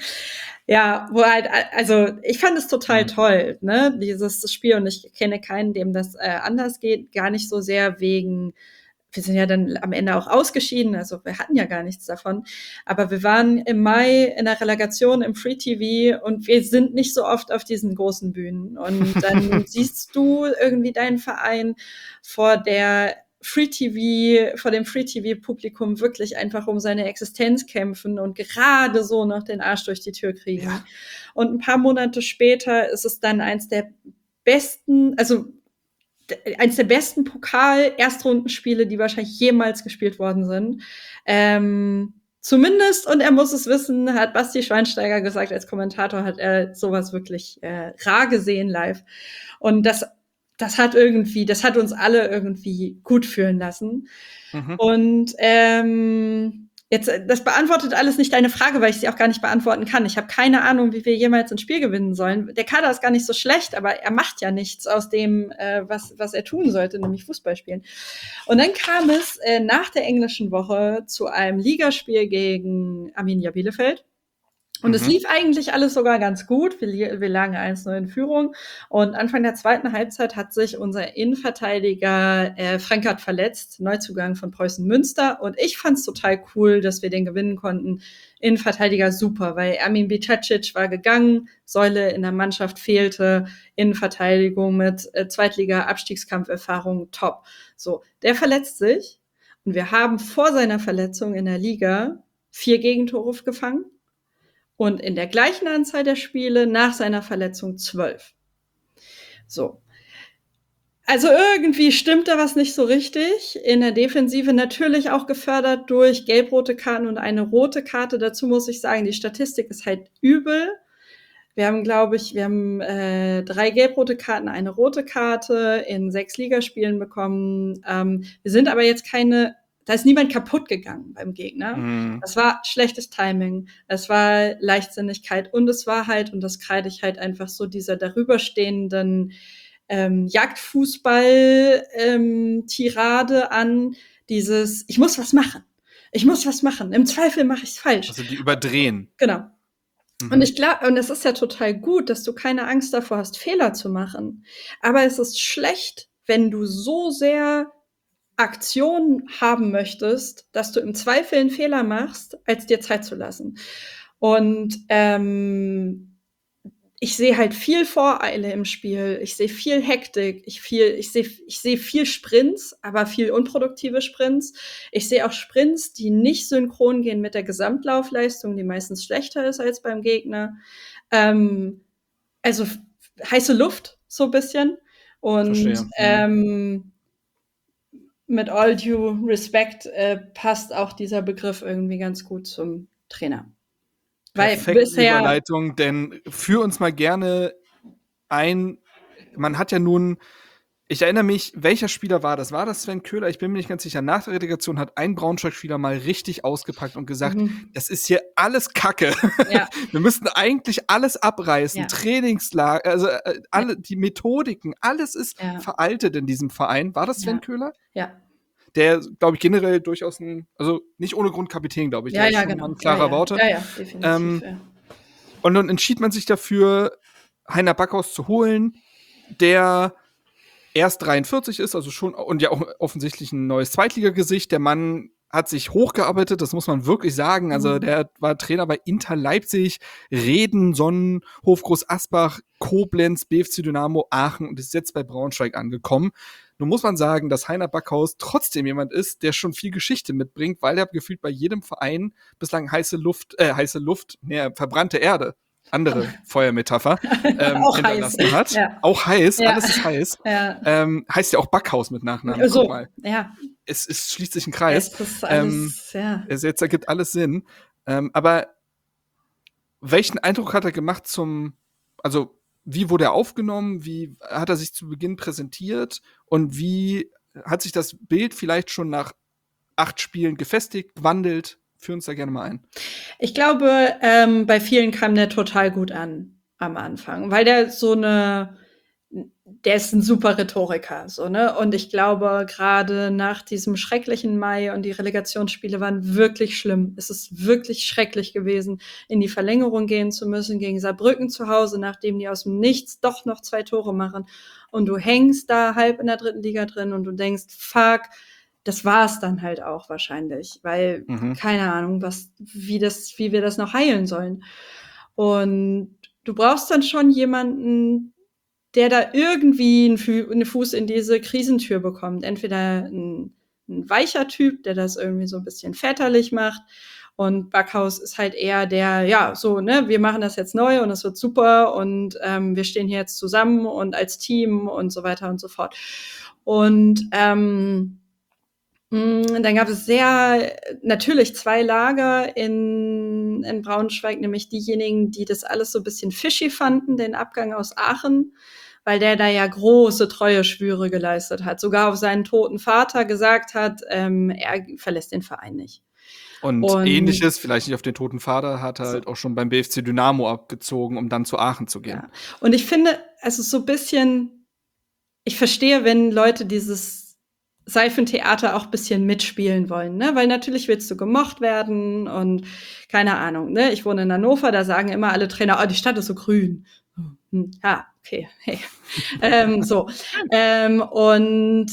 S7: Ja, wo halt, also ich fand es total
S1: Mhm.
S7: toll, ne, dieses Spiel, und ich kenne keinen, dem das äh, anders geht, gar nicht so sehr wegen, wir sind ja dann am Ende auch ausgeschieden, also wir hatten ja gar nichts davon, aber wir waren im Mai in der Relegation im Free T V und wir sind nicht so oft auf diesen großen Bühnen und dann siehst du irgendwie deinen Verein vor der Free T V, vor dem Free T V-Publikum wirklich einfach um seine Existenz kämpfen und gerade so noch den Arsch durch die Tür kriegen.
S1: Ja.
S7: Und ein paar Monate später ist es dann eins der besten, also d- eins der besten Pokal-Erstrundenspiele, die wahrscheinlich jemals gespielt worden sind. Ähm, zumindest, und er muss es wissen, hat Basti Schweinsteiger gesagt, als Kommentator hat er sowas wirklich äh, rar gesehen live. Und das das hat irgendwie, das hat uns alle irgendwie gut fühlen lassen.
S1: Mhm.
S7: Und ähm, jetzt, äh, das beantwortet alles nicht deine Frage, weil ich sie auch gar nicht beantworten kann. Ich habe keine Ahnung, wie wir jemals ein Spiel gewinnen sollen. Der Kader ist gar nicht so schlecht, aber er macht ja nichts aus dem, äh, was, was er tun sollte, nämlich Fußball spielen. Und dann kam es äh, nach der englischen Woche zu einem Ligaspiel gegen Arminia Bielefeld. Und es
S1: Mhm.
S7: lief eigentlich alles sogar ganz gut. Wir, li- wir lagen eins null in Führung. Und Anfang der zweiten Halbzeit hat sich unser Innenverteidiger äh, Frankert verletzt, Neuzugang von Preußen Münster. Und ich fand's total cool, dass wir den gewinnen konnten. Innenverteidiger super, weil Ermin Bicacic war gegangen, Säule in der Mannschaft fehlte, Innenverteidigung mit äh, Zweitliga-Abstiegskampferfahrung top. So, der verletzt sich. Und wir haben vor seiner Verletzung in der Liga vier Gegentore gefangen. Und in der gleichen Anzahl der Spiele nach seiner Verletzung zwölf. So. Also irgendwie stimmt da was nicht so richtig. In der Defensive natürlich auch gefördert durch gelb-rote Karten und eine rote Karte. Dazu muss ich sagen, die Statistik ist halt übel. Wir haben, glaube ich, wir haben äh, drei gelb-rote Karten, eine rote Karte in sechs Ligaspielen bekommen. Ähm, wir sind aber jetzt keine, da ist niemand kaputt gegangen beim Gegner.
S1: Mhm.
S7: Das war schlechtes Timing, es war Leichtsinnigkeit und es war halt, und das kreide ich halt einfach so dieser darüberstehenden ähm, Jagdfußball-Tirade ähm, an, dieses, ich muss was machen, ich muss was machen, im Zweifel mache ich es falsch.
S1: Also die überdrehen.
S7: Genau.
S1: Mhm.
S7: Und ich glaube, und es ist ja total gut, dass du keine Angst davor hast, Fehler zu machen. Aber es ist schlecht, wenn du so sehr Aktion haben möchtest, dass du im Zweifel einen Fehler machst, als dir Zeit zu lassen. Und ähm, ich sehe halt viel Voreile im Spiel, ich sehe viel Hektik, ich, viel, ich sehe ich sehe viel Sprints, aber viel unproduktive Sprints. Ich sehe auch Sprints, die nicht synchron gehen mit der Gesamtlaufleistung, die meistens schlechter ist als beim Gegner. Ähm, also f- heiße Luft, so ein bisschen. Und
S1: Verstehe. Mhm.
S7: ähm, mit all due respect äh, passt auch dieser Begriff irgendwie ganz gut zum Trainer. Weil
S1: Perfekte
S7: bisher,
S1: Überleitung, denn führ uns mal gerne ein, man hat ja nun Ich erinnere mich, welcher Spieler war das? War das Sven Köhler? Ich bin mir nicht ganz sicher. Nach der Relegation hat ein Braunschweig-Spieler mal richtig ausgepackt und gesagt, mhm. das ist hier alles Kacke. Ja. Wir müssten eigentlich alles abreißen. Ja. Trainingslager, also äh, alle, die Methodiken, alles ist ja. veraltet in diesem Verein. War das Sven ja. Köhler?
S7: Ja.
S1: Der, glaube ich, generell durchaus ein, also nicht ohne Grund Kapitän, glaube ich.
S7: Ja,
S1: der
S7: ja,
S1: ist schon
S7: genau.
S1: ein klarer
S7: ja, ja.
S1: Worte.
S7: Ja, ja, definitiv. Ähm, ja.
S1: Und dann entschied man sich dafür, Heiner Backhaus zu holen, der erst dreiundvierzig ist, also schon, und ja auch offensichtlich ein neues Zweitligagesicht. Der Mann hat sich hochgearbeitet, das muss man wirklich sagen. Also mhm. der war Trainer bei Inter Leipzig, Reden, Sonnen, Hofgroß Asbach, Koblenz, B F C Dynamo, Aachen und ist jetzt bei Braunschweig angekommen. Nun muss man sagen, dass Heiner Backhaus trotzdem jemand ist, der schon viel Geschichte mitbringt, weil er gefühlt bei jedem Verein bislang heiße Luft, äh, heiße Luft, ne, verbrannte Erde, andere Feuermetapher, ähm,
S7: auch
S1: hinterlassen
S7: heiß.
S1: hat.
S7: Ja.
S1: Auch heiß,
S7: ja.
S1: alles ist heiß.
S7: Ja.
S1: Ähm, heißt ja auch Backhaus mit Nachnamen.
S7: So,
S1: Guck mal.
S7: Ja.
S1: Es, es schließt sich ein Kreis.
S7: Es ist alles,
S1: ähm,
S7: ja.
S1: es jetzt ergibt alles Sinn. Ähm, aber welchen Eindruck hat er gemacht zum, also wie wurde er aufgenommen? Wie hat er sich zu Beginn präsentiert? Und wie hat sich das Bild vielleicht schon nach acht Spielen gefestigt, gewandelt? Führ uns da gerne mal ein.
S7: Ich glaube, ähm, bei vielen kam der total gut an am Anfang, weil der so eine, der ist ein super Rhetoriker, so, ne? Und ich glaube, gerade nach diesem schrecklichen Mai und die Relegationsspiele waren wirklich schlimm. Es ist wirklich schrecklich gewesen, in die Verlängerung gehen zu müssen gegen Saarbrücken zu Hause, nachdem die aus dem Nichts doch noch zwei Tore machen. Und du hängst da halb in der dritten Liga drin und du denkst, fuck, das war's dann halt auch wahrscheinlich, weil mhm. keine Ahnung, was, wie das, wie wir das noch heilen sollen. Und du brauchst dann schon jemanden, der da irgendwie einen, Fu- einen Fuß in diese Krisentür bekommt. Entweder ein, ein weicher Typ, der das irgendwie so ein bisschen väterlich macht. Und Backhaus ist halt eher der, ja, so, ne, wir machen das jetzt neu und es wird super und ähm, wir stehen hier jetzt zusammen und als Team und so weiter und so fort. Und ähm, dann gab es sehr, natürlich zwei Lager in, in Braunschweig, nämlich diejenigen, die das alles so ein bisschen fishy fanden, den Abgang aus Aachen, weil der da ja große Treueschwüre geleistet hat, sogar auf seinen toten Vater gesagt hat, ähm, er verlässt den Verein nicht.
S1: Und, und Ähnliches, vielleicht nicht auf den toten Vater, hat er so. halt auch schon beim B F C Dynamo abgezogen, um dann zu Aachen zu gehen.
S7: Ja. Und ich finde, also so ein bisschen, ich verstehe, wenn Leute dieses Seifentheater auch ein bisschen mitspielen wollen, ne? Weil natürlich willst du gemocht werden und keine Ahnung, ne? Ich wohne in Hannover, da sagen immer alle Trainer, oh, die Stadt ist so grün. Hm, ja, okay, hey. ähm, so. Ähm, und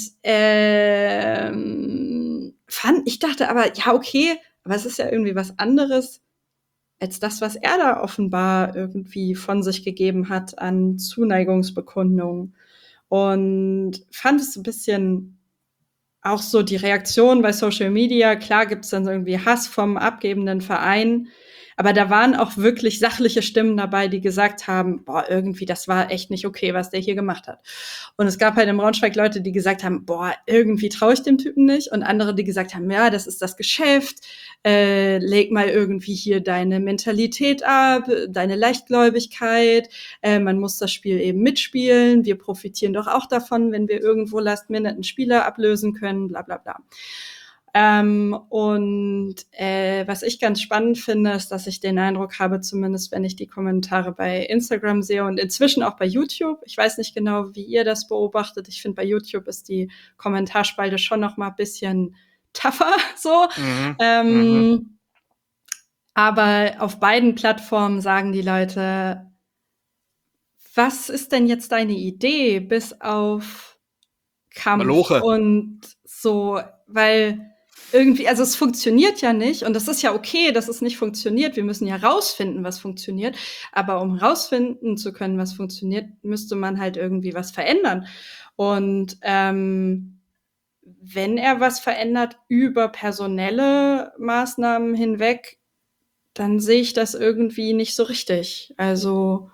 S7: ähm, fand, ich dachte aber, ja, okay, aber es ist ja irgendwie was anderes als das, was er da offenbar irgendwie von sich gegeben hat an Zuneigungsbekundungen. Und fand es ein bisschen auch so die Reaktion bei Social Media, klar gibt's dann irgendwie Hass vom abgebenden Verein, aber da waren auch wirklich sachliche Stimmen dabei, die gesagt haben, boah, irgendwie, das war echt nicht okay, was der hier gemacht hat. Und es gab halt in Braunschweig Leute, die gesagt haben, boah, irgendwie traue ich dem Typen nicht. Und andere, die gesagt haben, ja, das ist das Geschäft, äh, leg mal irgendwie hier deine Mentalität ab, deine Leichtgläubigkeit, äh, man muss das Spiel eben mitspielen, wir profitieren doch auch davon, wenn wir irgendwo last minute einen Spieler ablösen können, bla bla bla. Ähm, und äh, was ich ganz spannend finde, ist, dass ich den Eindruck habe, zumindest wenn ich die Kommentare bei Instagram sehe und inzwischen auch bei YouTube, ich weiß nicht genau, wie ihr das beobachtet, ich finde, bei YouTube ist die Kommentarspalte schon noch mal ein bisschen tougher, so. Mhm. Ähm, mhm. Aber auf beiden Plattformen sagen die Leute, was ist denn jetzt deine Idee, bis auf Kampf
S1: Maloche.
S7: Und so, weil irgendwie, also es funktioniert ja nicht und das ist ja okay, dass es nicht funktioniert. Wir müssen ja rausfinden, was funktioniert. Aber um rausfinden zu können, was funktioniert, müsste man halt irgendwie was verändern. Und ähm, wenn er was verändert über personelle Maßnahmen hinweg, dann sehe ich das irgendwie nicht so richtig. Also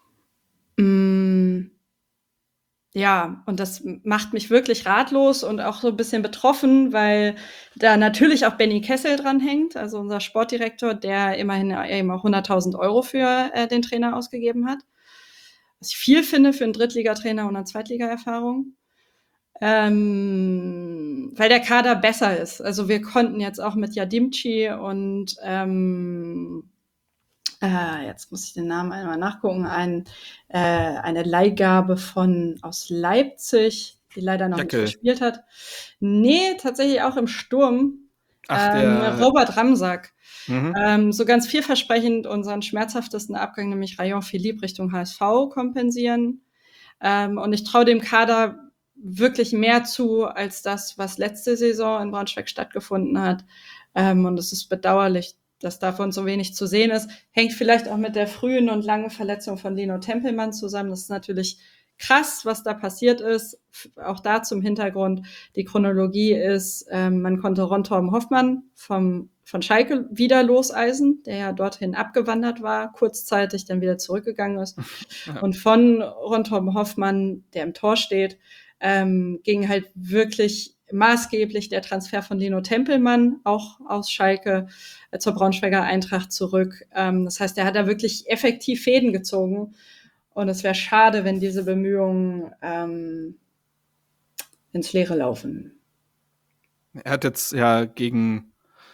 S7: mh, ja, und das macht mich wirklich ratlos und auch so ein bisschen betroffen, weil da natürlich auch Benny Kessel dran hängt, also unser Sportdirektor, der immerhin eben auch hunderttausend Euro für äh, den Trainer ausgegeben hat. Was ich viel finde für einen Drittligatrainer und eine Zweitliga-Erfahrung. Ähm, weil der Kader besser ist. Also wir konnten jetzt auch mit Yadimchi und ähm, äh, jetzt muss ich den Namen einmal nachgucken, ein, äh, eine Leihgabe von aus Leipzig, die leider noch
S1: Jackel.
S7: nicht gespielt hat. Nee, tatsächlich auch im Sturm.
S1: Ach,
S7: ähm,
S1: der-
S7: Robert Ramsack.
S1: Mhm.
S7: Ähm, so ganz vielversprechend unseren schmerzhaftesten Abgang, nämlich Rayon Philippe Richtung H S V kompensieren. Ähm, und ich traue dem Kader wirklich mehr zu, als das, was letzte Saison in Braunschweig stattgefunden hat. Ähm, und es ist bedauerlich, dass davon so wenig zu sehen ist. Hängt vielleicht auch mit der frühen und langen Verletzung von Lino Tempelmann zusammen. Das ist natürlich krass, was da passiert ist. F- Auch da zum Hintergrund. Die Chronologie ist, ähm, man konnte Ron Torben Hoffmann vom, von Schalke wieder loseisen, der ja dorthin abgewandert war, kurzzeitig dann wieder zurückgegangen ist.
S1: Ja.
S7: Und von Ron Torben Hoffmann, der im Tor steht, ähm, ging halt wirklich maßgeblich der Transfer von Lino Tempelmann, auch aus Schalke, äh, zur Braunschweiger Eintracht zurück. Ähm, das heißt, er hat da wirklich effektiv Fäden gezogen. Und es wäre schade, wenn diese Bemühungen ähm, ins Leere laufen.
S1: Er hat jetzt ja gegen,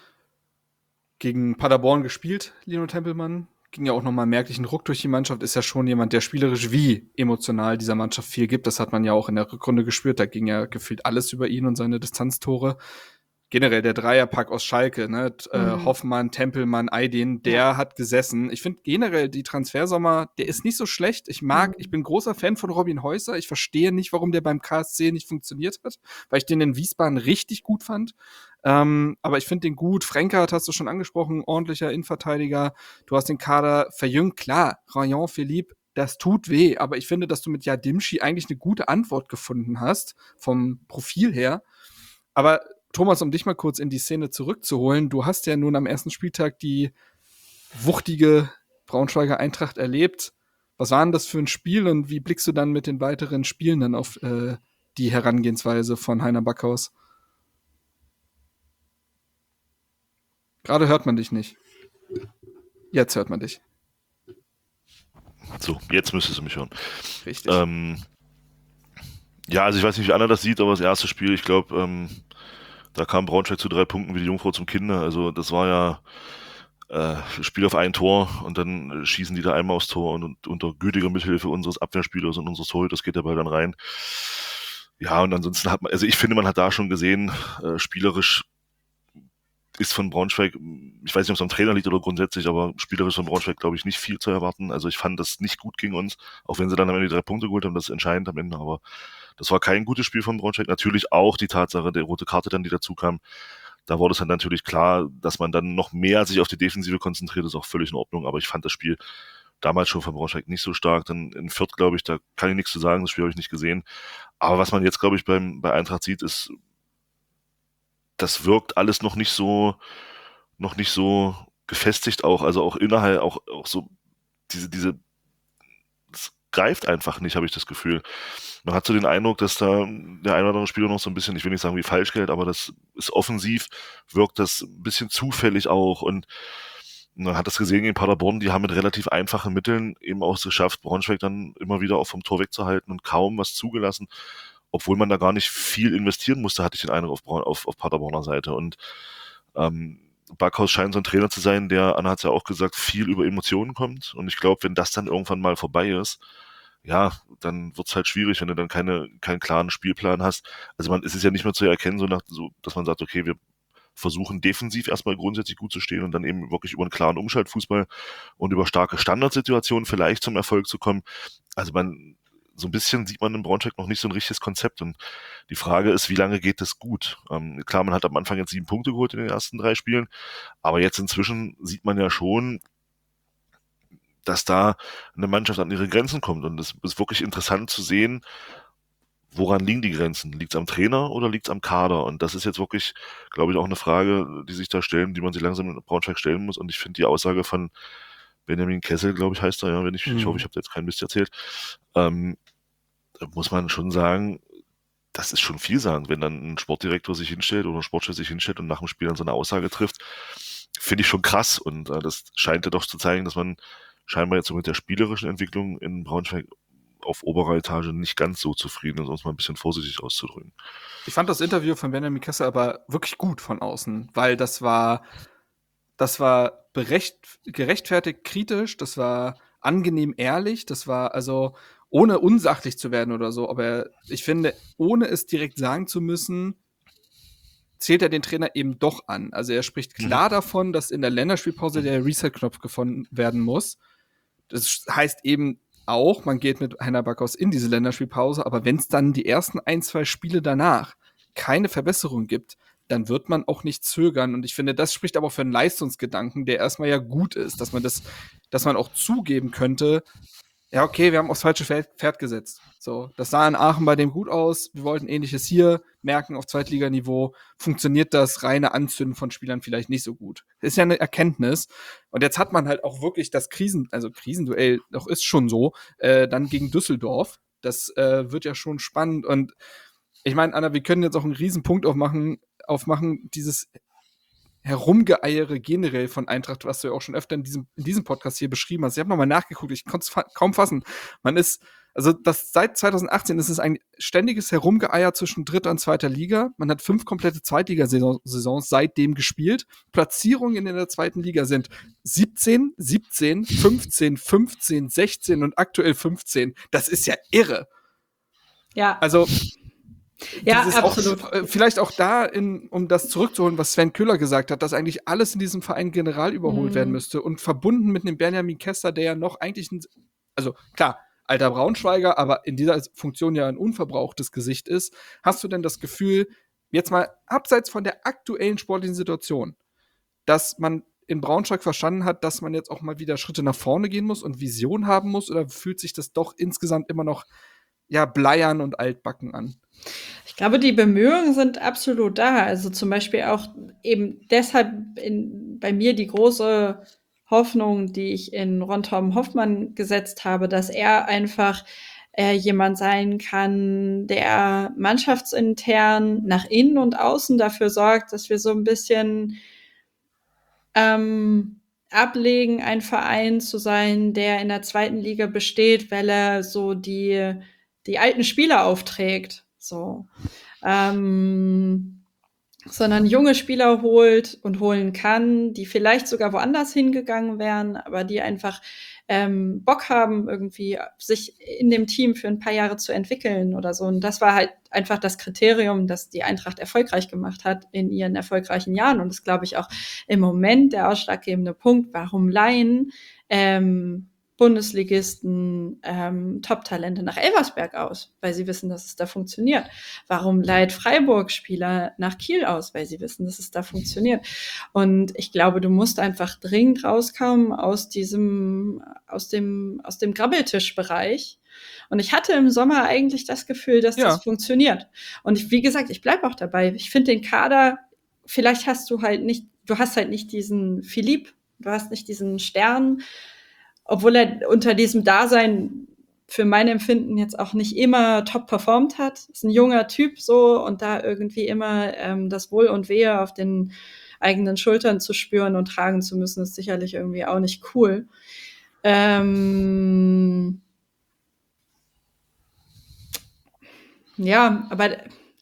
S1: gegen Paderborn gespielt, Lino Tempelmann. Ging ja auch nochmal merklichen Ruck durch die Mannschaft. Ist ja schon jemand, der spielerisch wie emotional dieser Mannschaft viel gibt. Das hat man ja auch in der Rückrunde gespürt. Da ging ja gefühlt alles über ihn und seine Distanztore. Generell der Dreierpack aus Schalke, ne? T- äh,
S7: Mhm.
S1: Hoffmann, Tempelmann, Aydin, der
S7: Ja.
S1: hat gesessen. Ich finde generell die Transfersommer, der ist nicht so schlecht. Ich mag,
S7: Mhm.
S1: ich bin großer Fan von Robin Häuser. Ich verstehe nicht, warum der beim K S C nicht funktioniert hat, weil ich den in Wiesbaden richtig gut fand. Ähm, aber ich finde den gut. Frenkert hast du schon angesprochen, ordentlicher Innenverteidiger. Du hast den Kader verjüngt. Klar, Rayon Philippe, das tut weh. Aber ich finde, dass du mit Yadimchi eigentlich eine gute Antwort gefunden hast, vom Profil her. Aber Thomas, um dich mal kurz in die Szene zurückzuholen, du hast ja nun am ersten Spieltag die wuchtige Braunschweiger Eintracht erlebt. Was war denn das für ein Spiel und wie blickst du dann mit den weiteren Spielen dann auf äh, die Herangehensweise von Heiner Backhaus? Gerade hört man dich nicht. Jetzt hört man dich.
S6: So, jetzt müsstest du mich hören.
S1: Richtig.
S6: Ähm, ja, also ich weiß nicht, wie Anna das sieht, aber das erste Spiel, ich glaube, ähm, da kam Braunschweig zu drei Punkten wie die Jungfrau zum Kinder. Also das war ja äh, Spiel auf ein Tor und dann äh, schießen die da einmal aufs Tor und, und unter gütiger Mithilfe unseres Abwehrspielers und unseres Torhüters geht der Ball dann rein. Ja, und ansonsten hat man, also ich finde, man hat da schon gesehen, äh, spielerisch ist von Braunschweig, ich weiß nicht, ob es am Trainer liegt oder grundsätzlich, aber spielerisch von Braunschweig, glaube ich, nicht viel zu erwarten. Also ich fand das nicht gut gegen uns, auch wenn sie dann am Ende die drei Punkte geholt haben, das ist entscheidend am Ende, aber das war kein gutes Spiel von Braunschweig. Natürlich auch die Tatsache, der rote Karte dann, die dazu kam, da wurde es dann natürlich klar, dass man dann noch mehr sich auf die Defensive konzentriert, ist auch völlig in Ordnung, aber ich fand das Spiel damals schon von Braunschweig nicht so stark. Dann in Fürth, glaube ich, da kann ich nichts zu sagen, das Spiel habe ich nicht gesehen. Aber was man jetzt, glaube ich, beim, bei Eintracht sieht, ist, das wirkt alles noch nicht so, noch nicht so gefestigt auch, also auch innerhalb, auch, auch so, diese, diese, das greift einfach nicht, habe ich das Gefühl. Man hat so den Eindruck, dass da der ein oder andere Spieler noch so ein bisschen, ich will nicht sagen wie Falschgeld, aber das ist offensiv, wirkt das ein bisschen zufällig auch und man hat das gesehen gegen Paderborn, die haben mit relativ einfachen Mitteln eben auch es geschafft, Braunschweig dann immer wieder auch vom Tor wegzuhalten und kaum was zugelassen, obwohl man da gar nicht viel investieren musste, hatte ich den Eindruck auf, Braun, auf, auf Paderborner Seite. Und ähm, Backhaus scheint so ein Trainer zu sein, der, Anna hat es ja auch gesagt, viel über Emotionen kommt. Und ich glaube, wenn das dann irgendwann mal vorbei ist, ja, dann wird es halt schwierig, wenn du dann keine, keinen klaren Spielplan hast. Also man, es ist ja nicht mehr zu erkennen, so nach, so, dass man sagt, okay, wir versuchen defensiv erstmal grundsätzlich gut zu stehen und dann eben wirklich über einen klaren Umschaltfußball und über starke Standardsituationen vielleicht zum Erfolg zu kommen. Also man, so ein bisschen sieht man in Braunschweig noch nicht so ein richtiges Konzept und die Frage ist, wie lange geht das gut? Ähm, klar, man hat am Anfang jetzt sieben Punkte geholt in den ersten drei Spielen, aber jetzt inzwischen sieht man ja schon, dass da eine Mannschaft an ihre Grenzen kommt und es ist wirklich interessant zu sehen, woran liegen die Grenzen? Liegt es am Trainer oder liegt es am Kader? Und das ist jetzt wirklich, glaube ich, auch eine Frage, die sich da stellen, die man sich langsam in Braunschweig stellen muss und ich finde die Aussage von Benjamin Kessel, glaube ich, heißt er, ja, wenn ich, mhm. ich hoffe, ich habe jetzt keinen Mist erzählt, ähm, muss man schon sagen, das ist schon vielsagend, wenn dann ein Sportdirektor sich hinstellt oder ein Sportchef sich hinstellt und nach dem Spiel dann so eine Aussage trifft, finde ich schon krass und äh, das scheint ja doch zu zeigen, dass man scheinbar jetzt so mit der spielerischen Entwicklung in Braunschweig auf oberer Etage nicht ganz so zufrieden, um es mal ein bisschen vorsichtig auszudrücken.
S1: Ich fand das Interview von Benjamin Kessler aber wirklich gut von außen, weil das war, das war berecht, gerechtfertigt kritisch, das war angenehm ehrlich, das war also ohne unsachlich zu werden oder so, aber ich finde, ohne es direkt sagen zu müssen, zählt er den Trainer eben doch an. Also er spricht klar davon, dass in der Länderspielpause der Reset-Knopf gefunden werden muss. Das heißt eben auch, man geht mit Heiner Backhaus in diese Länderspielpause, aber wenn es dann die ersten ein, zwei Spiele danach keine Verbesserung gibt, dann wird man auch nicht zögern. Und ich finde, das spricht aber auch für einen Leistungsgedanken, der erstmal ja gut ist, dass man das, dass man auch zugeben könnte, ja, okay, wir haben aufs falsche Pferd, Pferd gesetzt. So, das sah in Aachen bei dem gut aus. Wir wollten Ähnliches hier merken auf Zweitliganiveau. Funktioniert das reine Anzünden von Spielern vielleicht nicht so gut? Das ist ja eine Erkenntnis. Und jetzt hat man halt auch wirklich das Krisen, also Krisenduell, doch ist schon so, äh, dann gegen Düsseldorf. Das äh, wird ja schon spannend. Und ich meine, Anna, wir können jetzt auch einen Riesenpunkt aufmachen, aufmachen, dieses Herumgeeiere generell von Eintracht, was du ja auch schon öfter in diesem, in diesem Podcast hier beschrieben hast. Ich habe nochmal nachgeguckt, ich konnte es fa- kaum fassen. Man ist, also das seit zwanzig achtzehn ist es ein ständiges Herumgeeier zwischen dritter und zweiter Liga. Man hat fünf komplette Zweitligasaisons seitdem gespielt. Platzierungen in der zweiten Liga sind siebzehn, siebzehn, fünfzehn, fünfzehn, sechzehn und aktuell fünfzehn. Das ist ja irre.
S7: Ja.
S1: Also
S7: Ja,
S1: dieses
S7: absolut.
S1: Auch, äh, vielleicht auch da, in, um das zurückzuholen, was Sven Köhler gesagt hat, dass eigentlich alles in diesem Verein general überholt
S7: Mhm.
S1: werden müsste und verbunden mit dem Benjamin Kessler, der ja noch eigentlich, ein, also klar, alter Braunschweiger, aber in dieser Funktion ja ein unverbrauchtes Gesicht ist. Hast du denn das Gefühl, jetzt mal abseits von der aktuellen sportlichen Situation, dass man in Braunschweig verstanden hat, dass man jetzt auch mal wieder Schritte nach vorne gehen muss und Vision haben muss, oder fühlt sich das doch insgesamt immer noch ja bleiern und altbacken an?
S7: Ich glaube, die Bemühungen sind absolut da. Also zum Beispiel auch eben deshalb in, bei mir die große Hoffnung, die ich in Ron Torben Hoffmann gesetzt habe, dass er einfach äh, jemand sein kann, der mannschaftsintern nach innen und außen dafür sorgt, dass wir so ein bisschen ähm, ablegen, ein Verein zu sein, der in der zweiten Liga besteht, weil er so die, die alten Spieler aufträgt. So. Ähm, sondern junge Spieler holt und holen kann, die vielleicht sogar woanders hingegangen wären, aber die einfach ähm, Bock haben, irgendwie sich in dem Team für ein paar Jahre zu entwickeln oder so. Und das war halt einfach das Kriterium, das die Eintracht erfolgreich gemacht hat in ihren erfolgreichen Jahren. Und das glaube ich auch im Moment der ausschlaggebende Punkt, warum Laien ähm, Bundesligisten ähm, Top-Talente nach Elversberg aus, weil sie wissen, dass es da funktioniert. Warum leiht Freiburg Spieler nach Kiel aus, weil sie wissen, dass es da funktioniert. Und ich glaube, du musst einfach dringend rauskommen aus diesem, aus dem, aus dem Grabbeltischbereich. Und ich hatte im Sommer eigentlich das Gefühl, dass
S1: Ja.
S7: das funktioniert. Und ich, wie gesagt, ich bleibe auch dabei. Ich finde den Kader, vielleicht hast du halt nicht, du hast halt nicht diesen Philipp, du hast nicht diesen Stern, obwohl er unter diesem Dasein für mein Empfinden jetzt auch nicht immer top performt hat. Ist ein junger Typ so und da irgendwie immer ähm, das Wohl und Wehe auf den eigenen Schultern zu spüren und tragen zu müssen, ist sicherlich irgendwie auch nicht cool. Ähm ja, aber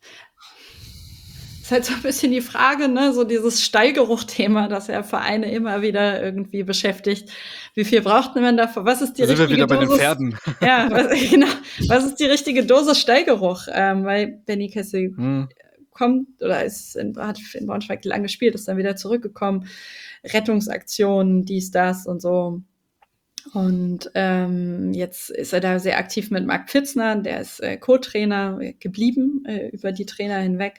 S7: ist halt so ein bisschen die Frage, ne, so dieses Stallgeruch-Thema, das ja Vereine immer wieder irgendwie beschäftigt. Wie viel braucht man davon? Was ist die
S1: Da sind wir
S7: richtige
S1: wieder bei den
S7: Dosis?
S1: Pferden.
S7: Ja, was, genau. Was ist die richtige Dosis Stallgeruch? Ähm, weil Benny Kessel
S1: Hm.
S7: kommt oder ist in, hat in Braunschweig lang gespielt, ist dann wieder zurückgekommen. Rettungsaktionen, dies, das und so. Und ähm, jetzt ist er da sehr aktiv mit Marc Pfitzner, der ist äh, Co-Trainer geblieben äh, über die Trainer hinweg.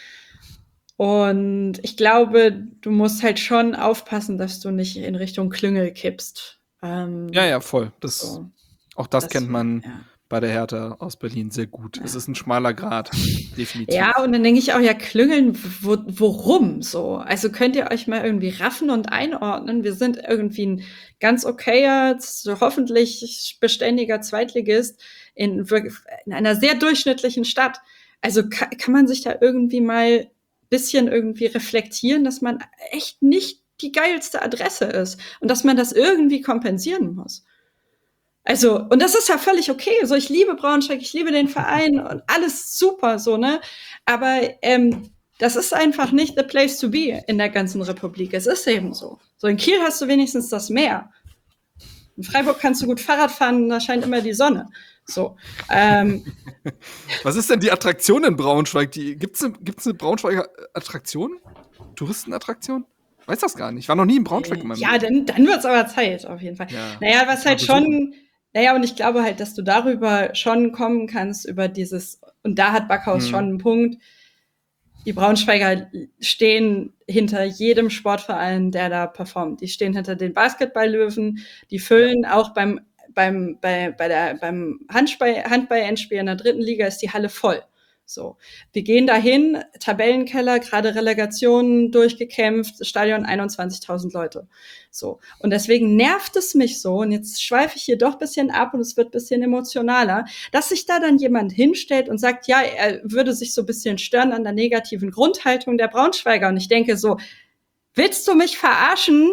S7: Und ich glaube, du musst halt schon aufpassen, dass du nicht in Richtung Klüngel kippst. Ähm,
S1: Ja, ja, voll. Das,
S7: so.
S1: auch das,
S7: Das-
S1: kennt man
S7: ja.
S1: bei der Hertha aus Berlin sehr gut.
S7: Ja.
S1: Es ist ein schmaler Grat, definitiv.
S7: Ja, und dann denke ich auch, ja, Klüngeln, wo, worum so? Also könnt ihr euch mal irgendwie raffen und einordnen? Wir sind irgendwie ein ganz okayer, so hoffentlich beständiger Zweitligist in, wirk- in einer sehr durchschnittlichen Stadt. Also ka- kann man sich da irgendwie mal bisschen irgendwie reflektieren, dass man echt nicht die geilste Adresse ist und dass man das irgendwie kompensieren muss. Also, und das ist ja völlig okay. So, ich liebe Braunschweig, ich liebe den Verein und alles super, so, ne? Aber ähm, das ist einfach nicht the place to be in der ganzen Republik. Es ist eben so. So, in Kiel hast du wenigstens das Meer. In Freiburg kannst du gut Fahrrad fahren, da scheint immer die Sonne. So. Ähm,
S1: Was ist denn die Attraktion in Braunschweig? Die, gibt's eine, gibt's eine Braunschweiger Attraktion? Touristenattraktion? Weiß das gar nicht. Ich war noch nie in Braunschweig. In meinem
S7: ja, dann, dann wird's aber Zeit, auf jeden Fall.
S1: Ja.
S7: Naja, was halt schon, naja, und ich glaube halt, dass du darüber schon kommen kannst, über dieses, und da hat Backhaus hm. schon einen Punkt, die Braunschweiger stehen hinter jedem Sportverein, der da performt. Die stehen hinter den Basketball-Löwen, die füllen auch beim, beim, bei, bei der, beim Handball, Handball-Endspiel in der dritten Liga ist die Halle voll. So. Wir gehen dahin, Tabellenkeller, gerade Relegationen durchgekämpft, Stadion einundzwanzigtausend Leute. So. Und deswegen nervt es mich so, und jetzt schweife ich hier doch ein bisschen ab und es wird ein bisschen emotionaler, dass sich da dann jemand hinstellt und sagt, ja, er würde sich so ein bisschen stören an der negativen Grundhaltung der Braunschweiger. Und ich denke so, willst du mich verarschen?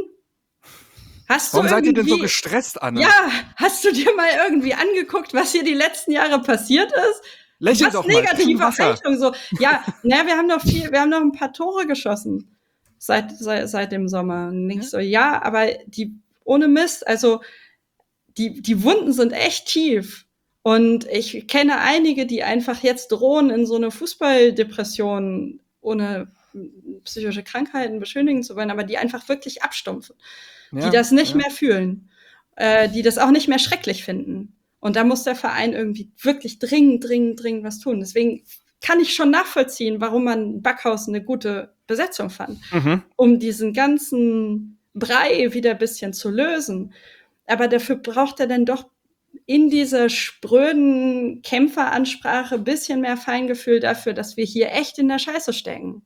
S7: Hast
S1: Warum
S7: du
S1: seid ihr denn so
S7: irgendwie-
S1: gestresst, Anna?
S7: Ja, hast du dir mal irgendwie angeguckt, was hier die letzten Jahre passiert ist?
S1: Lächel
S7: Was
S1: doch mal.
S7: negative
S1: Wasser.
S7: Haltung, so. Ja, na, wir haben noch viel, wir haben noch ein paar Tore geschossen seit, seit, seit dem Sommer. Und ich so, ja, aber die, ohne Mist, also, die, die Wunden sind echt tief. Und ich kenne einige, die einfach jetzt drohen, in so eine Fußballdepression, ohne psychische Krankheiten beschönigen zu wollen, aber die einfach wirklich abstumpfen.
S1: Ja,
S7: die das nicht
S1: ja.
S7: mehr fühlen. Äh, die das auch nicht mehr schrecklich finden. Und da muss der Verein irgendwie wirklich dringend, dringend, dringend was tun. Deswegen kann ich schon nachvollziehen, warum man Backhaus eine gute Besetzung fand,
S1: Mhm.
S7: um diesen ganzen Brei wieder ein bisschen zu lösen. Aber dafür braucht er dann doch in dieser spröden Kämpferansprache ein bisschen mehr Feingefühl dafür, dass wir hier echt in der Scheiße stecken.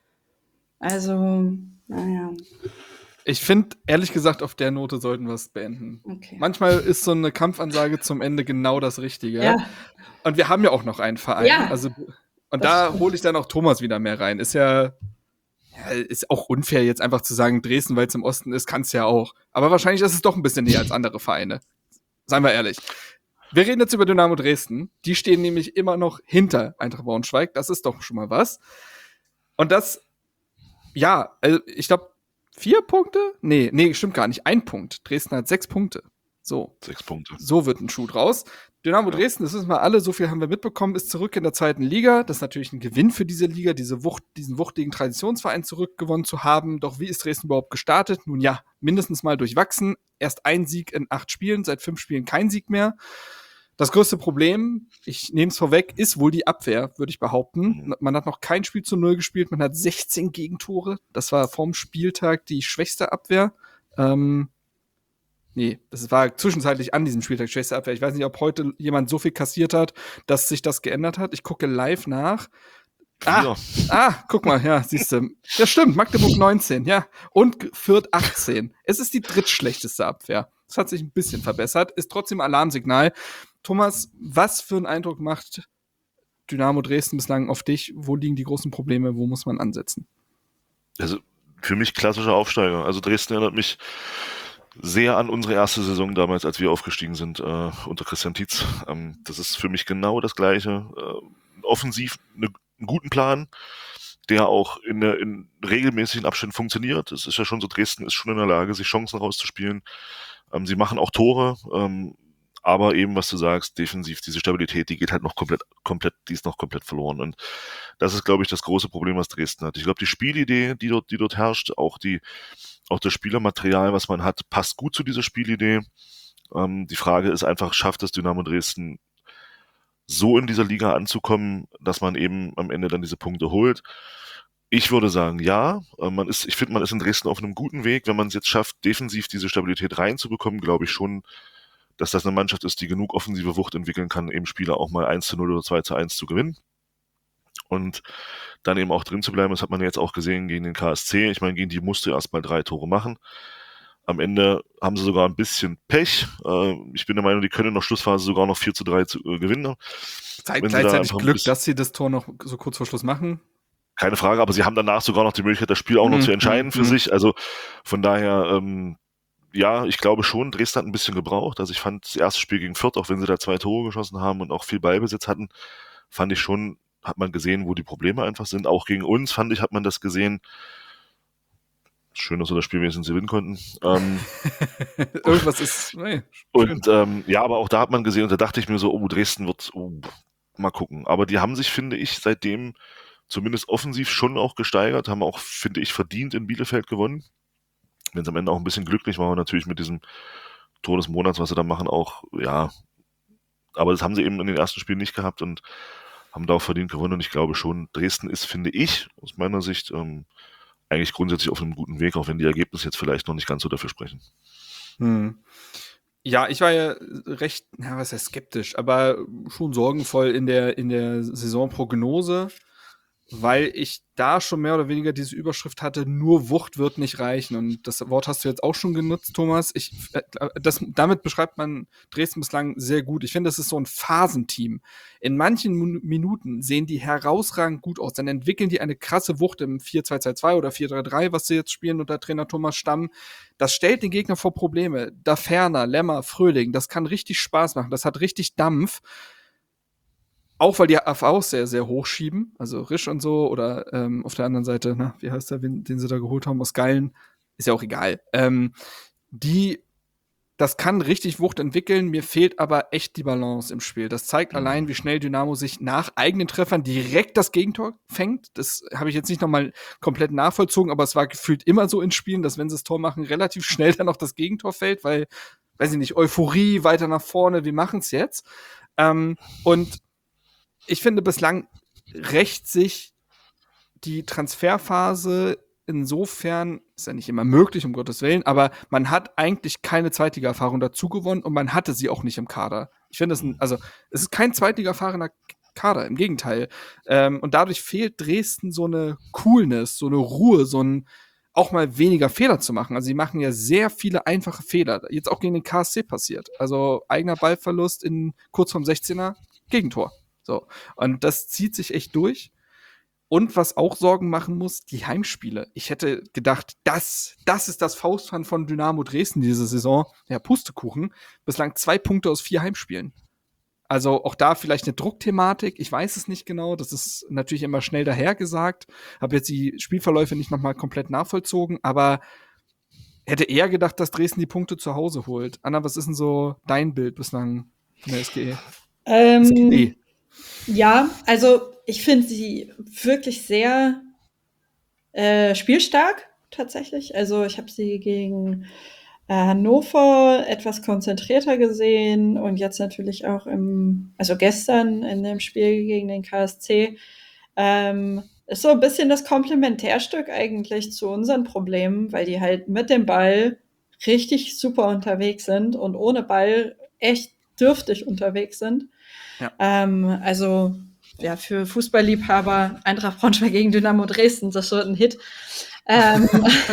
S7: Also, naja,
S1: Ich finde, ehrlich gesagt, auf der Note sollten wir es beenden.
S7: okay.
S1: Manchmal ist so eine Kampfansage zum Ende genau das Richtige.
S7: Ja.
S1: Und wir haben ja auch noch einen Verein.
S7: Ja.
S1: Also, und
S7: Das
S1: da
S7: stimmt.
S1: hole ich dann auch Thomas wieder mehr rein. Ist ja, ja ist auch unfair, jetzt einfach zu sagen, Dresden, weil es im Osten ist, kann es ja auch. Aber wahrscheinlich ist es doch ein bisschen näher als andere Vereine. Seien wir ehrlich. Wir reden jetzt über Dynamo Dresden. Die stehen nämlich immer noch hinter Eintracht Braunschweig. Das ist doch schon mal was. Und das, ja, also ich glaube, vier Punkte? Nee, nee, stimmt gar nicht. Ein Punkt. Dresden hat sechs Punkte. So.
S6: Sechs Punkte.
S1: So wird ein Schuh draus. Dynamo
S6: Ja.
S1: Dresden, das wissen wir alle, so viel haben wir mitbekommen, ist zurück in der zweiten Liga. Das ist natürlich ein Gewinn für diese Liga, diese Wucht, diesen wuchtigen Traditionsverein zurückgewonnen zu haben. Doch wie ist Dresden überhaupt gestartet? Nun ja, mindestens mal durchwachsen. Erst ein Sieg in acht Spielen, seit fünf Spielen kein Sieg mehr. Das größte Problem, ich nehme es vorweg, ist wohl die Abwehr, würde ich behaupten.
S6: Mhm.
S1: Man hat noch kein Spiel zu null gespielt, man hat sechzehn Gegentore. Das war vorm Spieltag die schwächste Abwehr. Ähm, nee, das war zwischenzeitlich an diesem Spieltag schwächste Abwehr. Ich weiß nicht, ob heute jemand so viel kassiert hat, dass sich das geändert hat. Ich gucke live nach. Ah, ah, guck mal, ja, siehst du. Ja, stimmt, Magdeburg neunzehn, ja. Und Fürth achtzehn. Es ist die drittschlechteste Abwehr. Das hat sich ein bisschen verbessert, ist trotzdem Alarmsignal. Thomas, was für einen Eindruck macht Dynamo Dresden bislang auf dich? Wo liegen die großen Probleme? Wo muss man ansetzen?
S6: Also für mich klassischer Aufsteiger. Also Dresden erinnert mich sehr an unsere erste Saison damals, als wir aufgestiegen sind äh, unter Christian Tietz. Ähm, das ist für mich genau das Gleiche. Äh, offensiv ne, einen guten Plan, der auch in, der, in regelmäßigen Abständen funktioniert. Es ist ja schon so, Dresden ist schon in der Lage, sich Chancen rauszuspielen. Ähm, sie machen auch Tore, ähm, aber eben, was du sagst, defensiv, diese Stabilität, die geht halt noch komplett, komplett, die ist noch komplett verloren. Und das ist, glaube ich, das große Problem, was Dresden hat. Ich glaube, die Spielidee, die dort, die dort herrscht, auch die, auch das Spielermaterial, was man hat, passt gut zu dieser Spielidee. Ähm, die Frage ist einfach, schafft es Dynamo Dresden so in dieser Liga anzukommen, dass man eben am Ende dann diese Punkte holt? Ich würde sagen, ja. Man ist, ich finde, man ist in Dresden auf einem guten Weg. Wenn man es jetzt schafft, defensiv diese Stabilität reinzubekommen, glaube ich schon, dass das eine Mannschaft ist, die genug offensive Wucht entwickeln kann, eben Spieler auch mal eins zu null oder zwei zu eins zu gewinnen. Und dann eben auch drin zu bleiben. Das hat man ja jetzt auch gesehen gegen den K S C. Ich meine, gegen die musste erst mal drei Tore machen. Am Ende haben sie sogar ein bisschen Pech. Ich bin der Meinung, die können in der Schlussphase sogar noch vier zu drei zu, äh, gewinnen.
S1: Zeit,
S6: Wenn sie da
S1: gleichzeitig
S6: einfach ein
S1: Glück,
S6: bisschen-
S1: dass sie das Tor noch so kurz vor Schluss machen.
S6: Keine Frage, aber sie haben danach sogar noch die Möglichkeit, das Spiel auch noch
S1: Mhm,
S6: zu entscheiden für
S1: mhm.
S6: sich. Also von daher, ähm, ja, ich glaube schon, Dresden hat ein bisschen gebraucht. Also ich fand das erste Spiel gegen Fürth, auch wenn sie da zwei Tore geschossen haben und auch viel Ballbesitz hatten, fand ich schon, hat man gesehen, wo die Probleme einfach sind. Auch gegen uns, fand ich, hat man das gesehen. Schön, dass wir das Spiel wenigstens gewinnen konnten. Ähm,
S1: Irgendwas ist. Nee,
S6: und ähm, ja, aber auch da hat man gesehen, und da dachte ich mir so, oh, Dresden wird, oh, mal gucken. Aber die haben sich, finde ich, seitdem zumindest offensiv schon auch gesteigert, haben auch, finde ich, verdient in Bielefeld gewonnen. Wenn es am Ende auch ein bisschen glücklich war, natürlich mit diesem Tor des Monats, was sie da machen, auch, ja. Aber das haben sie eben in den ersten Spielen nicht gehabt und haben da auch verdient gewonnen. Und ich glaube schon, Dresden ist, finde ich, aus meiner Sicht, ähm, eigentlich grundsätzlich auf einem guten Weg, auch wenn die Ergebnisse jetzt vielleicht noch nicht ganz so dafür sprechen.
S1: Hm. Ja, ich war ja recht, na, was heißt skeptisch, aber schon sorgenvoll in der, in der Saisonprognose, weil ich da schon mehr oder weniger diese Überschrift hatte, nur Wucht wird nicht reichen. Und das Wort hast du jetzt auch schon genutzt, Thomas. Ich, das, damit beschreibt man Dresden bislang sehr gut. Ich finde, das ist so ein Phasenteam. In manchen Minuten sehen die herausragend gut aus. Dann entwickeln die eine krasse Wucht im vier zwei zwei zwei oder vier drei drei, was sie jetzt spielen unter Trainer Thomas Stamm. Das stellt den Gegner vor Probleme. Da Ferner, Lemmer, Fröhling, das kann richtig Spaß machen. Das hat richtig Dampf. Auch weil die A Vs sehr, sehr hoch schieben, also Risch und so, oder ähm, auf der anderen Seite, na, wie heißt der, den, den sie da geholt haben, aus Gallen, ist ja auch egal. Ähm, die, das kann richtig Wucht entwickeln, mir fehlt aber echt die Balance im Spiel. Das zeigt mhm. allein, wie schnell Dynamo sich nach eigenen Treffern direkt das Gegentor fängt. Das habe ich jetzt nicht nochmal komplett nachvollzogen, aber es war gefühlt immer so in Spielen, dass wenn sie das Tor machen, relativ schnell dann auch das Gegentor fällt, weil, weiß ich nicht, Euphorie, weiter nach vorne, wir machen's jetzt. Ähm, und ich finde, bislang rächt sich die Transferphase insofern, ist ja nicht immer möglich, um Gottes Willen, aber man hat eigentlich keine Zweitliga-Erfahrung dazu gewonnen und man hatte sie auch nicht im Kader. Ich finde, es also es ist kein Zweitliga-erfahrener Kader, im Gegenteil. Ähm, und dadurch fehlt Dresden so eine Coolness, so eine Ruhe, so ein auch mal weniger Fehler zu machen. Also sie machen ja sehr viele einfache Fehler. Jetzt auch gegen den K S C passiert. Also eigener Ballverlust in kurz vorm sechzehner, Gegentor. So. Und das zieht sich echt durch. Und was auch Sorgen machen muss, die Heimspiele. Ich hätte gedacht, das, das ist das Faustpfand von Dynamo Dresden diese Saison. Ja, Pustekuchen. Bislang zwei Punkte aus vier Heimspielen. Also auch da vielleicht eine Druckthematik. Ich weiß es nicht genau. Das ist natürlich immer schnell dahergesagt. Habe jetzt die Spielverläufe nicht nochmal komplett nachvollzogen. Aber hätte eher gedacht, dass Dresden die Punkte zu Hause holt. Anna, was ist denn so dein Bild bislang von der S G E?
S7: Ähm,
S1: S G E.
S7: Ja, also ich finde sie wirklich sehr äh, spielstark tatsächlich. Also ich habe sie gegen äh, Hannover etwas konzentrierter gesehen und jetzt natürlich auch im, also gestern in dem Spiel gegen den K S C. Ähm, ist so ein bisschen das Komplementärstück eigentlich zu unseren Problemen, weil die halt mit dem Ball richtig super unterwegs sind und ohne Ball echt dürftig unterwegs sind. Ja. Ähm, also ja, für Fußballliebhaber Eintracht Braunschweig gegen Dynamo Dresden, das wird ein Hit. Ähm,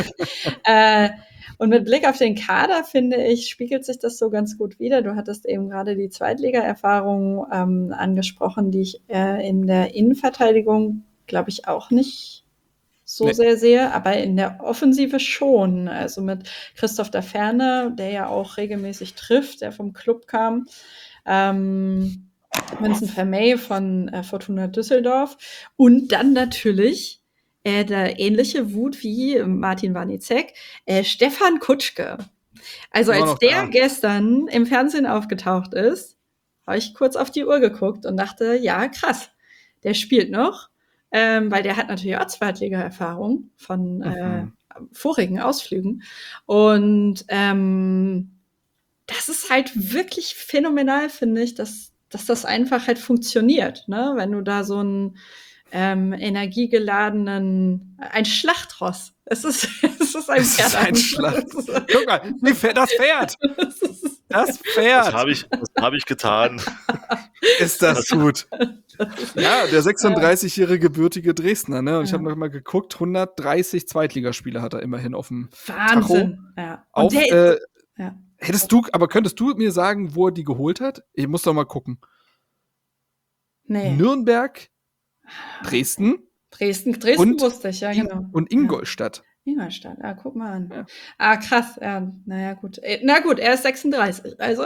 S7: äh, und mit Blick auf den Kader, finde ich, spiegelt sich das so ganz gut wider. Du hattest eben gerade die Zweitliga-Erfahrung ähm, angesprochen, die ich äh, in der Innenverteidigung, glaube ich, auch nicht so nee. sehr sehe, aber in der Offensive schon. Also mit Christoph da Ferne, der ja auch regelmäßig trifft, der vom Club kam. Ähm, Vincent Vermey von äh, Fortuna Düsseldorf und dann natürlich äh, der ähnliche Wut wie Martin Wanizek, äh, Stefan Kutschke. Also als der da. gestern im Fernsehen aufgetaucht ist, habe ich kurz auf die Uhr geguckt und dachte, ja, krass, der spielt noch, ähm, weil der hat natürlich auch Zweitliga-Erfahrung von mhm. äh, vorigen Ausflügen und ähm, das ist halt wirklich phänomenal, finde ich, dass dass das einfach halt funktioniert, ne? Wenn du da so einen ähm, energiegeladenen, ein Schlachtross. Es ist, es ist ein Pferd.
S1: Es ist ein Schlachtross. Guck mal, das Pferd. Das Pferd.
S6: Das habe ich, das hab ich getan.
S1: Ist das gut. Ja, der sechsunddreißigjährige gebürtige Dresdner, ne? Und ich
S7: Ja.
S1: habe noch mal geguckt, hundertdreißig Zweitligaspiele hat er immerhin auf dem
S7: Wahnsinn.
S1: Tacho.
S7: Ja.
S1: Auf,
S7: der,
S1: äh,
S7: ja.
S1: Hättest du, aber könntest du mir sagen, wo er die geholt hat? Ich muss doch mal gucken.
S7: Nee.
S1: Nürnberg, Dresden.
S7: Dresden, Dresden
S1: und,
S7: wusste ich, ja, genau.
S1: Und Ingolstadt.
S7: Ingolstadt, ah, guck mal an.
S1: Ja.
S7: Ah, krass, ja, naja, gut. Äh, Na gut, er ist sechsunddreißig, also.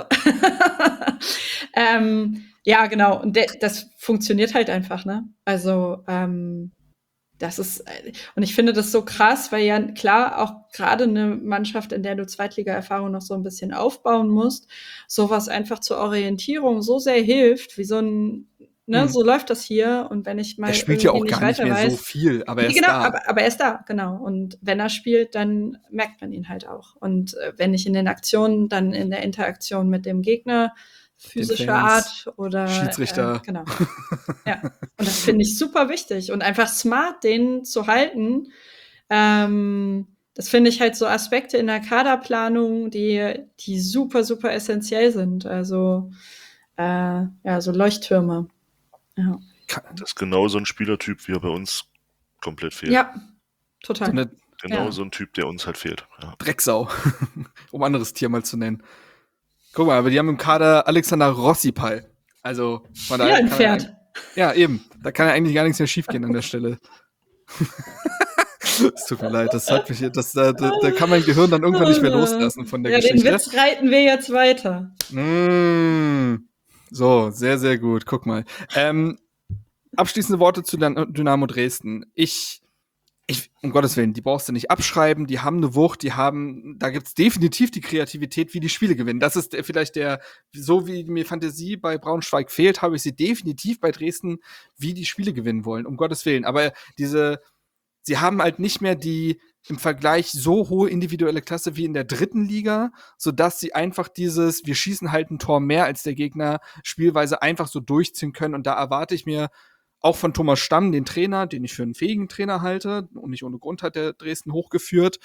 S7: ähm, ja, genau, und de- das funktioniert halt einfach, ne? Also, ähm, das ist, äh, und ich finde das so krass, weil ja klar auch gerade eine Mannschaft, in der du Zweitliga-Erfahrung noch so ein bisschen aufbauen musst, sowas einfach zur Orientierung so sehr hilft, wie so ein, ne,
S1: Mhm.
S7: so läuft das hier und wenn ich mal
S1: Er spielt ja
S7: irgendwie
S1: auch gar nicht
S7: weiter
S1: mehr so
S7: weiß,
S1: viel, aber er
S7: Nee,
S1: ist
S7: genau,
S1: da.
S7: aber, aber er ist da, genau. Und wenn er spielt, dann merkt man ihn halt auch. Und äh, wenn nicht in den Aktionen, dann in der Interaktion mit dem Gegner, physischer
S1: Fans,
S7: Art oder
S1: Schiedsrichter.
S7: Äh, genau. Ja. Und das finde ich super wichtig. Und einfach smart, den zu halten. Ähm, das finde ich halt so Aspekte in der Kaderplanung, die, die super, super essentiell sind. Also äh, ja, so Leuchttürme. Ja,
S6: Das ist genau so ein Spielertyp, wie er bei uns komplett fehlt.
S7: ja
S1: So
S7: total.
S1: eine
S6: Genau
S7: Ja.
S6: so ein Typ, der uns halt fehlt. Ja.
S1: Drecksau, um ein anderes Tier mal zu nennen. Guck mal, aber die haben im Kader Alexander Rossipal. Also, von
S7: Wieder
S1: daher
S7: ein
S1: kann er
S7: Pferd.
S1: eigentlich- Ja, eben. Da kann ja eigentlich gar nichts mehr schiefgehen an der Stelle. Es tut mir leid, das hat mich, das, da, da, da kann mein Gehirn dann irgendwann nicht mehr loslassen von der
S7: ja,
S1: Geschichte.
S7: den Witz reiten wir jetzt weiter.
S1: Mm. So, sehr, sehr gut. Guck mal. Ähm, abschließende Worte zu Dan- Dynamo Dresden. Ich, ich, um Gottes Willen, die brauchst du nicht abschreiben. Die haben eine Wucht, die haben, da gibt's definitiv die Kreativität, wie die Spiele gewinnen. Das ist der, vielleicht der, so wie mir Fantasie bei Braunschweig fehlt, habe ich sie definitiv bei Dresden, wie die Spiele gewinnen wollen. Um Gottes Willen. Aber diese, sie haben halt nicht mehr die im Vergleich so hohe individuelle Klasse wie in der dritten Liga, sodass sie einfach dieses, wir schießen halt ein Tor mehr als der Gegner, Spielweise einfach so durchziehen können. Und da erwarte ich mir auch von Thomas Stamm, den Trainer, den ich für einen fähigen Trainer halte, und nicht ohne Grund hat der Dresden hochgeführt,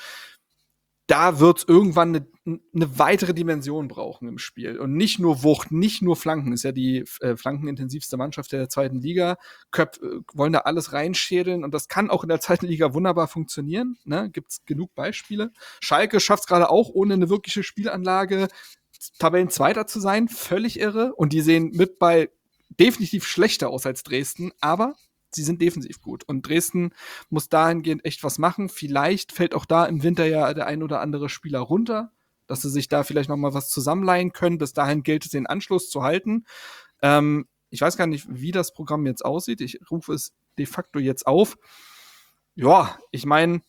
S1: da wird es irgendwann eine ne weitere Dimension brauchen im Spiel. Und nicht nur Wucht, nicht nur Flanken. Ist ja die äh, flankenintensivste Mannschaft der zweiten Liga. Köp äh, wollen da alles reinschädeln. Und das kann auch in der zweiten Liga wunderbar funktionieren. Ne? Gibt es genug Beispiele. Schalke schafft es gerade auch, ohne eine wirkliche Spielanlage Tabellenzweiter zu sein. Völlig irre. Und die sehen mit bei definitiv schlechter aus als Dresden. Aber sie sind defensiv gut. Und Dresden muss dahingehend echt was machen. Vielleicht fällt auch da im Winter ja der ein oder andere Spieler runter, dass sie sich da vielleicht noch mal was zusammenleihen können. Bis dahin gilt es, den Anschluss zu halten. Ähm, ich weiß gar nicht, wie das Programm jetzt aussieht. Ich rufe es de facto jetzt auf. Ja, ich meine,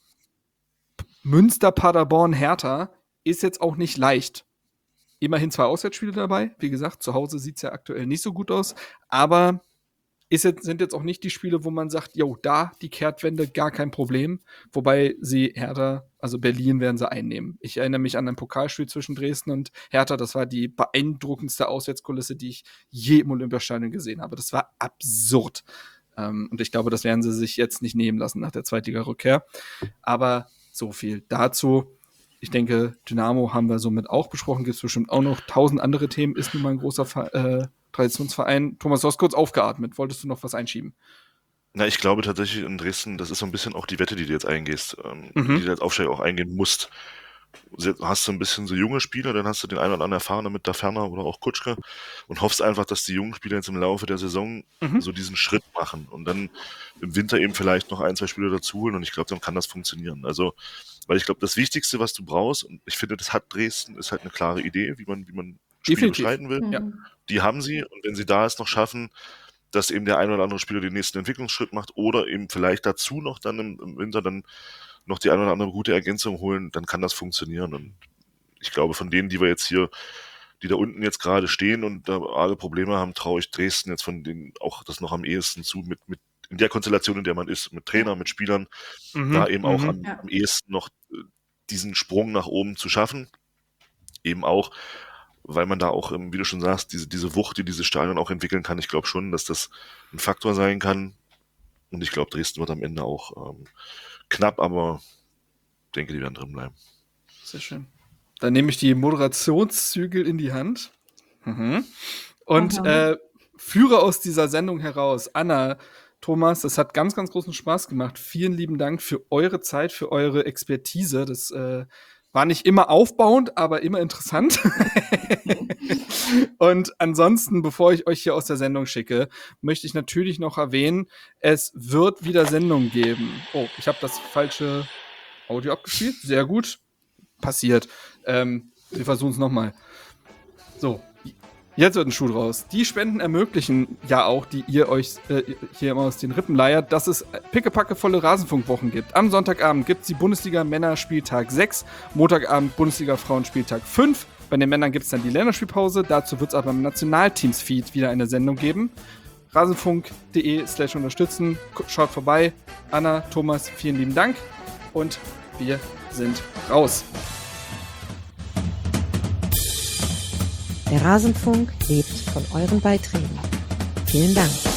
S1: Münster, Paderborn, Hertha ist jetzt auch nicht leicht. Immerhin zwei Auswärtsspiele dabei. Wie gesagt, zu Hause sieht es ja aktuell nicht so gut aus. Aber Ist jetzt, sind jetzt auch nicht die Spiele, wo man sagt, jo, da die Kehrtwende, gar kein Problem. Wobei sie Hertha, also Berlin werden sie einnehmen. Ich erinnere mich an ein Pokalspiel zwischen Dresden und Hertha. Das war die beeindruckendste Auswärtskulisse, die ich je im Olympiastadion gesehen habe. Das war absurd. Ähm, und ich glaube, das werden sie sich jetzt nicht nehmen lassen nach der Zweitliga-Rückkehr. Aber so viel dazu. Ich denke, Dynamo haben wir somit auch besprochen. Gibt es bestimmt auch noch tausend andere Themen. Ist nun mal ein großer Ver- äh, Traditionsverein. Thomas, du hast kurz aufgeatmet. Wolltest du noch was einschieben?
S6: Na, ich glaube tatsächlich in Dresden, das ist so ein bisschen auch die Wette, die du jetzt eingehst, ähm,
S1: Mhm.
S6: die du als Aufsteiger auch eingehen musst. Se- Hast du ein bisschen so junge Spieler, dann hast du den einen oder anderen Erfahrenen mit da Ferner oder auch Kutschke und hoffst einfach, dass die jungen Spieler jetzt im Laufe der Saison
S1: Mhm.
S6: so diesen Schritt machen und dann im Winter eben vielleicht noch ein, zwei Spieler dazu holen und ich glaube, dann kann das funktionieren. Also, weil ich glaube, das Wichtigste, was du brauchst, und ich finde, das hat Dresden, ist halt eine klare Idee, wie man, wie man Spiele
S1: Definitiv.
S6: beschreiten will.
S1: Ja.
S7: Mhm.
S6: Die haben sie und wenn sie da es noch schaffen, dass eben der ein oder andere Spieler den nächsten Entwicklungsschritt macht oder eben vielleicht dazu noch dann im, im Winter dann noch die ein oder andere gute Ergänzung holen, dann kann das funktionieren. Und ich glaube, von denen, die wir jetzt hier, die da unten jetzt gerade stehen und da alle Probleme haben, traue ich Dresden jetzt von denen auch das noch am ehesten zu, mit, mit in der Konstellation, in der man ist, mit Trainer, mit Spielern,
S1: Mhm.
S6: da eben auch
S1: Mhm.
S6: am,
S7: Ja.
S6: am ehesten noch äh, diesen Sprung nach oben zu schaffen. Eben auch, weil man da auch, ähm, wie du schon sagst, diese, diese Wucht, die dieses Stadion auch entwickeln kann. Ich glaube schon, dass das ein Faktor sein kann. Und ich glaube, Dresden wird am Ende auch ähm, knapp, aber ich denke, die werden drin bleiben.
S1: Sehr schön. Dann nehme ich die Moderationszügel in die Hand. Mhm. Und
S7: Aha.
S1: äh, führe aus dieser Sendung heraus. Anna, Thomas, das hat ganz, ganz großen Spaß gemacht. Vielen lieben Dank für eure Zeit, für eure Expertise. Das äh, war nicht immer aufbauend, aber immer interessant. Und ansonsten, bevor ich euch hier aus der Sendung schicke, möchte ich natürlich noch erwähnen, es wird wieder Sendungen geben. Oh, ich habe das falsche Audio abgespielt, sehr gut. Passiert. Ähm, wir versuchen es nochmal. So, jetzt wird ein Schuh draus. Die Spenden ermöglichen ja auch, die ihr euch äh, hier immer aus den Rippen leiert, dass es pickepackevolle Rasenfunkwochen gibt. Am Sonntagabend gibt es die Bundesliga Männer Spieltag sechs, Montagabend Bundesliga Frauen Spieltag fünf. Bei den Männern gibt es dann die Länderspielpause. Dazu wird es aber im Nationalteams-Feed wieder eine Sendung geben. rasenfunk.de slash unterstützen. Schaut vorbei. Anna, Thomas, vielen lieben Dank. Und wir sind raus.
S2: Der Rasenfunk lebt von euren Beiträgen. Vielen Dank.